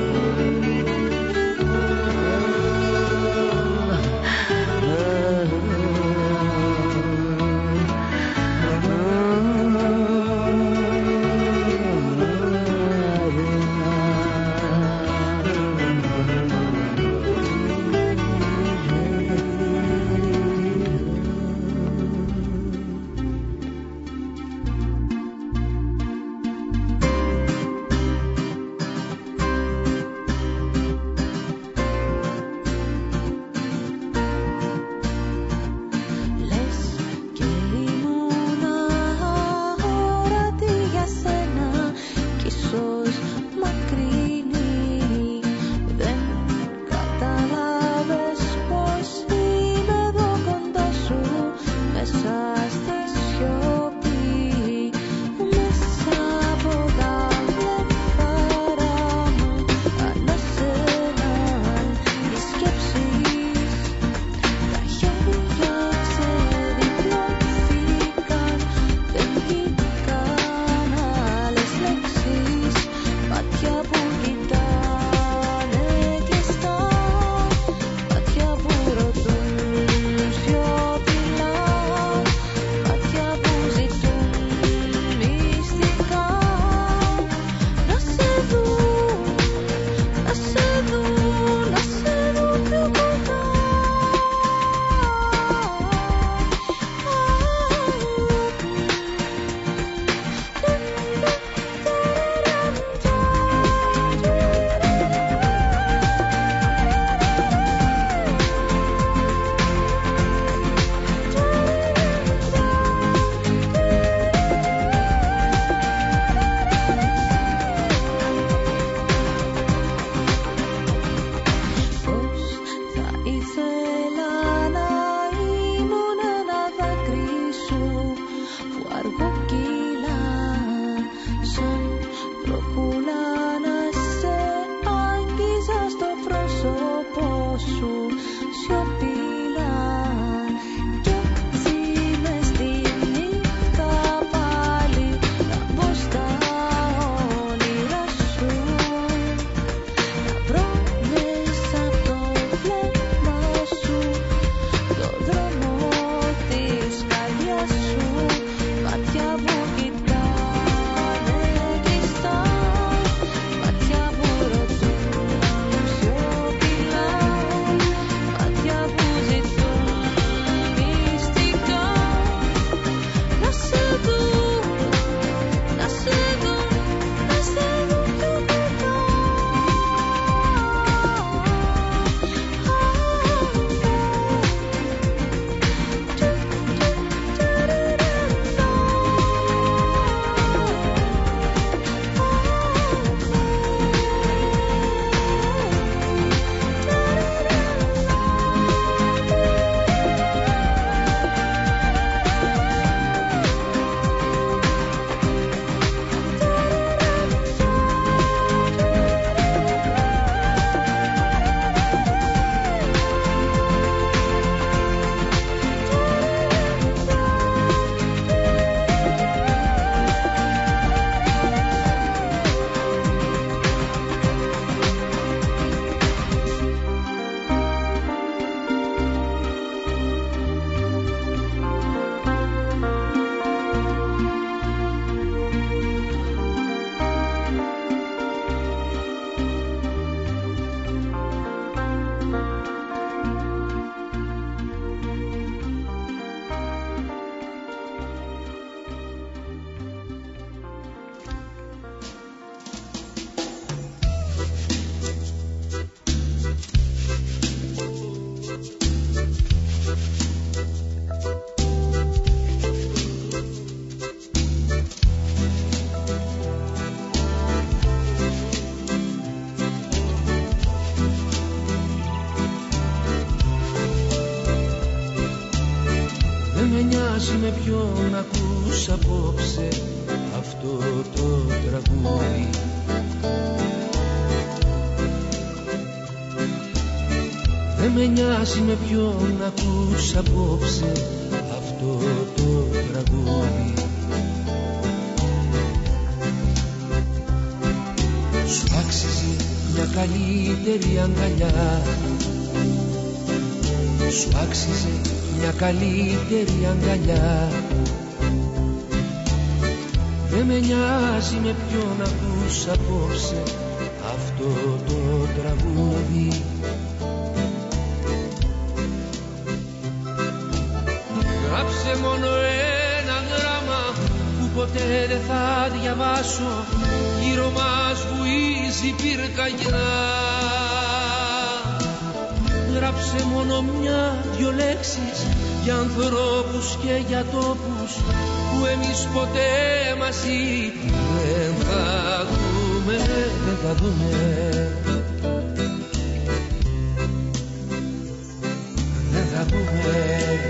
νοιάζει με ποιον ακούς απόψε αυτό το τραγούδι. Δεν με νοιάζει με ποιον ακούς απόψε αυτό το τραγούδι. Σου άξιζε μια καλύτερη αγκαλιά, σου άξιζε μια καλύτερη αγκαλιά. Δεν με νοιάζει με ποιον ακούς απόψε αυτό το τραγούδι. Γράψε μόνο ένα γράμμα που ποτέ δεν θα διαβάσω, γύρω μας βουίζει πυρκαγιά. Γράψε μόνο μια-δυο λέξεις για ανθρώπους και για τόπους που εμείς ποτέ μαζί δεν θα δούμε, δεν θα δούμε, δεν θα δούμε.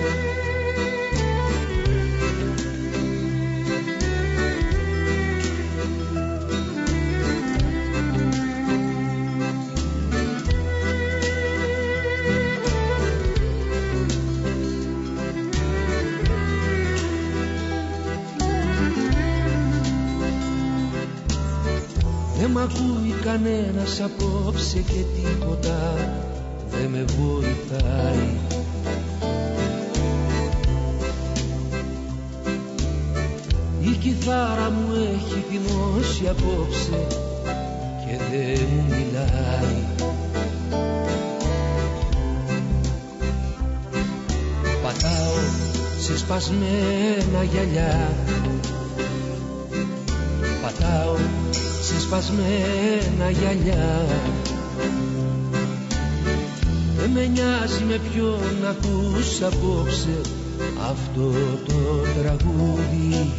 Δεν μ' ακούει κανένας απόψε και τίποτα δεν με βοηθάει. Η κιθάρα μου έχει θυμώσει απόψε και δεν μου μιλάει. Πατάω σε σπασμένα γυαλιά, πατάω σε σπασμένα γυαλιά. Δεν με νοιάζει με ποιον ακούς απόψε αυτό το τραγούδι.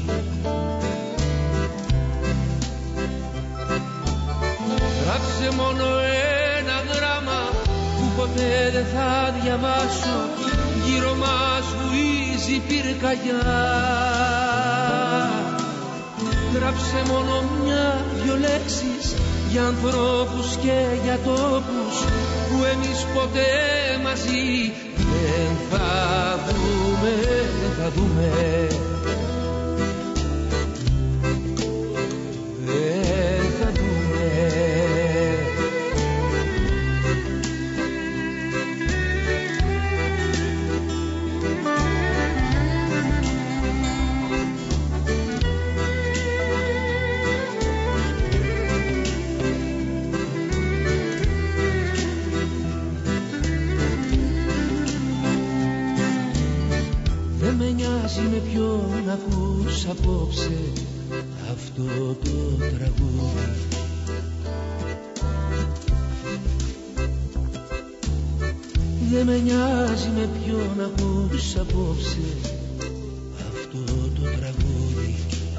Γράψε μόνο ένα γράμμα που ποτέ δεν θα διαβάσω, γύρω μας βουίζει πυρκαγιά. Γράψε μόνο μια-δυο λέξεις για ανθρώπους και για τόπους που εμείς ποτέ μαζί δεν θα δούμε, δεν θα δούμε, δεν θα δούμε. Δεν με νοιάζει με ποιον ακούς απόψε αυτό το τραγούδι. Δεν με νοιάζει με ποιον ακούς απόψε αυτό το τραγούδι.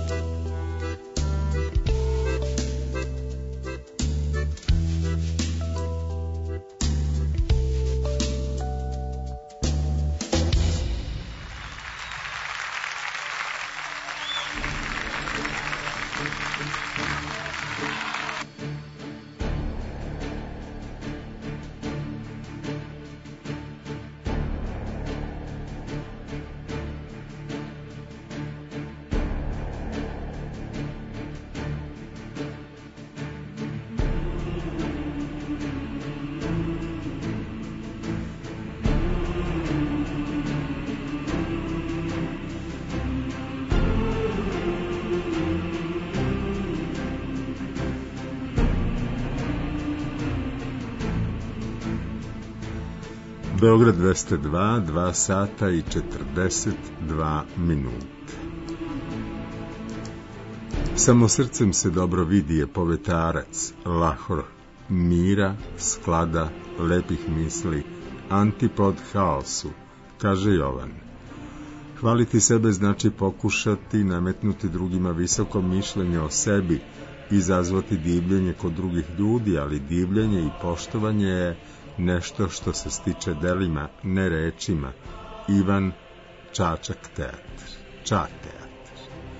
Beograd dvesta dva, dva sata i četrdeset dva minute. Samo srcem se dobro vidi je povetarac, lahor, mira, sklada, lepih misli, antipod haosu, kaže Jovan. Hvaliti sebe znači pokušati nametnuti drugima visoko mišljenje o sebi, izazvati divljenje kod drugih ljudi, ali divljenje i poštovanje je nešto što se stiče delima, ne rečima. Ivan Čačak teatr, Ča teatr.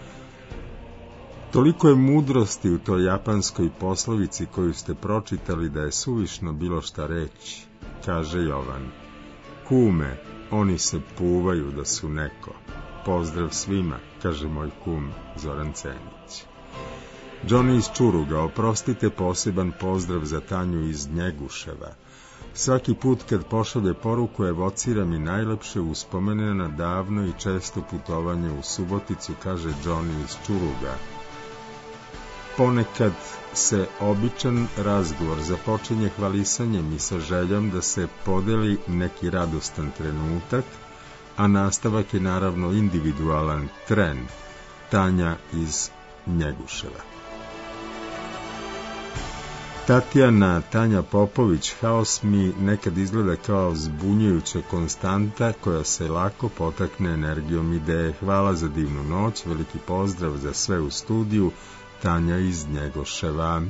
Toliko je mudrosti u toj japanskoj poslovici koju ste pročitali da je suvišno bilo šta reći, kaže Jovan. Kume, oni se puvaju da su neko. Pozdrav svima, kaže moj kum Zoran Cenić. Johnny iz Čuruga, oprostite, poseban pozdrav za Tanju iz Njeguševa. Svaki put kad pošalje poruku evocira mi najlepše uspomene na davno i često putovanje u Suboticu, kaže Johnny iz Čuruga. Ponekad se običan razgovor započinje hvalisanjem i sa željom da se podeli neki radostan trenutak, a nastavak je naravno individualan tren. Tanja iz Njeguševa. Tatjana Tanja Popović, haos mi nekad izgleda kao zbunjujuća konstanta koja se lako potakne energijom ideje. Hvala za divnu noć, veliki pozdrav za sve u studiju, Tanja iz Njegoševa.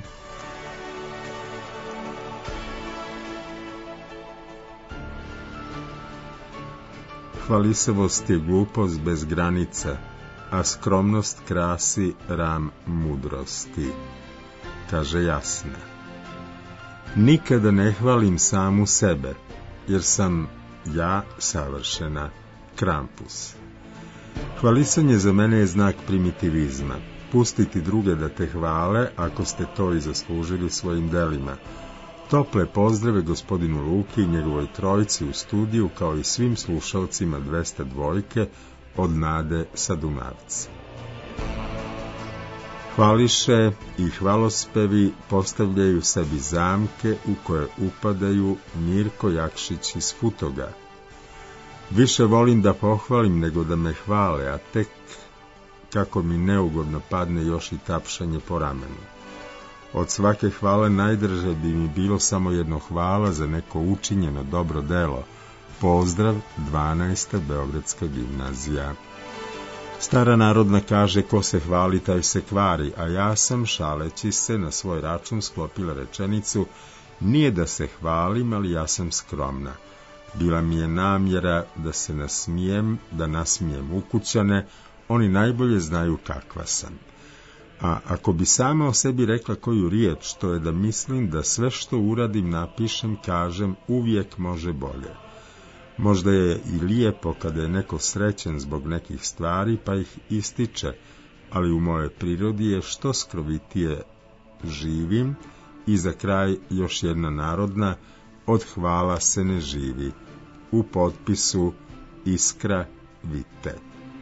Hvalisavost je glupost bez granica, a skromnost krasi ram mudrosti, kaže Jasna. Nikada ne hvalim samu sebe, jer sam ja savršena. Krampus. Hvalisanje za mene je znak primitivizma. Pustiti druge da te hvale, ako ste to i zaslužili svojim delima. Tople pozdrave gospodinu Luki i njegovoj trojici u studiju, kao i svim slušalcima dvesta dvojke od Nade sa Dunavca. Hvališe i hvalospevi postavljaju sebi zamke u koje upadaju Mirko Jakšić iz Futoga. Više volim da pohvalim nego da me hvale, a tek kako mi neugodno padne još i tapšanje po ramenu. Od svake hvale najdraže bi mi bilo samo jedno hvala za neko učinjeno dobro delo. Pozdrav, dvanaesta Beogradska gimnazija. Stara narodna kaže, ko se hvali, taj se kvari, a ja sam, šaleći se, na svoj račun sklopila rečenicu, nije da se hvalim, ali ja sam skromna. Bila mi je namjera da se nasmijem, da nasmijem ukućane, oni najbolje znaju kakva sam. A ako bi sama o sebi rekla koju riječ, to je da mislim da sve što uradim, napišem, kažem, uvijek može bolje. Možda je i lijepo kada je neko srećen zbog nekih stvari, pa ih ističe, ali u mojoj prirodi je što skrovitije živim. I za kraj još jedna narodna, od hvala se ne živi. U potpisu Iskra Vite.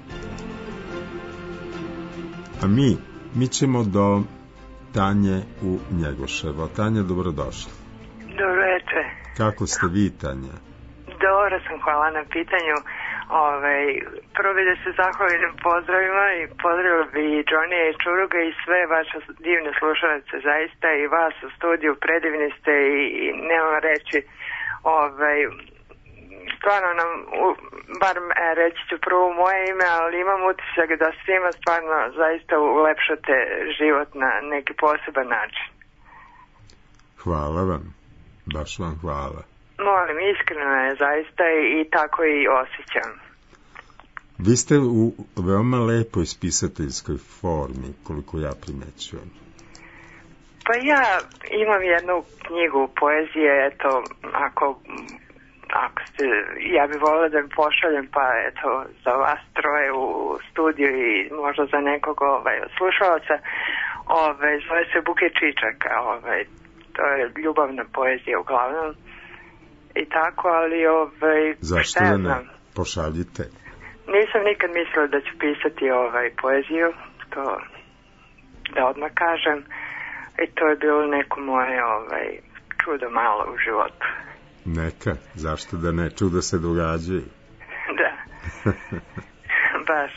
A mi, mi ćemo do Tanje u Njegoševo. Tanja, dobrodošla. Dobro večer. Kako ste vi, Tanja? Dobro sam, hvala na pitanju. Ove, prvo bi da se zahvalim pozdravima i pozdravila bi i Johnny i Čuruga i sve vaše divne slušalice, zaista i vas u studiju, predivni ste i, i nemam reći, ove, stvarno nam, u, bar e, reći ću prvo moje ime, ali imam utisak da svima stvarno zaista ulepšate život na neki poseban način. Hvala vam, baš vam hvala. Molim, iskreno je zaista i, i tako i osjećam. Vi ste u veoma lepoj spisateljskoj formi, koliko ja primećujem. Pa ja imam jednu knjigu poezije, eto, ako, ako ste, ja bih volila da mi pošaljem, pa eto, za vas troje u studiju i možda za nekog ovaj, slušalaca, ovaj, zove se Buke Čičaka, ovaj, to je ljubavna poezija uglavnom. I tako, ali ovaj, zašto da ne? Pošaljite. Nisam nikad mislila da ću pisati ovaj poeziju, to da odmah kažem, i to je bilo neko moje ovaj čudo malo u životu. Neka, zašto da ne? Čuda se događaju. Da. Baš.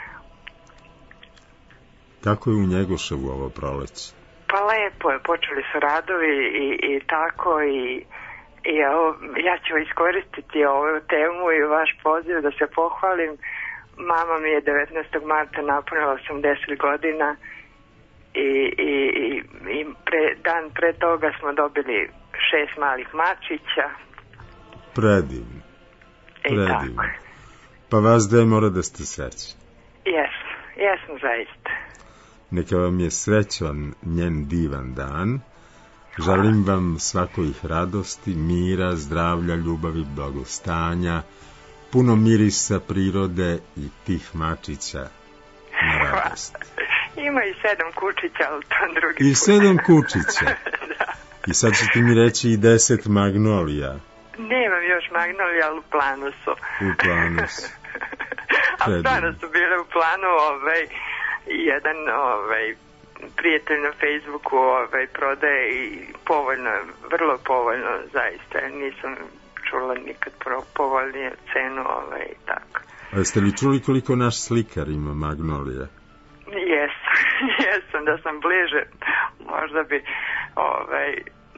Kako je u Njegoševu ovo proleće? Pa lepo je, počeli su radovi i, i tako i I evo, ja ću iskoristiti ovu temu i vaš poziv da se pohvalim. Mama mi je devetnaestog marta napunila osamdeset godina i, i, i, i pre, dan pre toga smo dobili šest malih mačića. Predivno. I Predivno. tako. Pa vas dve mora da ste srećni. Jesam, jesam zaista. Neka vam je srećan njen divan dan. Želim vam svakojih radosti, mira, zdravlja, ljubavi, blagostanja, puno mirisa prirode i tih mačića na radost. Ima i sedam kučića, ali to drugi I sedam kučića. Da. I sad ćete mi reći i deset magnolija. Nemam još magnolija, ali u planu su. U planu su. A stvarno su bile u planu, ovaj, jedan ovaj, prijatelj na Facebooku ovaj, prodaje i povoljno, vrlo povoljno zaista, nisam čula nikad povoljnije cenu ovaj, tako. A jeste li čuli koliko naš slikar ima magnolije? Jesam, jesam, da sam bliže, možda bi ovaj,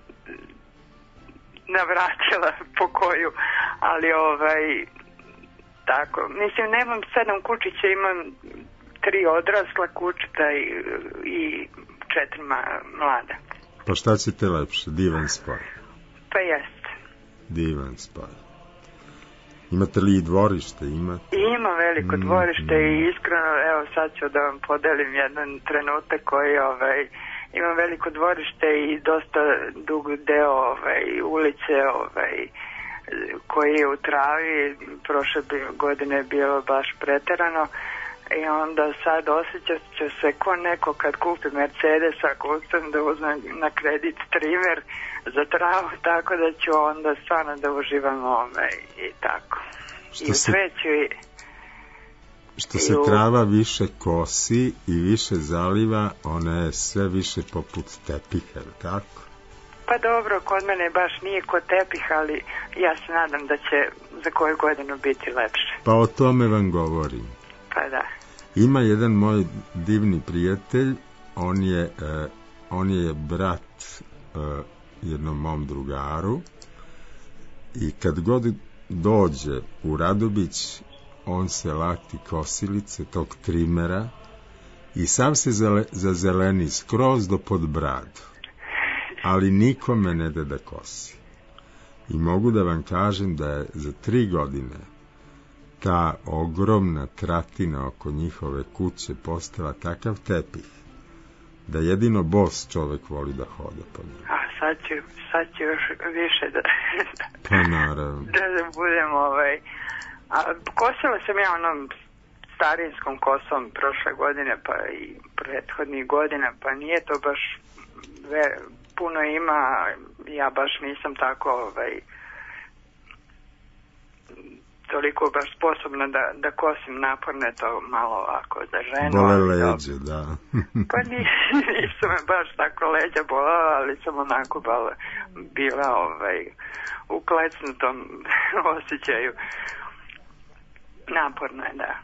navratila po koju, ali ovaj, tako, mislim, nemam sedam kučića, imam tri odrasla kučeta i, i četiri ma, mlada. Pa šta ćete lepše, divan spoj? Pa jeste. Divan spoj. Imate li i dvorište? Imate? Ima veliko mm, dvorište mm. i iskreno, evo sad ću da vam podelim jedan trenutak koji, ovaj, imam veliko dvorište i dosta dug deo ovaj, ulice ovaj, koji je u travi, prošle godine je bilo baš preterano i onda sad osjećat ću se ko neko kad kupi Mercedes, ako ustavim da uzmem na kredit trimer za travu, tako da ću onda stvarno da uživam ovaj, i tako. Što I u se, cveću i... Što se u... trava više kosi i više zaliva, ona je sve više poput tepiha, tako? Pa dobro, kod mene baš nije kod tepih, ali ja se nadam da će za koju godinu biti lepše. Pa o tome vam govorim. Pa da. Ima jedan moj divni prijatelj, on je, eh, on je brat eh, jednom mom drugaru i kad god dođe u Radobić, on se lati kosilice tog trimera i sam se zale, zazeleni skroz do pod bradu, ali nikome ne da da kosi. I mogu da vam kažem da je za tri godine ta ogromna tratina oko njihove kuće postala takav tepih da jedino bos čovek voli da hoda po njemu. A sad ću, sad ću još više da, pa naravno. da budem ovaj... A, kosila sam ja onom starinskom kosom prošle godine pa i prethodnih godina, pa nije to baš ve, puno ima, ja baš nisam tako ovaj, toliko baš sposobna da, da kosim naporne, to malo ovako za ženu. Bole leđe, da. Pa nisu me baš tako leđa bolala, ali sam onako bala, bila ovaj, u klecnutom osjećaju. Naporno je, da.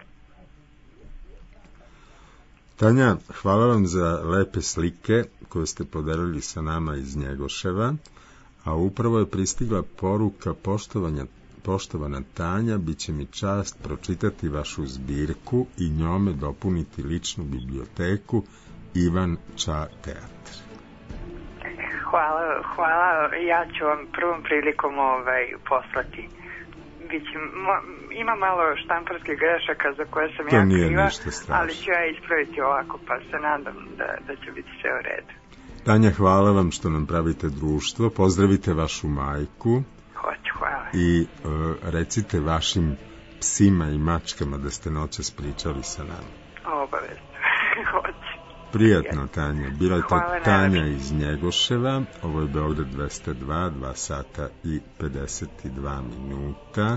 Tanja, hvala vam za lepe slike koje ste podelili sa nama iz Njegoševa, a upravo je pristigla poruka poštovanja, poštovana Tanja, bit će mi čast pročitati vašu zbirku i njome dopuniti ličnu biblioteku Ivan Ča teatr. Hvala, hvala, ja ću vam prvom prilikom ovaj, poslati. Biće, mo, ima malo štamparskih grešaka za koje sam to ja kriva, ali ću ja ispraviti ovako, pa se nadam da, da će biti sve u redu. Tanja, hvala vam što nam pravite društvo, pozdravite vašu majku. Hoću, hvala. I uh, recite vašim psima i mačkama da ste noćas pričali sa nama. Obavezno, hoću. Prijatno, Tanja. Bila je to Tanja iz Njegoševa. Ovo je Beograd dvesta dva, dva sata i pedeset dva minuta.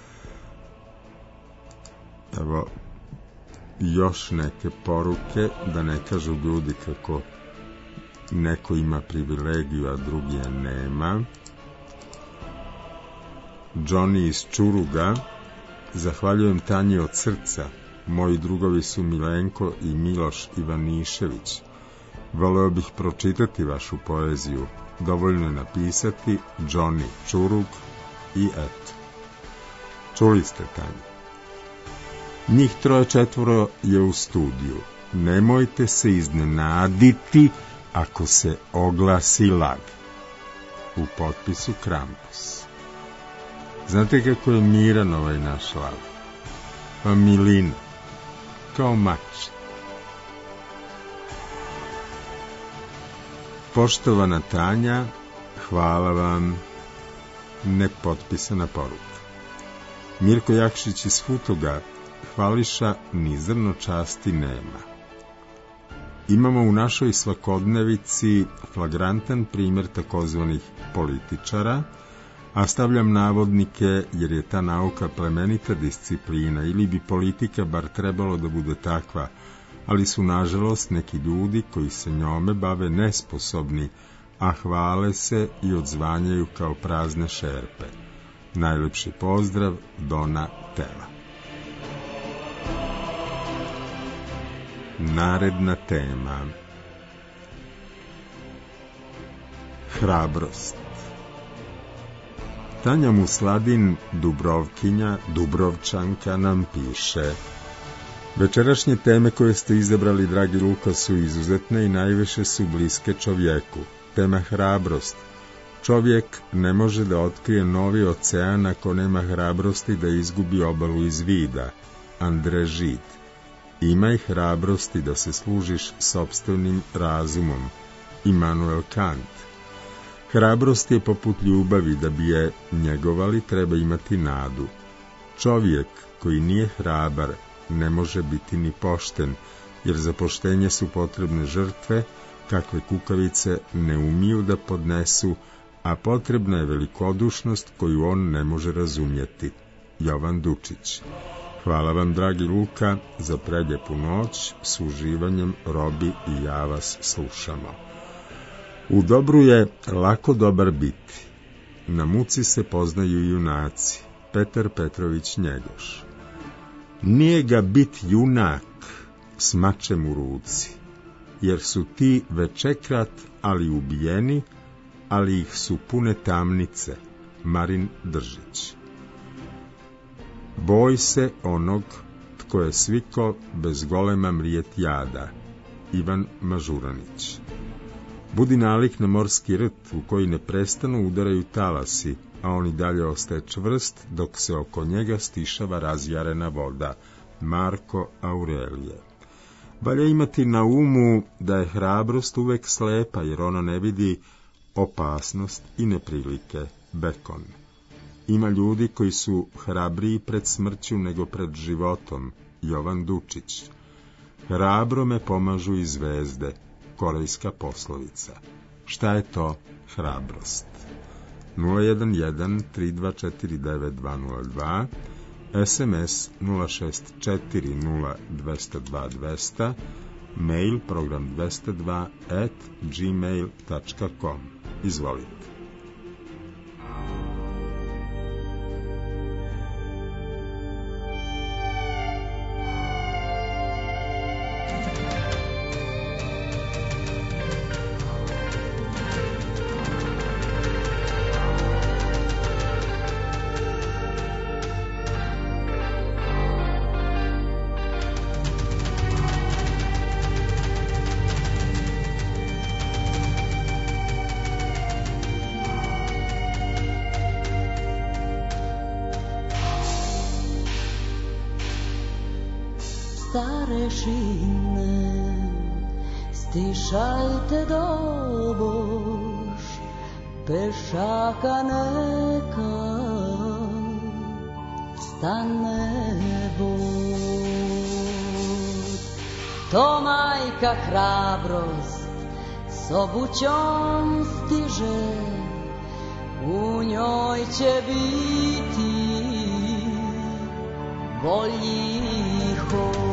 Evo, još neke poruke, da ne kažu ljudi kako neko ima privilegiju, a drugi je nema. Johnny iz Čuruga. Zahvaljujem Tanji od srca. Moji drugovi su Milenko i Miloš Ivanišević. Voleo bih pročitati vašu poeziju. Dovoljno je napisati Johnny Čurug i eto. Čuli ste, Tanja. Njih troje četvoro je u studiju. Nemojte se iznenaditi ako se oglasi lag. U potpisu Krampus. Znate kako je miran ovaj naš lav? pa milina, kao mač. Poštovana Tanja, hvala vam, nepotpisana poruka. Mirko Jakšić iz Futoga, hvališa ni zrno časti nema. Imamo u našoj svakodnevici flagrantan primjer takozvanih političara, a stavljam navodnike jer je ta nauka plemenita disciplina ili bi politika bar trebalo da bude takva, ali su nažalost neki ljudi koji se njome bave nesposobni, a hvale se i odzvanjaju kao prazne šerpe. Najlepši pozdrav, Dona Tela. Naredna tema. Hrabrost. Tanja Musladin, Dubrovkinja, Dubrovčanka, nam piše: večerašnje teme koje ste izabrali, dragi Luka, su izuzetne i najviše su bliske čovjeku. Tema hrabrost. Čovjek ne može da otkrije novi ocean ako nema hrabrosti da izgubi obalu iz vida. Andre Žid. Imaj hrabrosti da se služiš sopstvenim razumom. Immanuel Kant. Hrabrost je poput ljubavi, da bi je njegovali treba imati nadu. Čovjek koji nije hrabar ne može biti ni pošten, jer za poštenje su potrebne žrtve, kakve kukavice ne umiju da podnesu, a potrebna je velikodušnost koju on ne može razumjeti. Jovan Dučić. Hvala vam, dragi Luka, za preljepu noć, s uživanjem Robi i ja vas slušamo. U dobru je lako dobar biti. Na muci se poznaju junaci. Petar Petrović Njegoš. Nije ga bit junak s mačem u ruci, jer su ti večekrat ali ubijeni, ali ih su pune tamnice. Marin Držić. Boj se onog tko je sviko bez golema mrijet jada. Ivan Mažuranić. Budi nalik na morski rt u koji ne prestanu udaraju talasi, a on i dalje ostaje čvrst dok se oko njega stišava razjarena voda. Marko Aurelije. Valja imati na umu da je hrabrost uvek slepa, jer ona ne vidi opasnost i neprilike. Bekon. Ima ljudi koji su hrabriji pred smrću nego pred životom. Jovan Dučić. Hrabro me pomažu i zvezde. Korejska poslovica. Šta je to hrabrost? nula jedan jedan tri dva četiri devet dva nula dva, es em es nula šest četiri nula dva nula dva dva nula nula, mail program dvesta dva at gmail tačka com. Izvolite. Starešine, stišajte doboš, pešaka neka stane bod. To majka hrabrost s obućom stiže, u njoj će biti bolji hod.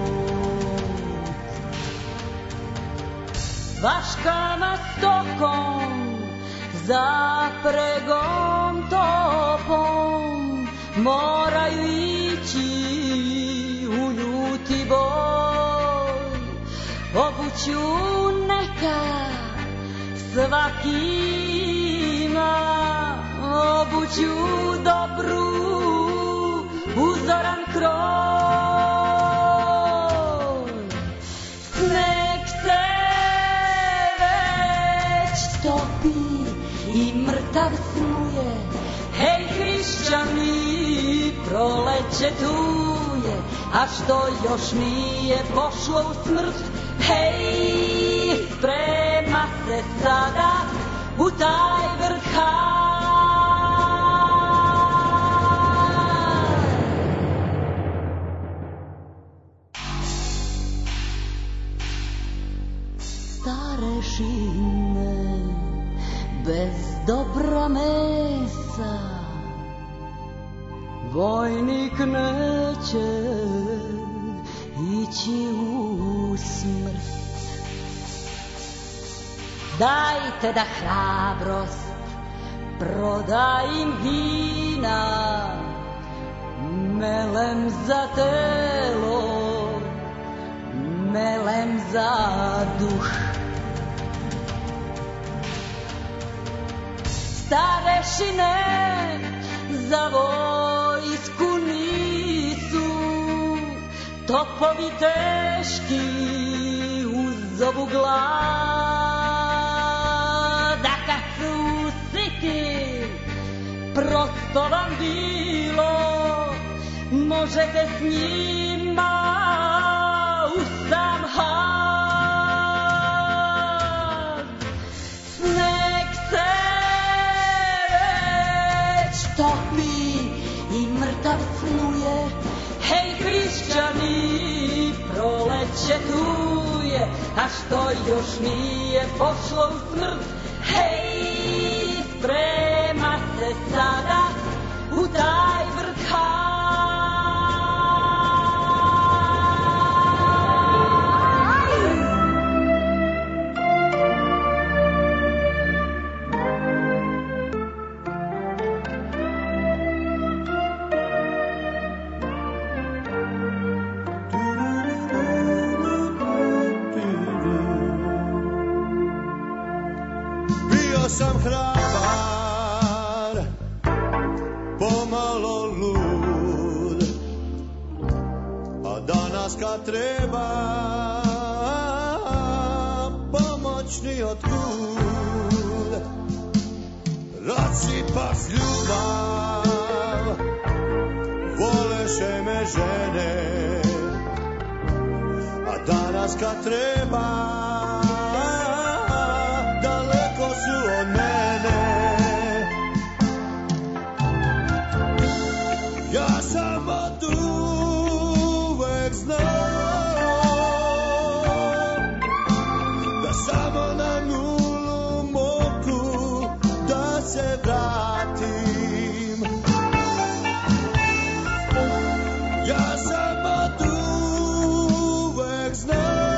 Vaškama stokom, za pregom topom, moraju ići u ljuti boj. Obuću neka svaki ima, obuću dobru, uzoran kroj. Sneg se već topi i mrtav snuje, hej hrišćani, proleće tu je. a što još nije pošlo u smrt. Hej, sprema se sada u taj vrh. Starešine bez dobra mesa, vojnik neće ići u smrt. Dajte da hrabrost proda im vina, melem za telo, melem za duh. Starešine za vojsku nisu topovi teški uzovu glad, a kad su siti prosto vam bilo, možete s njima u sam had. Sneg se topi i mrtav snuje, hej hrišćani, proleće tu je, a što još nije pošlo u smrt. Hej, sprema se sada u taj vrh. Sam hrabar, pomalo lud, a danas kad treba pomoć ni otkud. Rasipaš ljubav, voleše me žene, a danas kad treba od mene. Ja sam od uvek znao da samo na nulu mogu da se vratim. Ja sam od uvek znao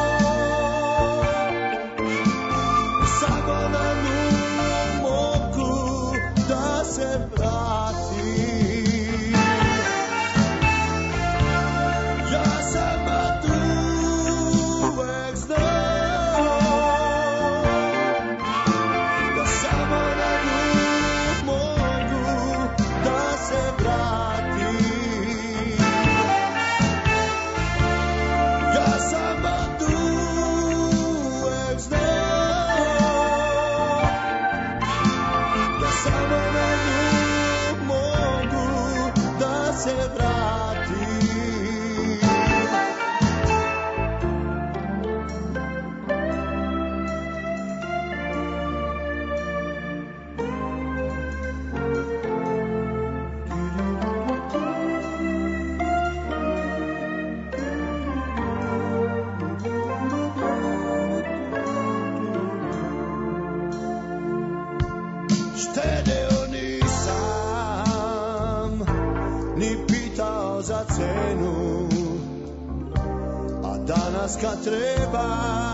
kad treba,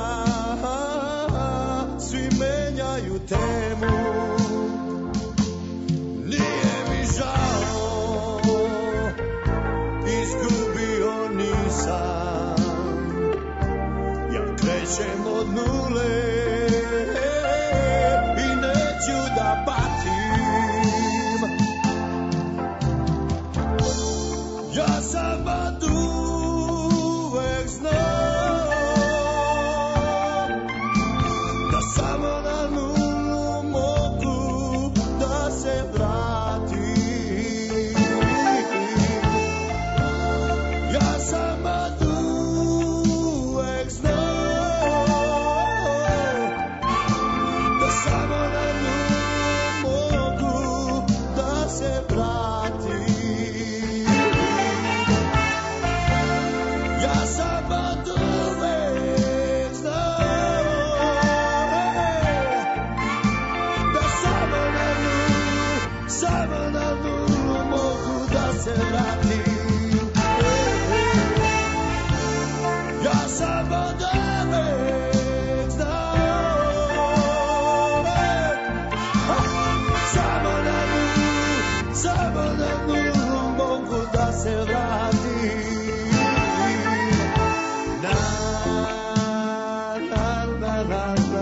svi menjaju temu. Nije mi žao, izgubio nisam, ja krećem od nule i neću da patim. Ja sam od uvek znao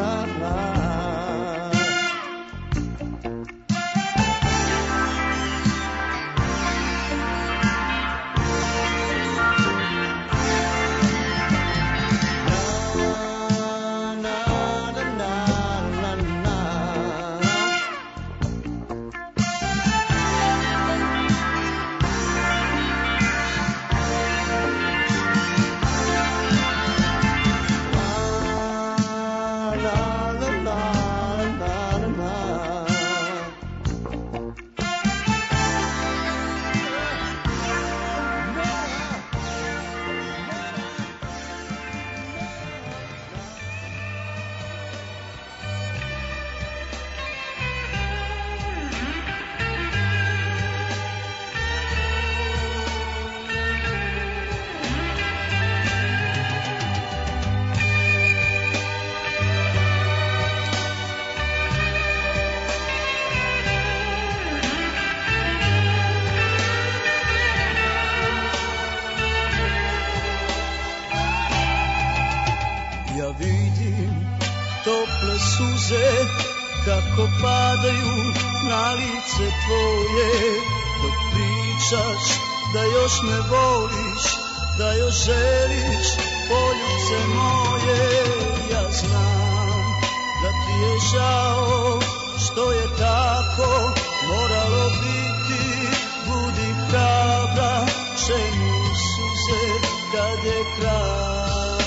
suze kako padaju na lice tvoje, dok pričaš da još me voliš, da još želiš poljuce moje. Ja znam da ti je žao što je tako moralo biti. Budi hrabra, čemu suze kad je kraj.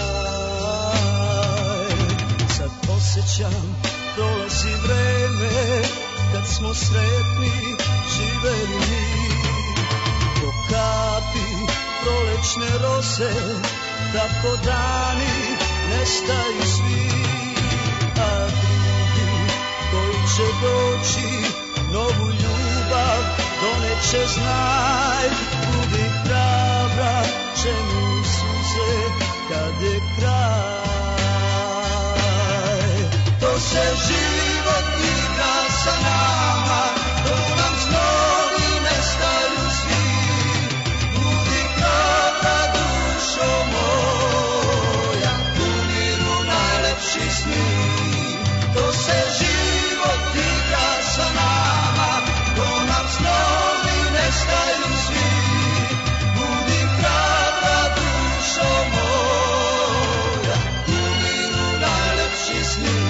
Sad osjećam, prolazi vreme kad smo sretni živeli mi. Ko kapi prolečne rose, tako dani nestaju svi. A drugi koji će doći, novu ljubav doneće, znaj. Budi hrabra, čemu suze kad je kraj. To se život igra sa nama, to nam snovi nestaju svi. Budi hrabra, dušo moja, u miru najlepši sni. To se život igra sa nama, to nam snovi nestaju svi. Budi hrabra, dušo moja, u miru najlepši sni.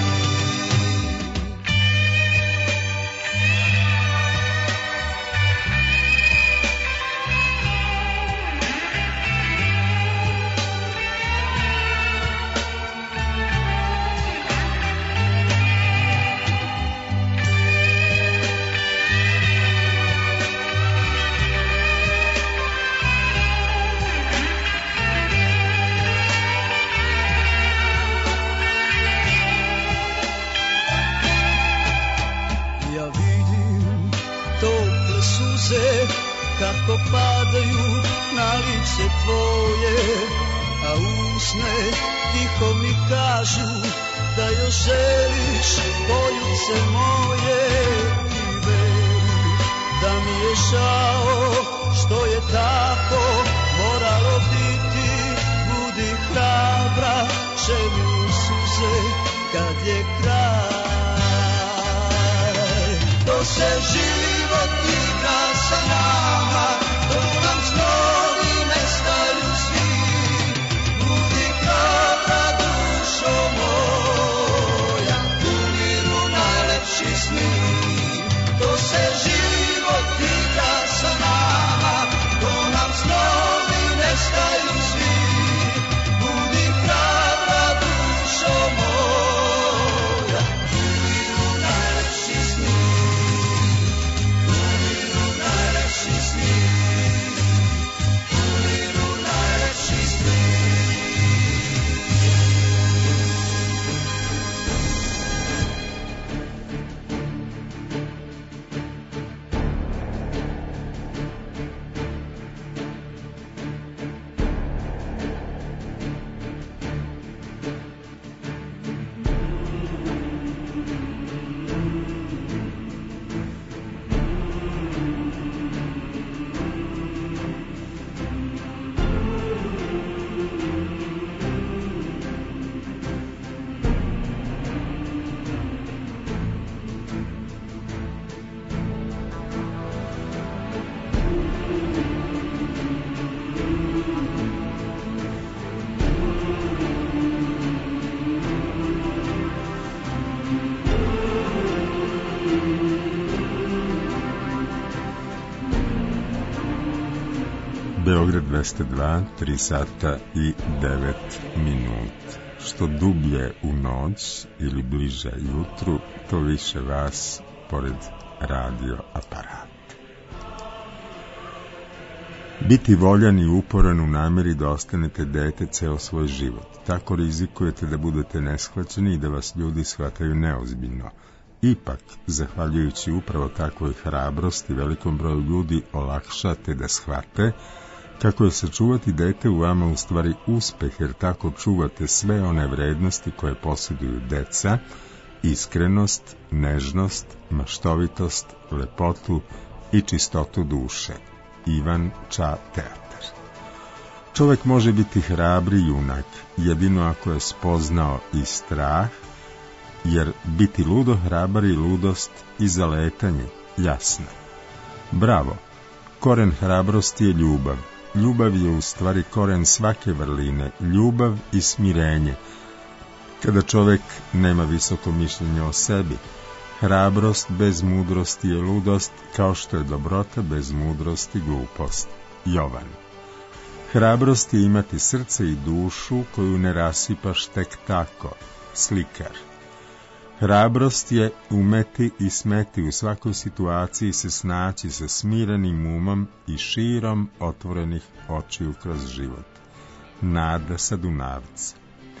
Kako padaju na lice tvoje, a usne tiho mi kažu da još želiš poljuce moje. I veruj da mi je žao što je tako moralo biti. Budi hrabra, čemu suze kad je kraj. To se život igra sa nama, to nam snovi nestaju svi. Budi hrabra, dušo moja, u miru najlepši sni. To se život igra sa nama, to Beograd dvesta dva, tri sata i devet minuta. Što dublje u noć ili bliže jutru, to više vas pored radio aparata. Biti voljan i uporan u nameri da ostanete dete ceo svoj život. Tako rizikujete da budete neshvaćeni i da vas ljudi shvataju neozbiljno. Ipak, zahvaljujući upravo takvoj hrabrosti, velikom broju ljudi olakšate da shvate kako je sačuvati dete u vama u stvari uspeh, jer tako čuvate sve one vrednosti koje posjeduju deca, iskrenost, nežnost, maštovitost, lepotu i čistotu duše. Ivan Ča Teatar. Čovjek može biti hrabri junak, jedino ako je spoznao i strah, jer biti ludo hrabar i ludost i zaletanje, jasno. Bravo, koren hrabrosti je ljubav. Ljubav je u stvari koren svake vrline, ljubav i smirenje. Kada čovjek nema visoko mišljenje o sebi, hrabrost bez mudrosti je ludost, kao što je dobrota bez mudrosti glupost. Jovan. Hrabrost je imati srce i dušu koju ne rasipaš tek tako. Slikar. Hrabrost je umeti i smeti u svakoj situaciji se snaći sa smirenim umom i širom otvorenih očiju kroz život. Nada sa Dunavca.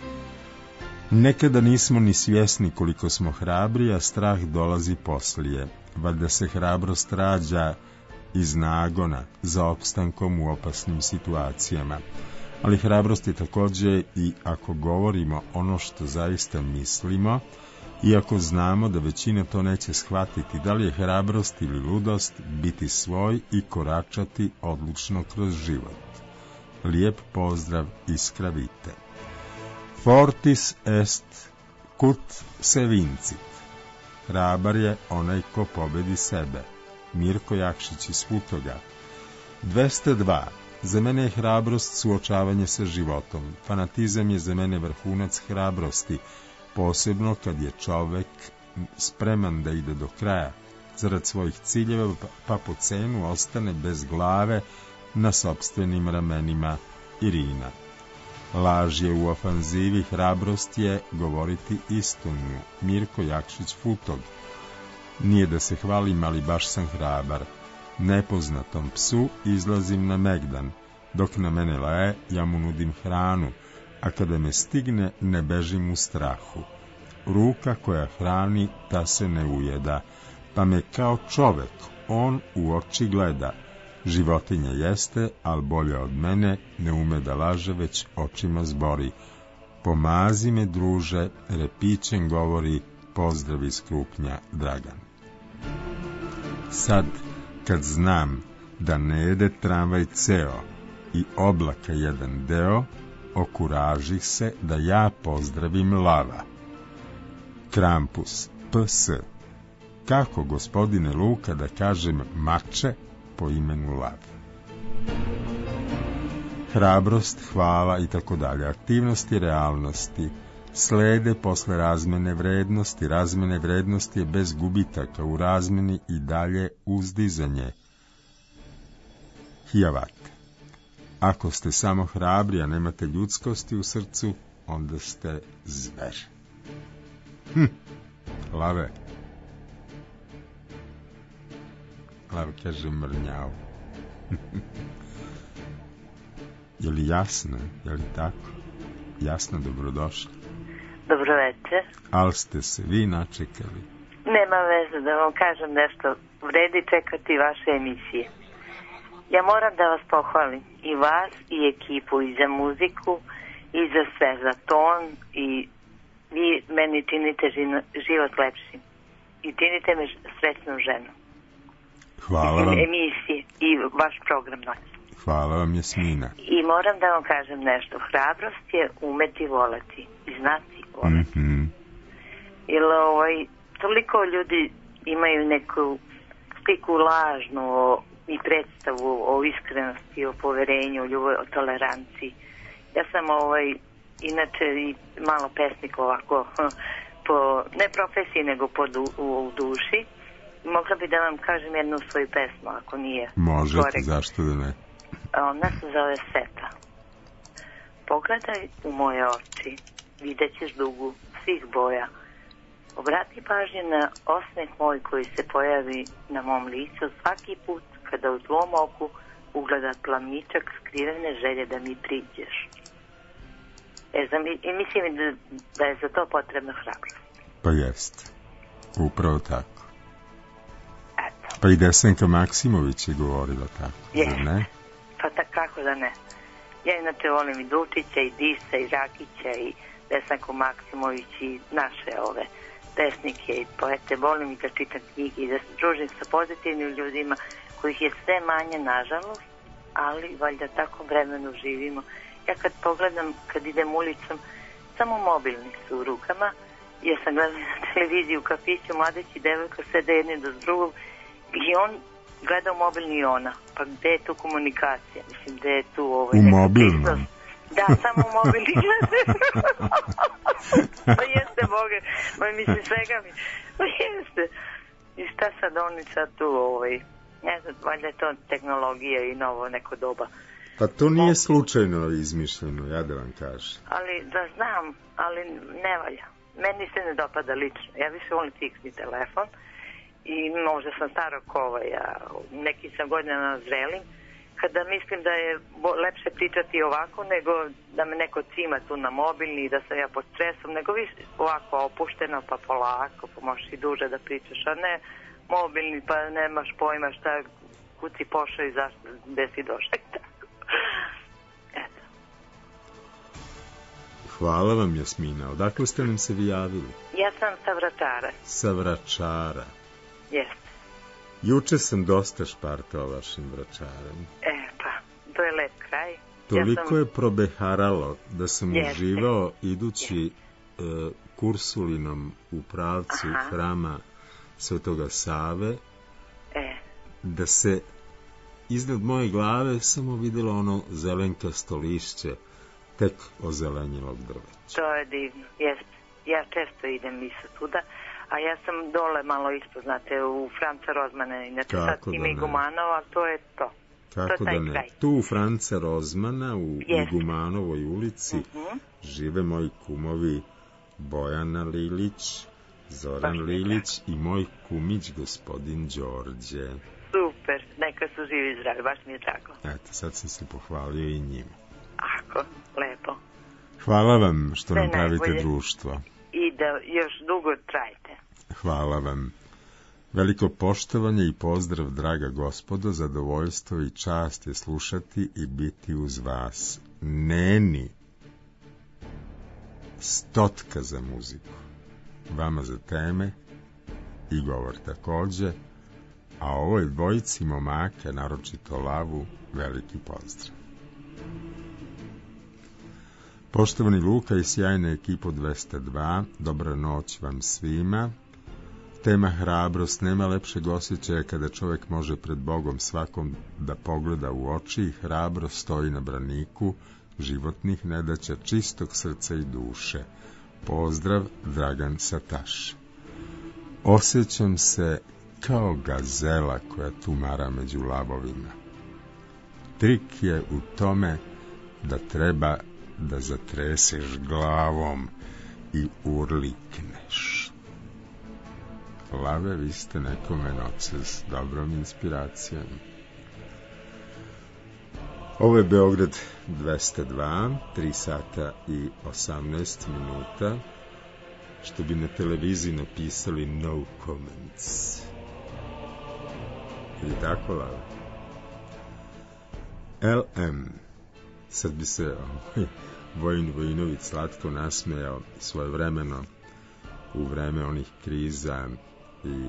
Nekada nismo ni svjesni koliko smo hrabri, a strah dolazi poslije. Valjda se hrabrost rađa iz nagona za opstankom u opasnim situacijama. Ali hrabrost je također i ako govorimo ono što zaista mislimo, iako znamo da većina to neće shvatiti, da li je hrabrost ili ludost biti svoj i koračati odlučno kroz život. Lijep pozdrav iz Kravite. Fortis est cut se vincit. Hrabar je onaj ko pobedi sebe. Mirko Jakšić iz Futoga. dvesta dva. Za mene je hrabrost suočavanje sa životom. Fanatizam je za mene vrhunac hrabrosti, posebno kad je čovek spreman da ide do kraja, zarad svojih ciljeva, pa po cenu ostane bez glave na sopstvenim ramenima. Irina. Laž je u ofanzivi, hrabrost je govoriti istinu. Mirko Jakšić Futog. Nije da se hvalim, ali baš sam hrabar. Nepoznatom psu izlazim na megdan. Dok na mene laje, ja mu nudim hranu, a kada me stigne, ne bežim u strahu. Ruka koja hrani, ta se ne ujeda, pa me kao čovek on u oči gleda. Životinja jeste, al bolje od mene, ne ume da laže, već očima zbori. Pomazi me, druže, repićem govori, pozdrav iz Krupnja, Dragan. Sad, kad znam da ne jede tramvaj ceo i oblaka jedan deo, okuražih se da ja pozdravim lava. Krampus, P S. Kako, gospodine Luka, da kažem mače po imenu lav? Hrabrost, hvala i tako dalje. Aktivnosti, realnosti slede posle razmene vrednosti. Razmene vrednosti je bez gubitaka, u razmeni i dalje uzdizanje. Hijavat. Ako ste samo hrabri, a nemate ljudskosti u srcu, onda ste zver. Hm, lave. Lav kaže mrnjav. Je li jasno? Je li tako? Jasno, dobrodošli. Dobro večer. Al ste se vi načekali? Nema veze, da vam kažem nešto. Vredi čekati vaše emisije. Ja moram da vas pohvalim, i vas, i ekipu, i za muziku, i za sve, za ton, i vi meni činite život lepšim. I činite me srećnu ženu. Hvala vam. Emisije i vaš program noć. Hvala vam, Jasmina. I moram da vam kažem nešto. Hrabrost je umeti voleti i znati voleti. Mm-hmm. Jer ovaj, toliko ljudi imaju neku sliku lažnu o, i predstavu o iskrenosti, o poverenju, o ljubavi, o toleranciji. Ja sam ovaj, inače i malo pesnik ovako, po, ne profesiji, nego po du, u, u duši. Mogla bi da vam kažem jednu svoju pesmu, ako nije. Možete, korektno. Zašto da ne? Ona se zove Seta. Pogledaj u moje oči, vidjet ćeš dugu svih boja. Obrati pažnju na osmeh moj koji se pojavi na mom licu svaki put kada u tvom oku ugleda plamičak skrivene želje da mi priđeš. E, znam, i mislim da, da je za to potrebna hrabrost. Pa jest. Upravo tako. Eto. Pa i Desanka Maksimović je govorila tako. Jest. Ne? Pa tako kako da ne. Ja inače volim i Dučića, i Disa, i Rakića, i Desanku Maksimović, i naše ove pesnike i poete. Volim i da čitam knjige i da se družim sa pozitivnim ljudima kojih je sve manje, nažalost, ali valjda tako vremenu živimo. Ja kad pogledam, kad idem ulicom, samo mobilni su u rukama. Ja sam gledala na televiziji u kafiću, mladić i devojka sede jedni do drugog i on gleda u mobilni i ona. Pa gde je tu komunikacija? Mislim, gde je tu ovaj, u mobilnom? Da, samo u mobilni gleda. Pa jeste, Boga. Pa mislim, svega mi. Pa jeste. I šta sad oni sad tu, ovaj, ne znam, valjda je to tehnologija i novo neko doba. Pa to nije slučajno izmišljeno, ja da vam kažem. Ali da znam, ali ne valja. Meni se ne dopada lično. Ja više volim fiksni telefon i možda sam starog kova, ja neki sam godina zrelim, kada mislim da je lepše pričati ovako nego da me neko cima tu na mobilni i da sam ja pod stresom, nego više ovako opušteno pa polako, pa možeš i duže da pričaš, a ne mobilni pa nemaš pojma šta, kud si pošao i zašto, gde si došao. Eto. Hvala vam, Jasmina. Odakle ste nam se vi javili? Ja sam sa Vračara. Sa Vračara. Jeste. Juče sam dosta špartao vašim Vračarem. E, pa, to je lep kraj. Toliko ja sam... je probeharalo da sam Jeste. uživao idući uh, kursulinom u pravcu Aha. hrama Svetoga Save, e. da se iznad moje glave samo vidjelo ono zelenkasto lišće tek ozelenjelog drveća. To je divno, jeste. Ja često idem isto tuda, a ja sam dole malo isto, znate, u Franca Rozmana, inače sad ima Igumanova, to je to. Kako to je da ne? Kraj. Tu u Franca Rozmana, u Jeste. Igumanovoj ulici, uh-huh. žive moji kumovi Bojana Lilić, Zoran Baš Lilić i moj kumić gospodin Đorđe. Super, neka su živi i zdravi, baš mi je drago. Eto, sad sam se pohvalio i njima. Ako, lepo. Hvala vam što Sve nam pravite najbolje. društvo. I da još dugo trajite. Hvala vam. Veliko poštovanje i pozdrav, draga gospodo, zadovoljstvo i čast je slušati i biti uz vas. Neni, stotka za muziku, vama za teme i govor takođe, a ovoj dvojici momaka, naročito Lavu, veliki pozdrav. Poštovani Luka i sjajna ekipa dvesta dva, dobra noć vam svima. Tema hrabrost, nema lepšeg osjećaja kada čovjek može pred Bogom svakom da pogleda u oči i hrabro stoji na braniku životnih nedaća čistog srca i duše. Pozdrav, Dragan Sataš. Osjećam se kao gazela koja tumara među lavovima. Trik je u tome da treba da zatreseš glavom i urlikneš. Lave, vi ste nekome noće s dobrom inspiracijom. Ovo je Beograd dvesta dva, tri sata i osamnaest minuta, što bi na televiziji napisali no comments. Ili tako, Lave? L M. Sad bi se ovaj, Vojin Vojinović slatko nasmejao svojevremeno u vreme onih kriza i e,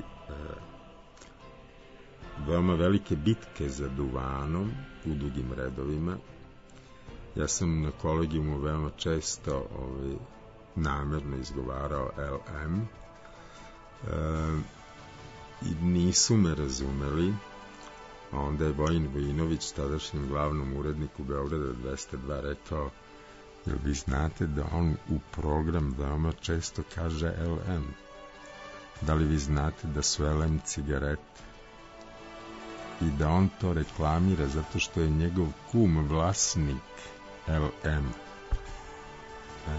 veoma velike bitke za duvanom u dugim redovima. Ja sam na kolegijumu veoma često ovaj, namerno izgovarao L M e, i nisu me razumeli. A onda je Vojin Vojinović, tadašnjem glavnom uredniku Beograda dvesta dva, rekao: Jel vi znate da on u program veoma često kaže el em? Da li vi znate da su el em cigarete? I da on to reklamira zato što je njegov kum vlasnik el em. E?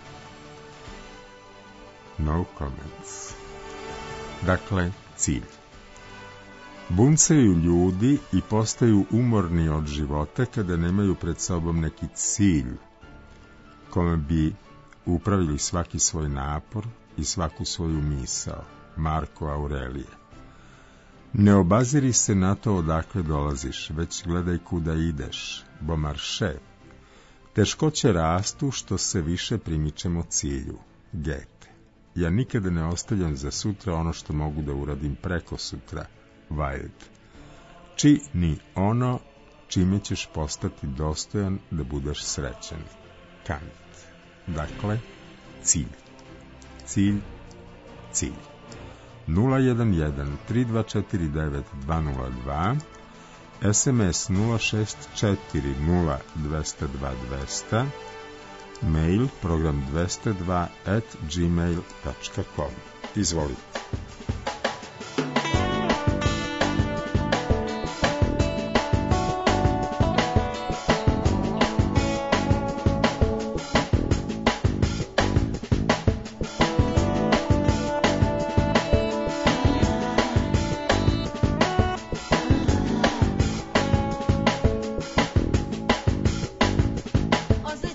No comments. Dakle, cilj. Buncaju ljudi i postaju umorni od života kada nemaju pred sobom neki cilj kome bi upravili svaki svoj napor i svaku svoju misao. Marko Aurelije. Ne obaziri se na to odakle dolaziš, već gledaj kuda ideš. Beaumarchais. Teškoće rastu što se više primičemo cilju. Goethe. Ja nikada ne ostavljam za sutra ono što mogu da uradim preko sutra. Wilde. Čini ono čime ćeš postati dostojan da budeš srećan. Kant. Dakle, cilj. Cilj, cilj. nula jedan jedan tri dva četiri devet dva nula dva, es em es nula šest četiri nula dva zero dva dva zero, mail program dvesta dva at gmail dot com. Izvolite.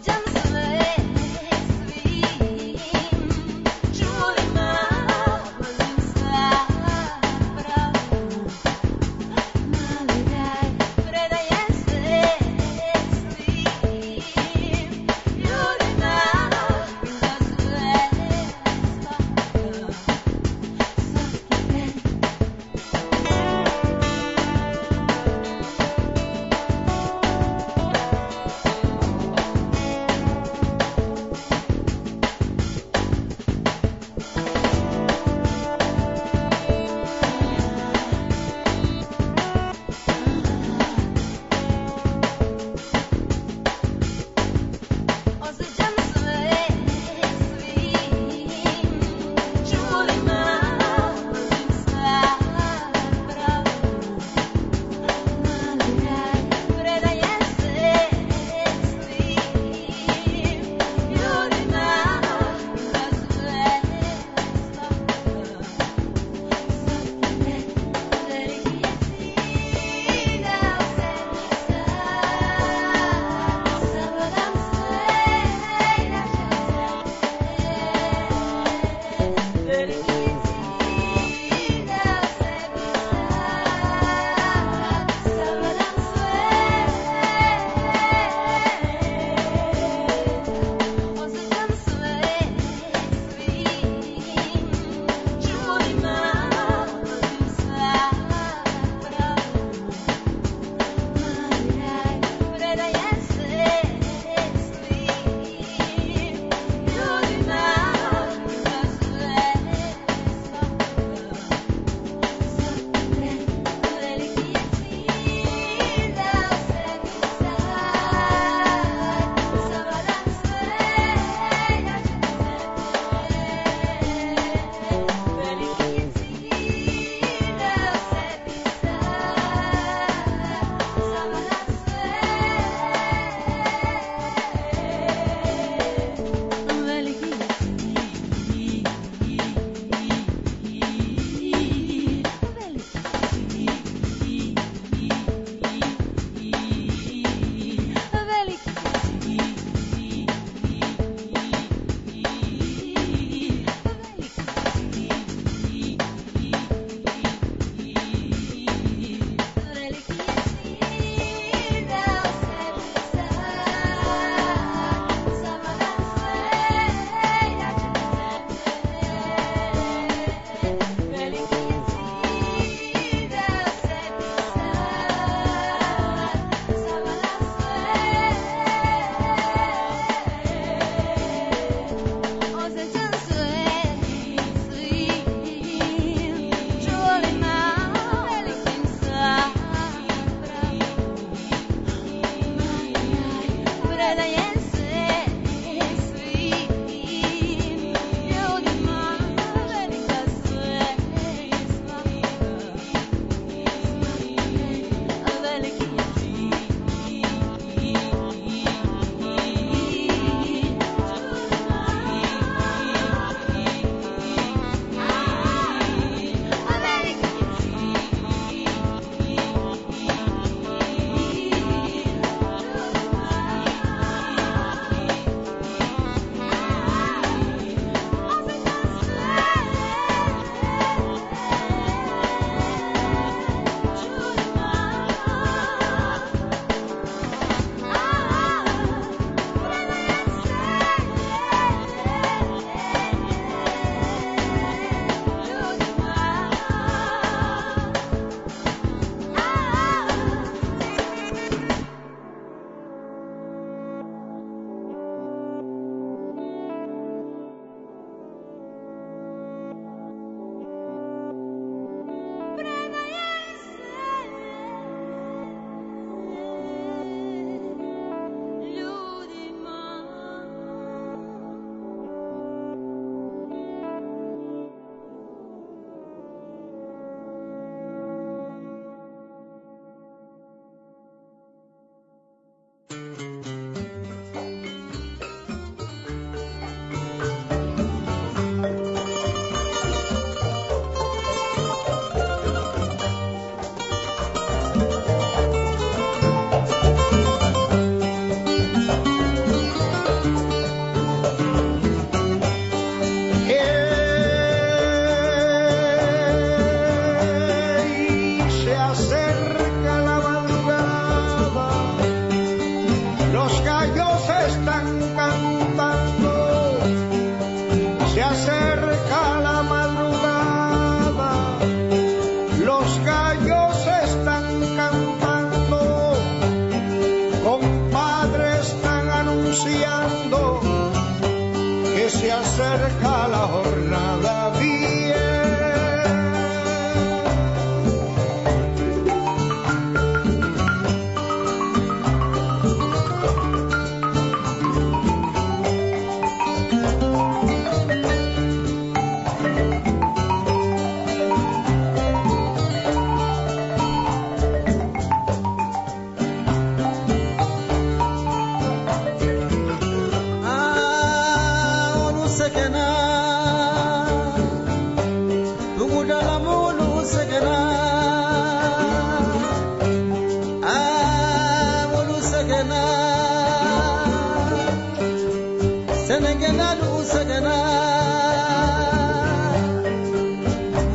Osjećam sve svim čulima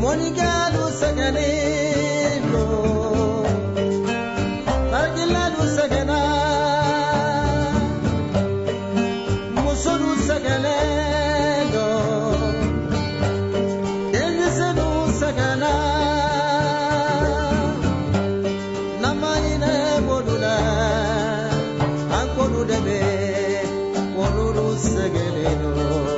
Monigalu saganelo Margilalu sagana Musuru saganelo Dengiselu sagana Namayine bolula Ankonu debe Woluru saganelo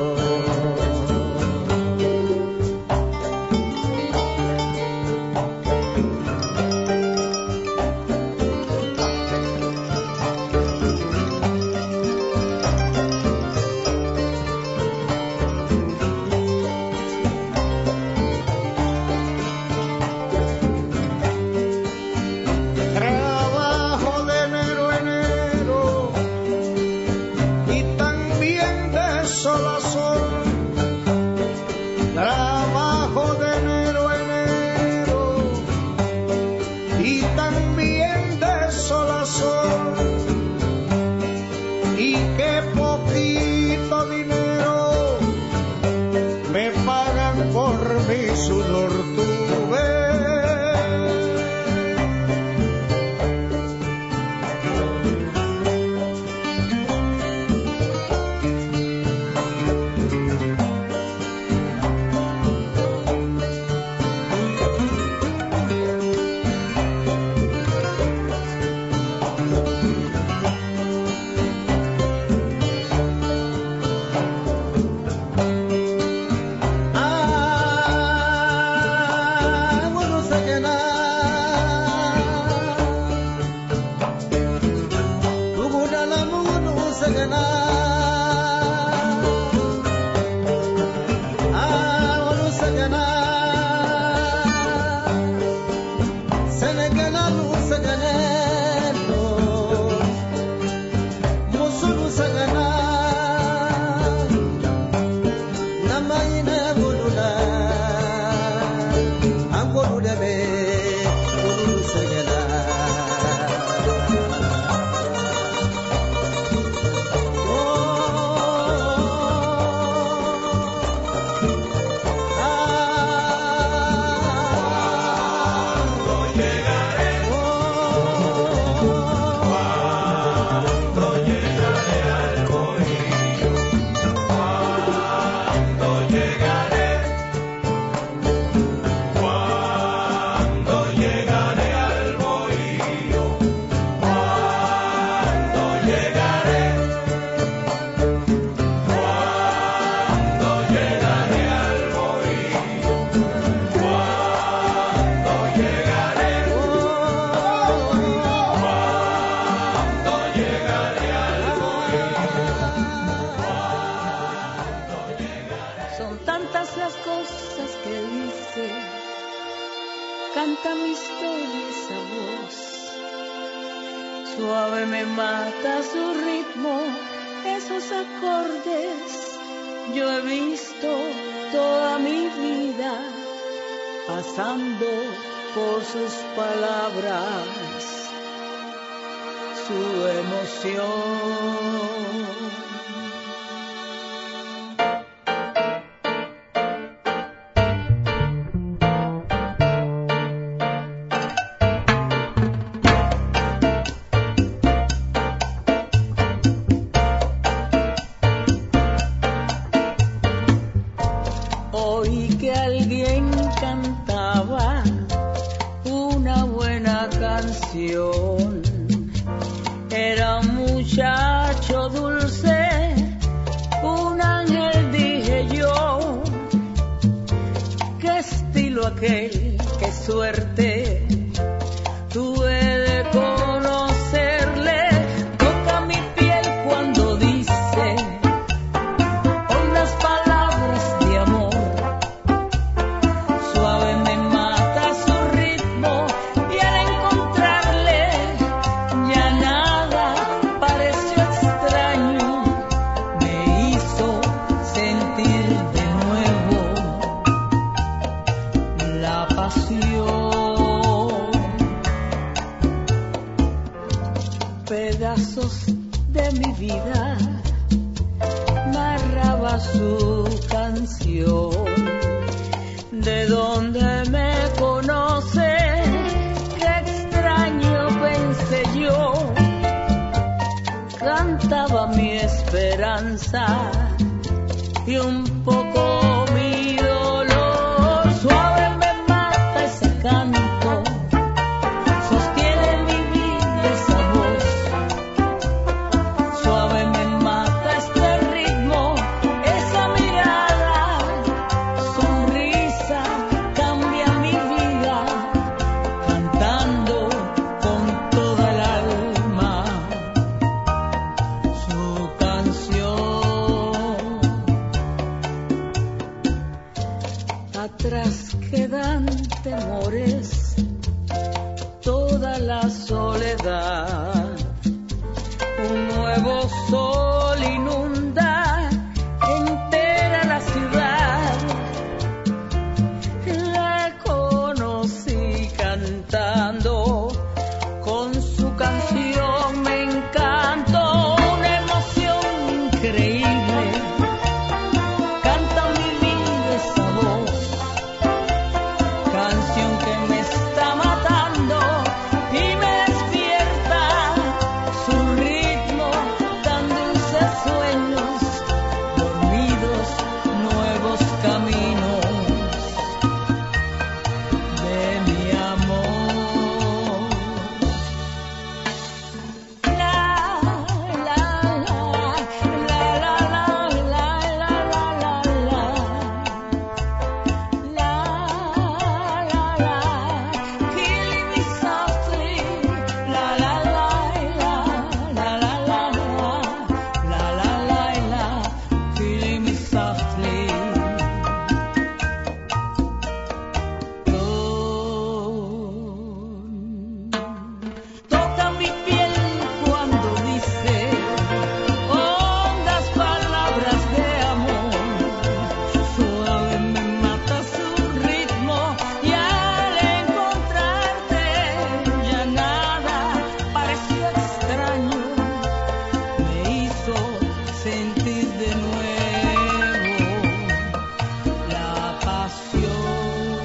pedazos de mi vida, narraba su canción de donde me conoce, qué extraño pensé yo, cantaba mi esperanza y un poco mi dolor, suave me mata ese canto, sostiene mi vida esa voz, suave me mata este ritmo, esa mirada, sonrisa, cambia mi vida, cantando con toda el alma su canción. Atrás quedan temores, toda la soledad, un nuevo sol inunda entera la ciudad. La conocí cantando, con su canción me encantó, una emoción increíble, canta mi vida esa voz, canción que me está matando y me despierta su ritmo, tan dulces sueños, dormidos, nuevos caminos de mi amor. La, la, la, la, la, la, la, la, la, la, la. La, la, la, killing me softly. La, la, la, la, la, la, la, la, la, la, la, killing me softly. Toca mi piel cuando dice hondas palabras de amor, suave me mata su ritmo y al encontrarte ya nada pareció extraño, me hizo sentir de nuevo la pasión.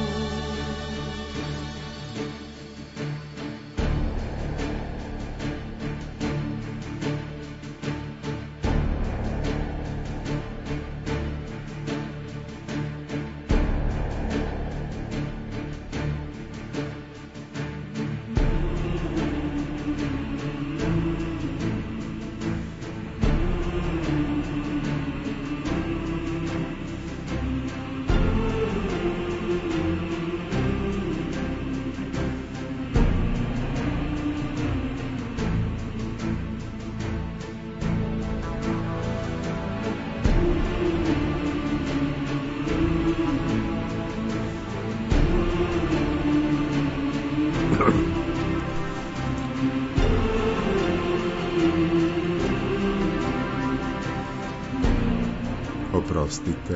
Oprostite.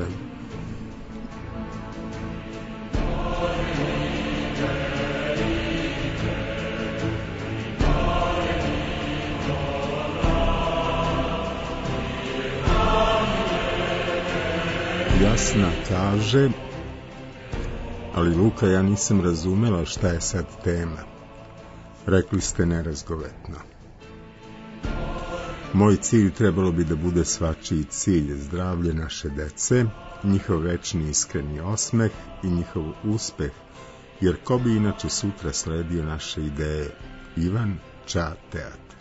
Jasna kaže, ali Luka, ja nisam razumela šta je sad tema. Rekli ste nerazgovetno. Moj cilj trebalo bi da bude svačiji cilj, zdravlje naše dece, njihov večni iskreni osmeh i njihov uspeh, jer ko bi inače sutra sledio naše ideje? Ivan Ča teatar.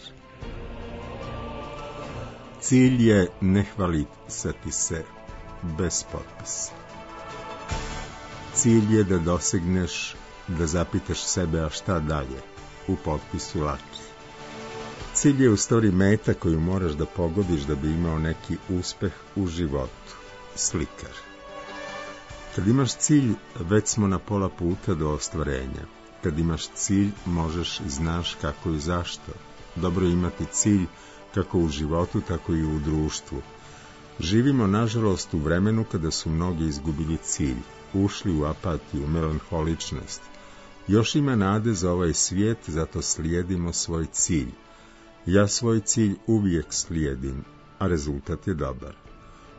Cilj je ne hvalisati se bez potpisa. Cilj je da dosegneš, da zapitaš sebe, a šta dalje, u potpisu lakše. Cilj je u stvari meta koju moraš da pogodiš da bi imao neki uspeh u životu. Slikar. Kad imaš cilj, već smo na pola puta do ostvarenja. Kad imaš cilj, možeš i znaš kako i zašto. Dobro je imati cilj kako u životu, tako i u društvu. Živimo, nažalost, u vremenu kada su mnogi izgubili cilj, ušli u apatiju, melanholičnost. Još ima nade za ovaj svijet, zato slijedimo svoj cilj. Ja svoj cilj uvijek slijedim, a rezultat je dobar.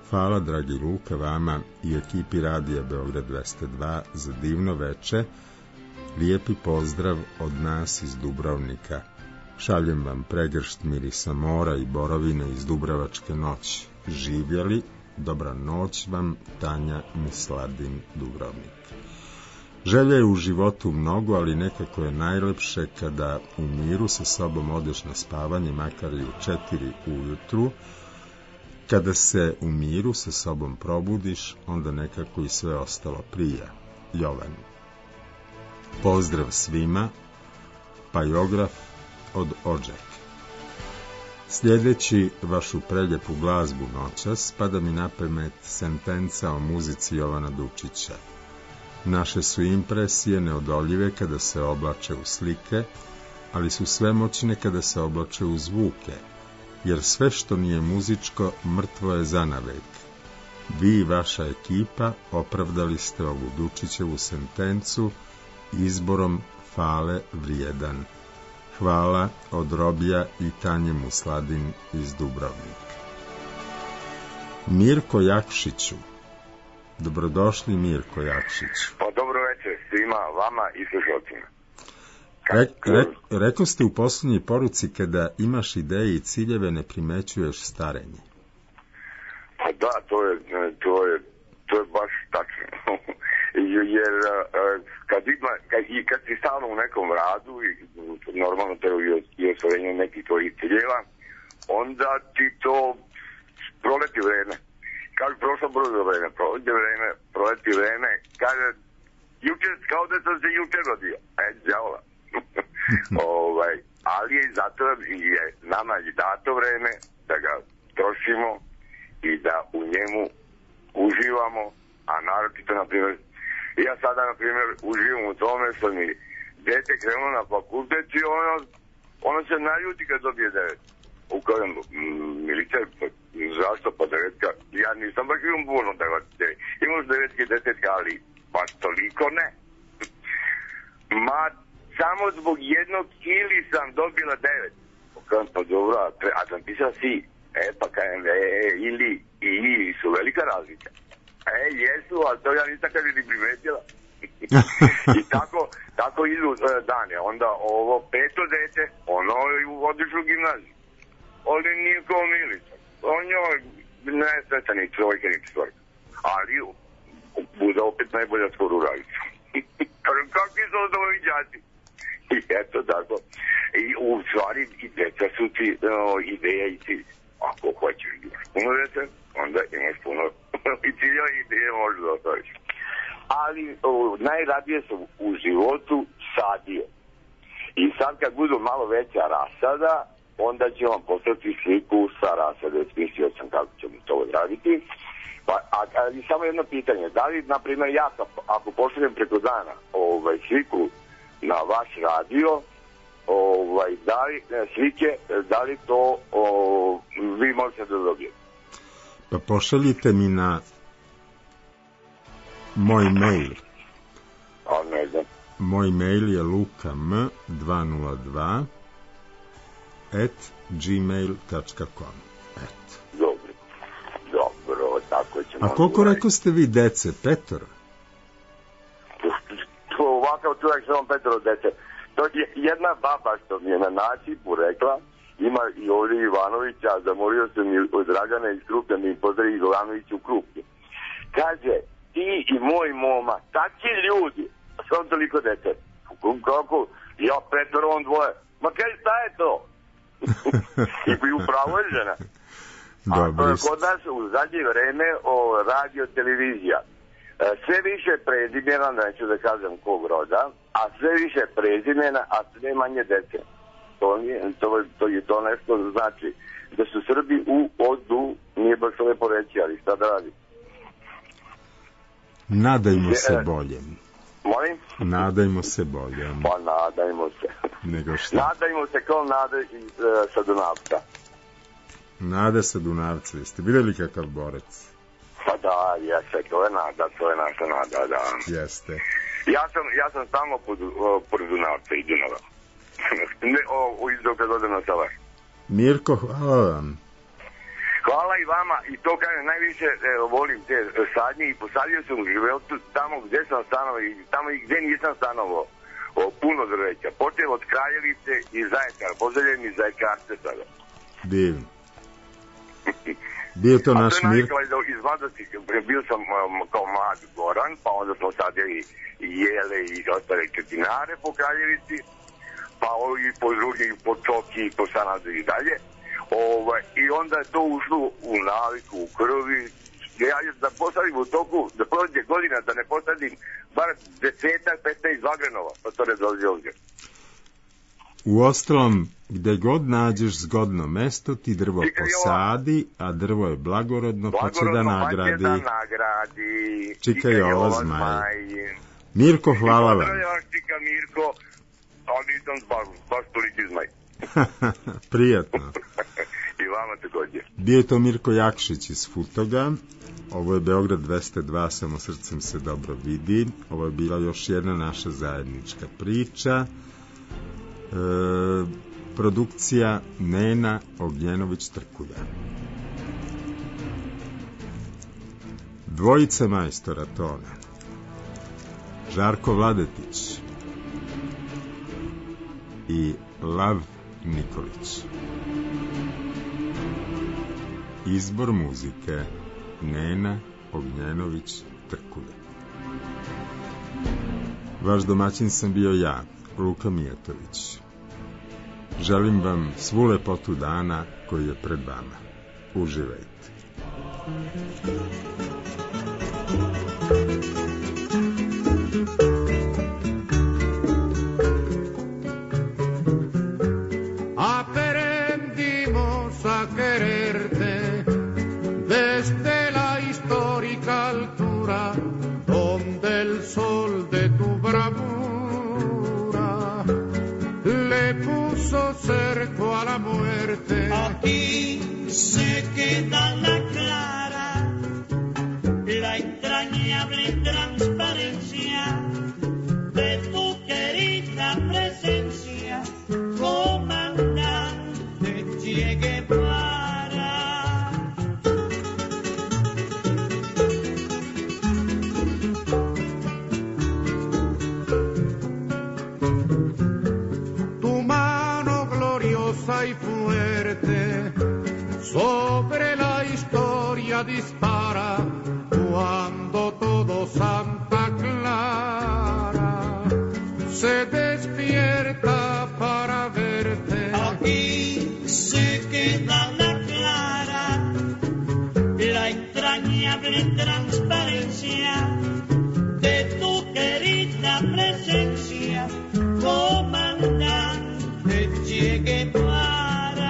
Hvala, dragi Luka, vama i ekipi Radija Beograd dvesta dva za divno veče. Lijepi pozdrav od nas iz Dubrovnika. Šaljem vam pregršt mirisa mora i borovine iz Dubravačke noći. Živjeli, dobra noć vam, Tanja Misladin, Dubrovnik. Želja je u životu mnogo, ali nekako je najlepše kada u miru sa sobom odeš na spavanje, makar i u četiri ujutru. Kada se u miru sa sobom probudiš, onda nekako i sve ostalo prija. Jovan. Pozdrav svima, Pajograf od Odžake. Sljedeći vašu preljepu glazbu noćas, pada mi na pamet sentenca o muzici Jovana Dučića. Naše su impresije neodoljive kada se oblače u slike, ali su svemoćne kada se oblače u zvuke, jer sve što nije muzičko mrtvo je zanavek. Vi i vaša ekipa opravdali ste ovu Dučićevu sentencu izborom Fale vrijedan. Hvala od Robija i Tanje Musladin iz Dubrovnika. Mirko Jakšiću. Dobrodošli, Mirko Jakšiću. Pa dobro večer svima, vama i slušalcima. Re, re, rekao ste u posljednjoj poruci, kada imaš ideje i ciljeve ne primećuješ starenje. Pa da, to je, to je, to je baš tačno. Jer kad, ima, kad, i kad si stalno u nekom radu i normalno to je i ostvarenje nekih tvojih ciljeva, onda ti to proleti vreme. Kaže, prošlo brzo vreme, proleti vreme, proleti vreme, kaže, juče, kao da sam se juče rodio. E, djavola. ovaj, ali je zato je nama je dato vreme da ga trošimo i da u njemu uživamo, a naročito, na primjer, ja sada, na primjer, uživam u tome što mi dete krenulo na fakultet i ono, ono se naljuti kad dobije devet. Ukažem, milice, zašto pa devetka? Ja nisam baš imam puno devetka. Imam devetke, desetka, ali baš toliko ne. Ma, samo zbog jednog ili sam dobila devet. Ukažem, pa dobro, a sam pisao si. E, pa kajem, e, ili, ili su velika razlika. E, jesu, ali to ja nisam kada ni primetila. I tako, tako idu uh, dane. Onda ovo peto dete, ono je otišlo u gimnaziju. Ovdje nije kao Milica. On njoj ne sveta ni trojke, ni četvorka. Ali bude opet najbolja skoro u radicu. Kažem, kakvi su od ovih djati? I eto tako. I u stvari i deca su ti uh, ideja i cilj. Ako hoćeš imaš puno dete, onda imaš puno i cilja i ideje možeš da ostaviš. Ali uh, najradije sam u životu sadio. I sad kad budu malo veća rasada, onda ću vam poslati sliku sa rasade. Smislio sam kako ćemo to odraditi. Pa, a, ali samo jedno pitanje. Da li, na primjer, ja ako pošaljem preko dana ovaj, sliku na vaš radio, ovaj, da li slike, da li to o, vi možete da dobijete? Pa pošaljite mi na moj mail. A ne znam. Moj mail je lukam dvesta dva at gmail tačka com. Eto. Dobro. Dobro, tako ćemo. A koliko rekao ste vi dece? Petoro? To ovakav čovjek samo petoro dece. To je jedna baba što mi je na nasipu rekla, ima i ovdje Ivanovića, zamolio sam mi od Dragana iz Krupnja, mi pozdravi Ivanović u Krupnju. Kaže, ti i moj moma, takvi ljudi, sam toliko dete. Kako? Ja petoro, on dvoje. Ma kaj, šta je to? I bi upravo je žena. A to je kod nas u zadnje vreme o radio televizija. Sve više prezimena, neću da kažem kog roda, a sve više prezimena, a sve manje dece. To, nije, to, to je to nešto znači da su Srbi u odu, nije baš lepo reći, ali šta da radi. Nadajmo se boljem. Molim? Nadajmo se boljem. Pa nadajmo se. Nego šta? Nadajmo se kao nade iz uh, sa Dunavca. Nada sa Dunavca, jeste vidjeli kakav borec? Pa da, jeste, to je nada, to je naša nada, da. Jeste. Ja sam, ja sam samo pod, uh, pod Dunavca i Dunava. ne, o, o izdoka godina sa vaš. Mirko, hvala vam. Hvala i vama i to kažem najviše e, volim te sadnje i posadio sam u životu tamo gde sam stanovao i tamo i gde nisam stanovao. O, puno drveća. Počeo od Kraljevice i Zaječara. Pozdravljam i Zaječarce sada. Divno. Bio to naš mir. A to je najgledao iz mladosti. Bio sam um, kao mlad Goran, pa onda smo sadili jele i ostale četinare po Kraljevici, pa i po drugim, po Čoki, po Sanadu i dalje. Ovaj, i onda je to ušlo u naviku, u krvi. Ja da posadim u toku, da prođe godina, da ne posadim bar desetak, petnaest vagrenova, pa to ne dolazi ovdje. U ostalom, gde god nađeš zgodno mesto, ti drvo posadi, a drvo je blagorodno, pa će da nagradi. Da nagradi. Čika je ova zmaj. Mirko, hvala vam. Pozdravljam, čika Mirko, ali nisam baš, baš toliki zmaj. Prijatno. I vama također. Bio je to Mirko Jakšić iz Futoga. Ovo je Beograd dvesta dva, samo srcem se dobro vidi. Ovo je bila još jedna naša zajednička priča. E, produkcija Nena Ognjenović-Trkulja. Dvojica majstora tona. Žarko Vladetić i Lav Nikolić. Izbor muzike Nena Ognjenović-Trkulja. Vaš domaćin sam bio ja, Luka Mijatović. Želim vam svu lepotu dana koji je pred vama. Uživajte. Aprendimos a quererte desde la histórica altura donde el sol de tu bravura le puso cerco a la muerte. Aquí se queda la clara, la entrañable transparencia de tu querida presencia, comandante Che Guevara. Tu mano gloriosa y fuerte sobre la historia dispara cuando todo Santa Clara se despierta para verte. Aquí se queda la clara, la entrañable transparencia de tu querida presencia, comandante Che Guevara.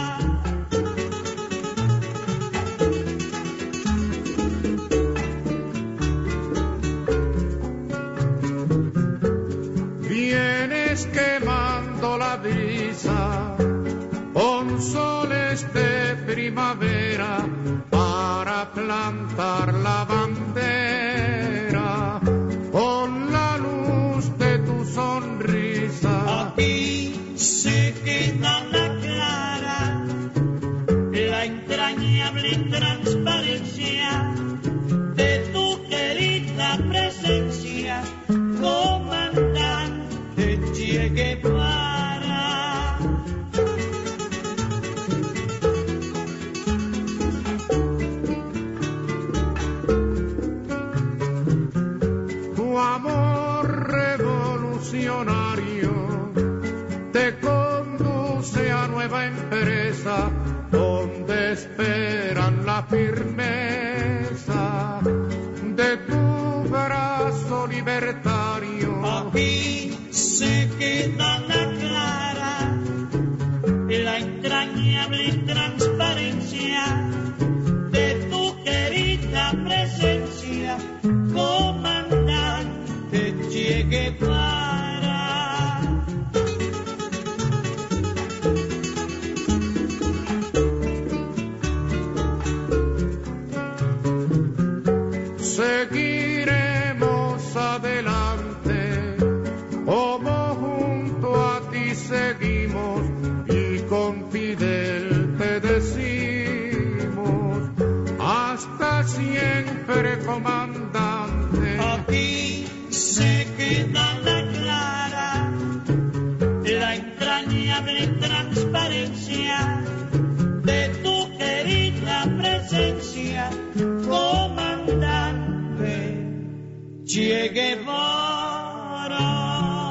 Vienes quemando la brisa con soles de primavera para plantar la bandera con la luz de tu sonrisa. Aquí se queda la clara, la entrañable transparencia de tu querida presencia, comandante Che Guevara. Tu amor revolucionario te conduce a nueva empresa donde esperan la firmeza de tu brazo libertario. Aquí se queda la clara, la entrañable transparencia de tu querida presencia, comandante Che Guevara. Seguiremos adelante, como junto a ti seguimos y con Fidel te decimos, queda clara la entrañable transparencia de tu querida presencia, comandante Che Guevara.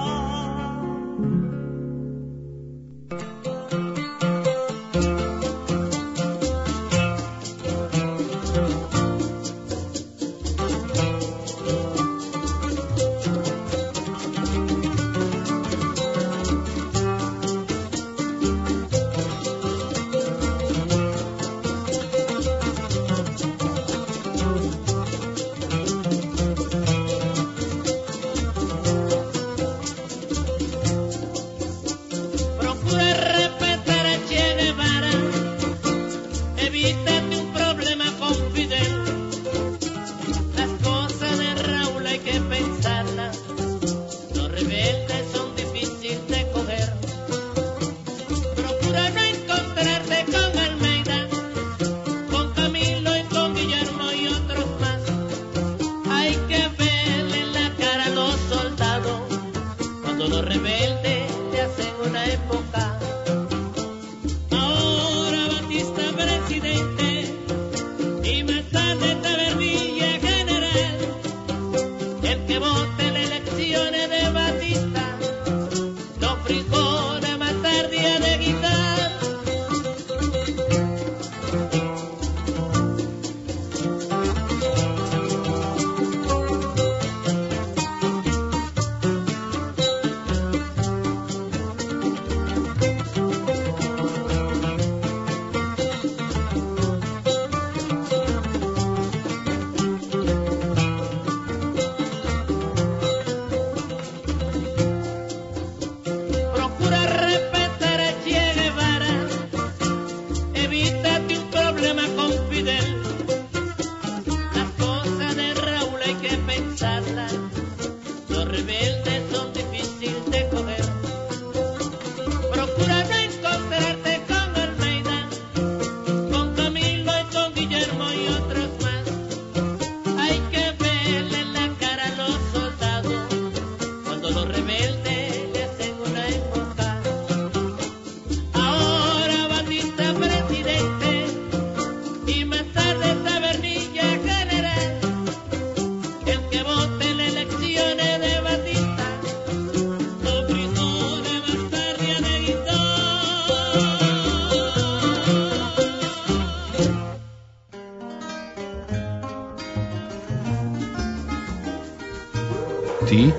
Ti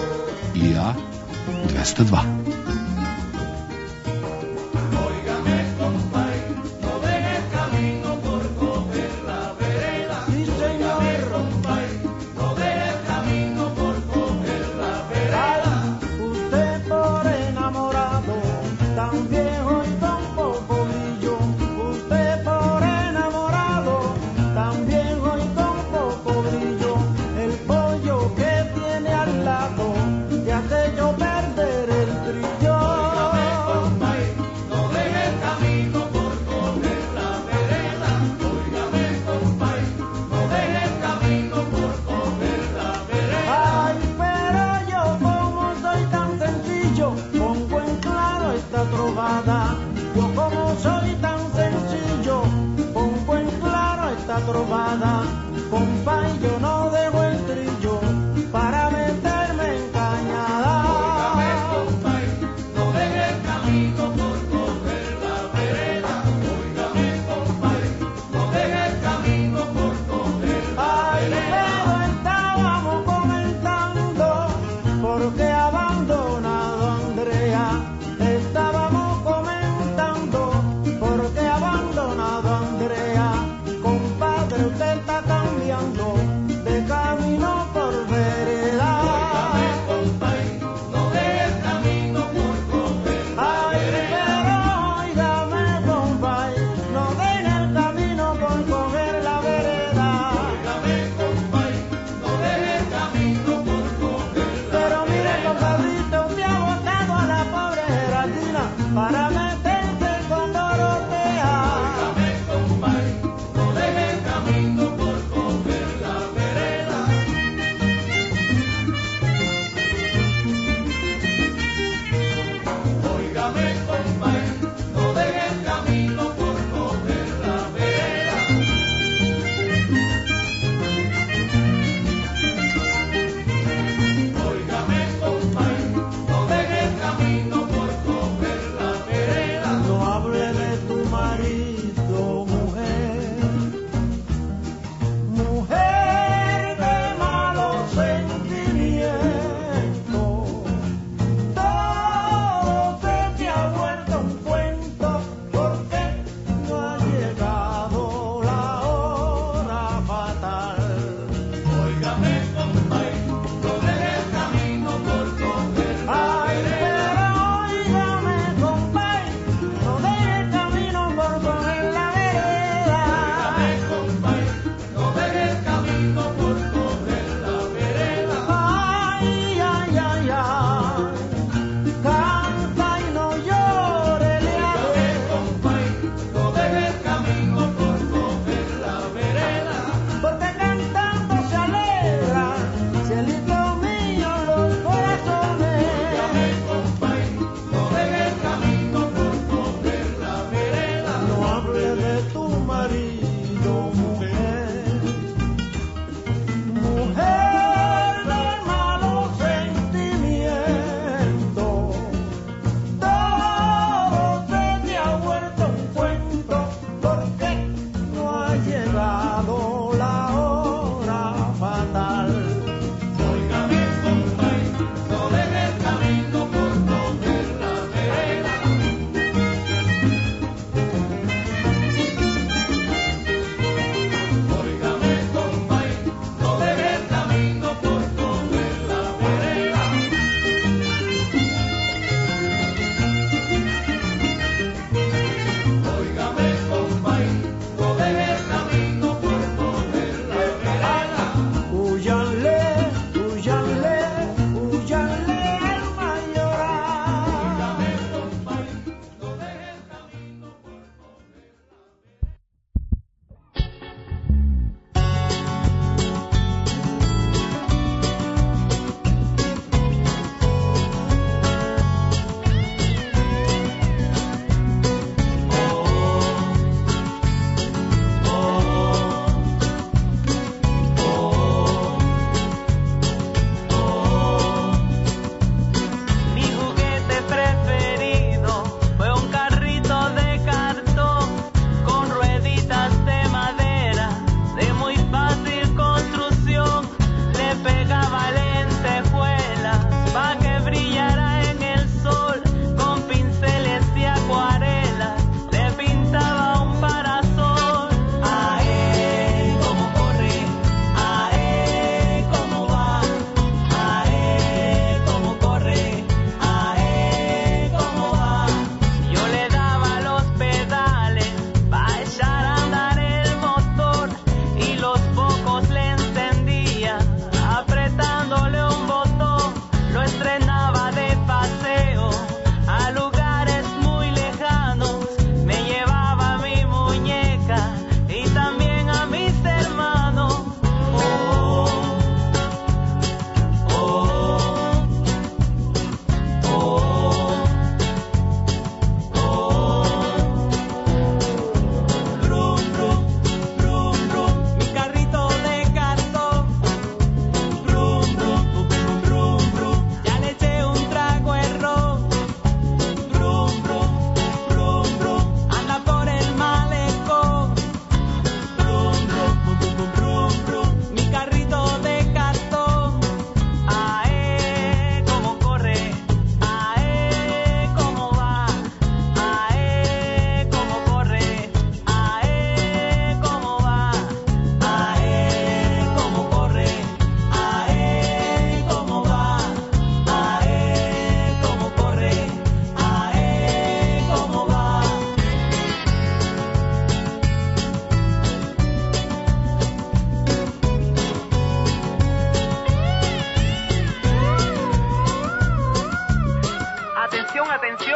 i ja dvesta dva. Pero mire, compadre.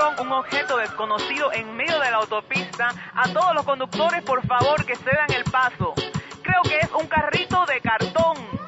dron, un objeto desconocido en medio de la autopista. A todos los conductores, por favor, que cedan el paso. Creo que es un carrito de cartón.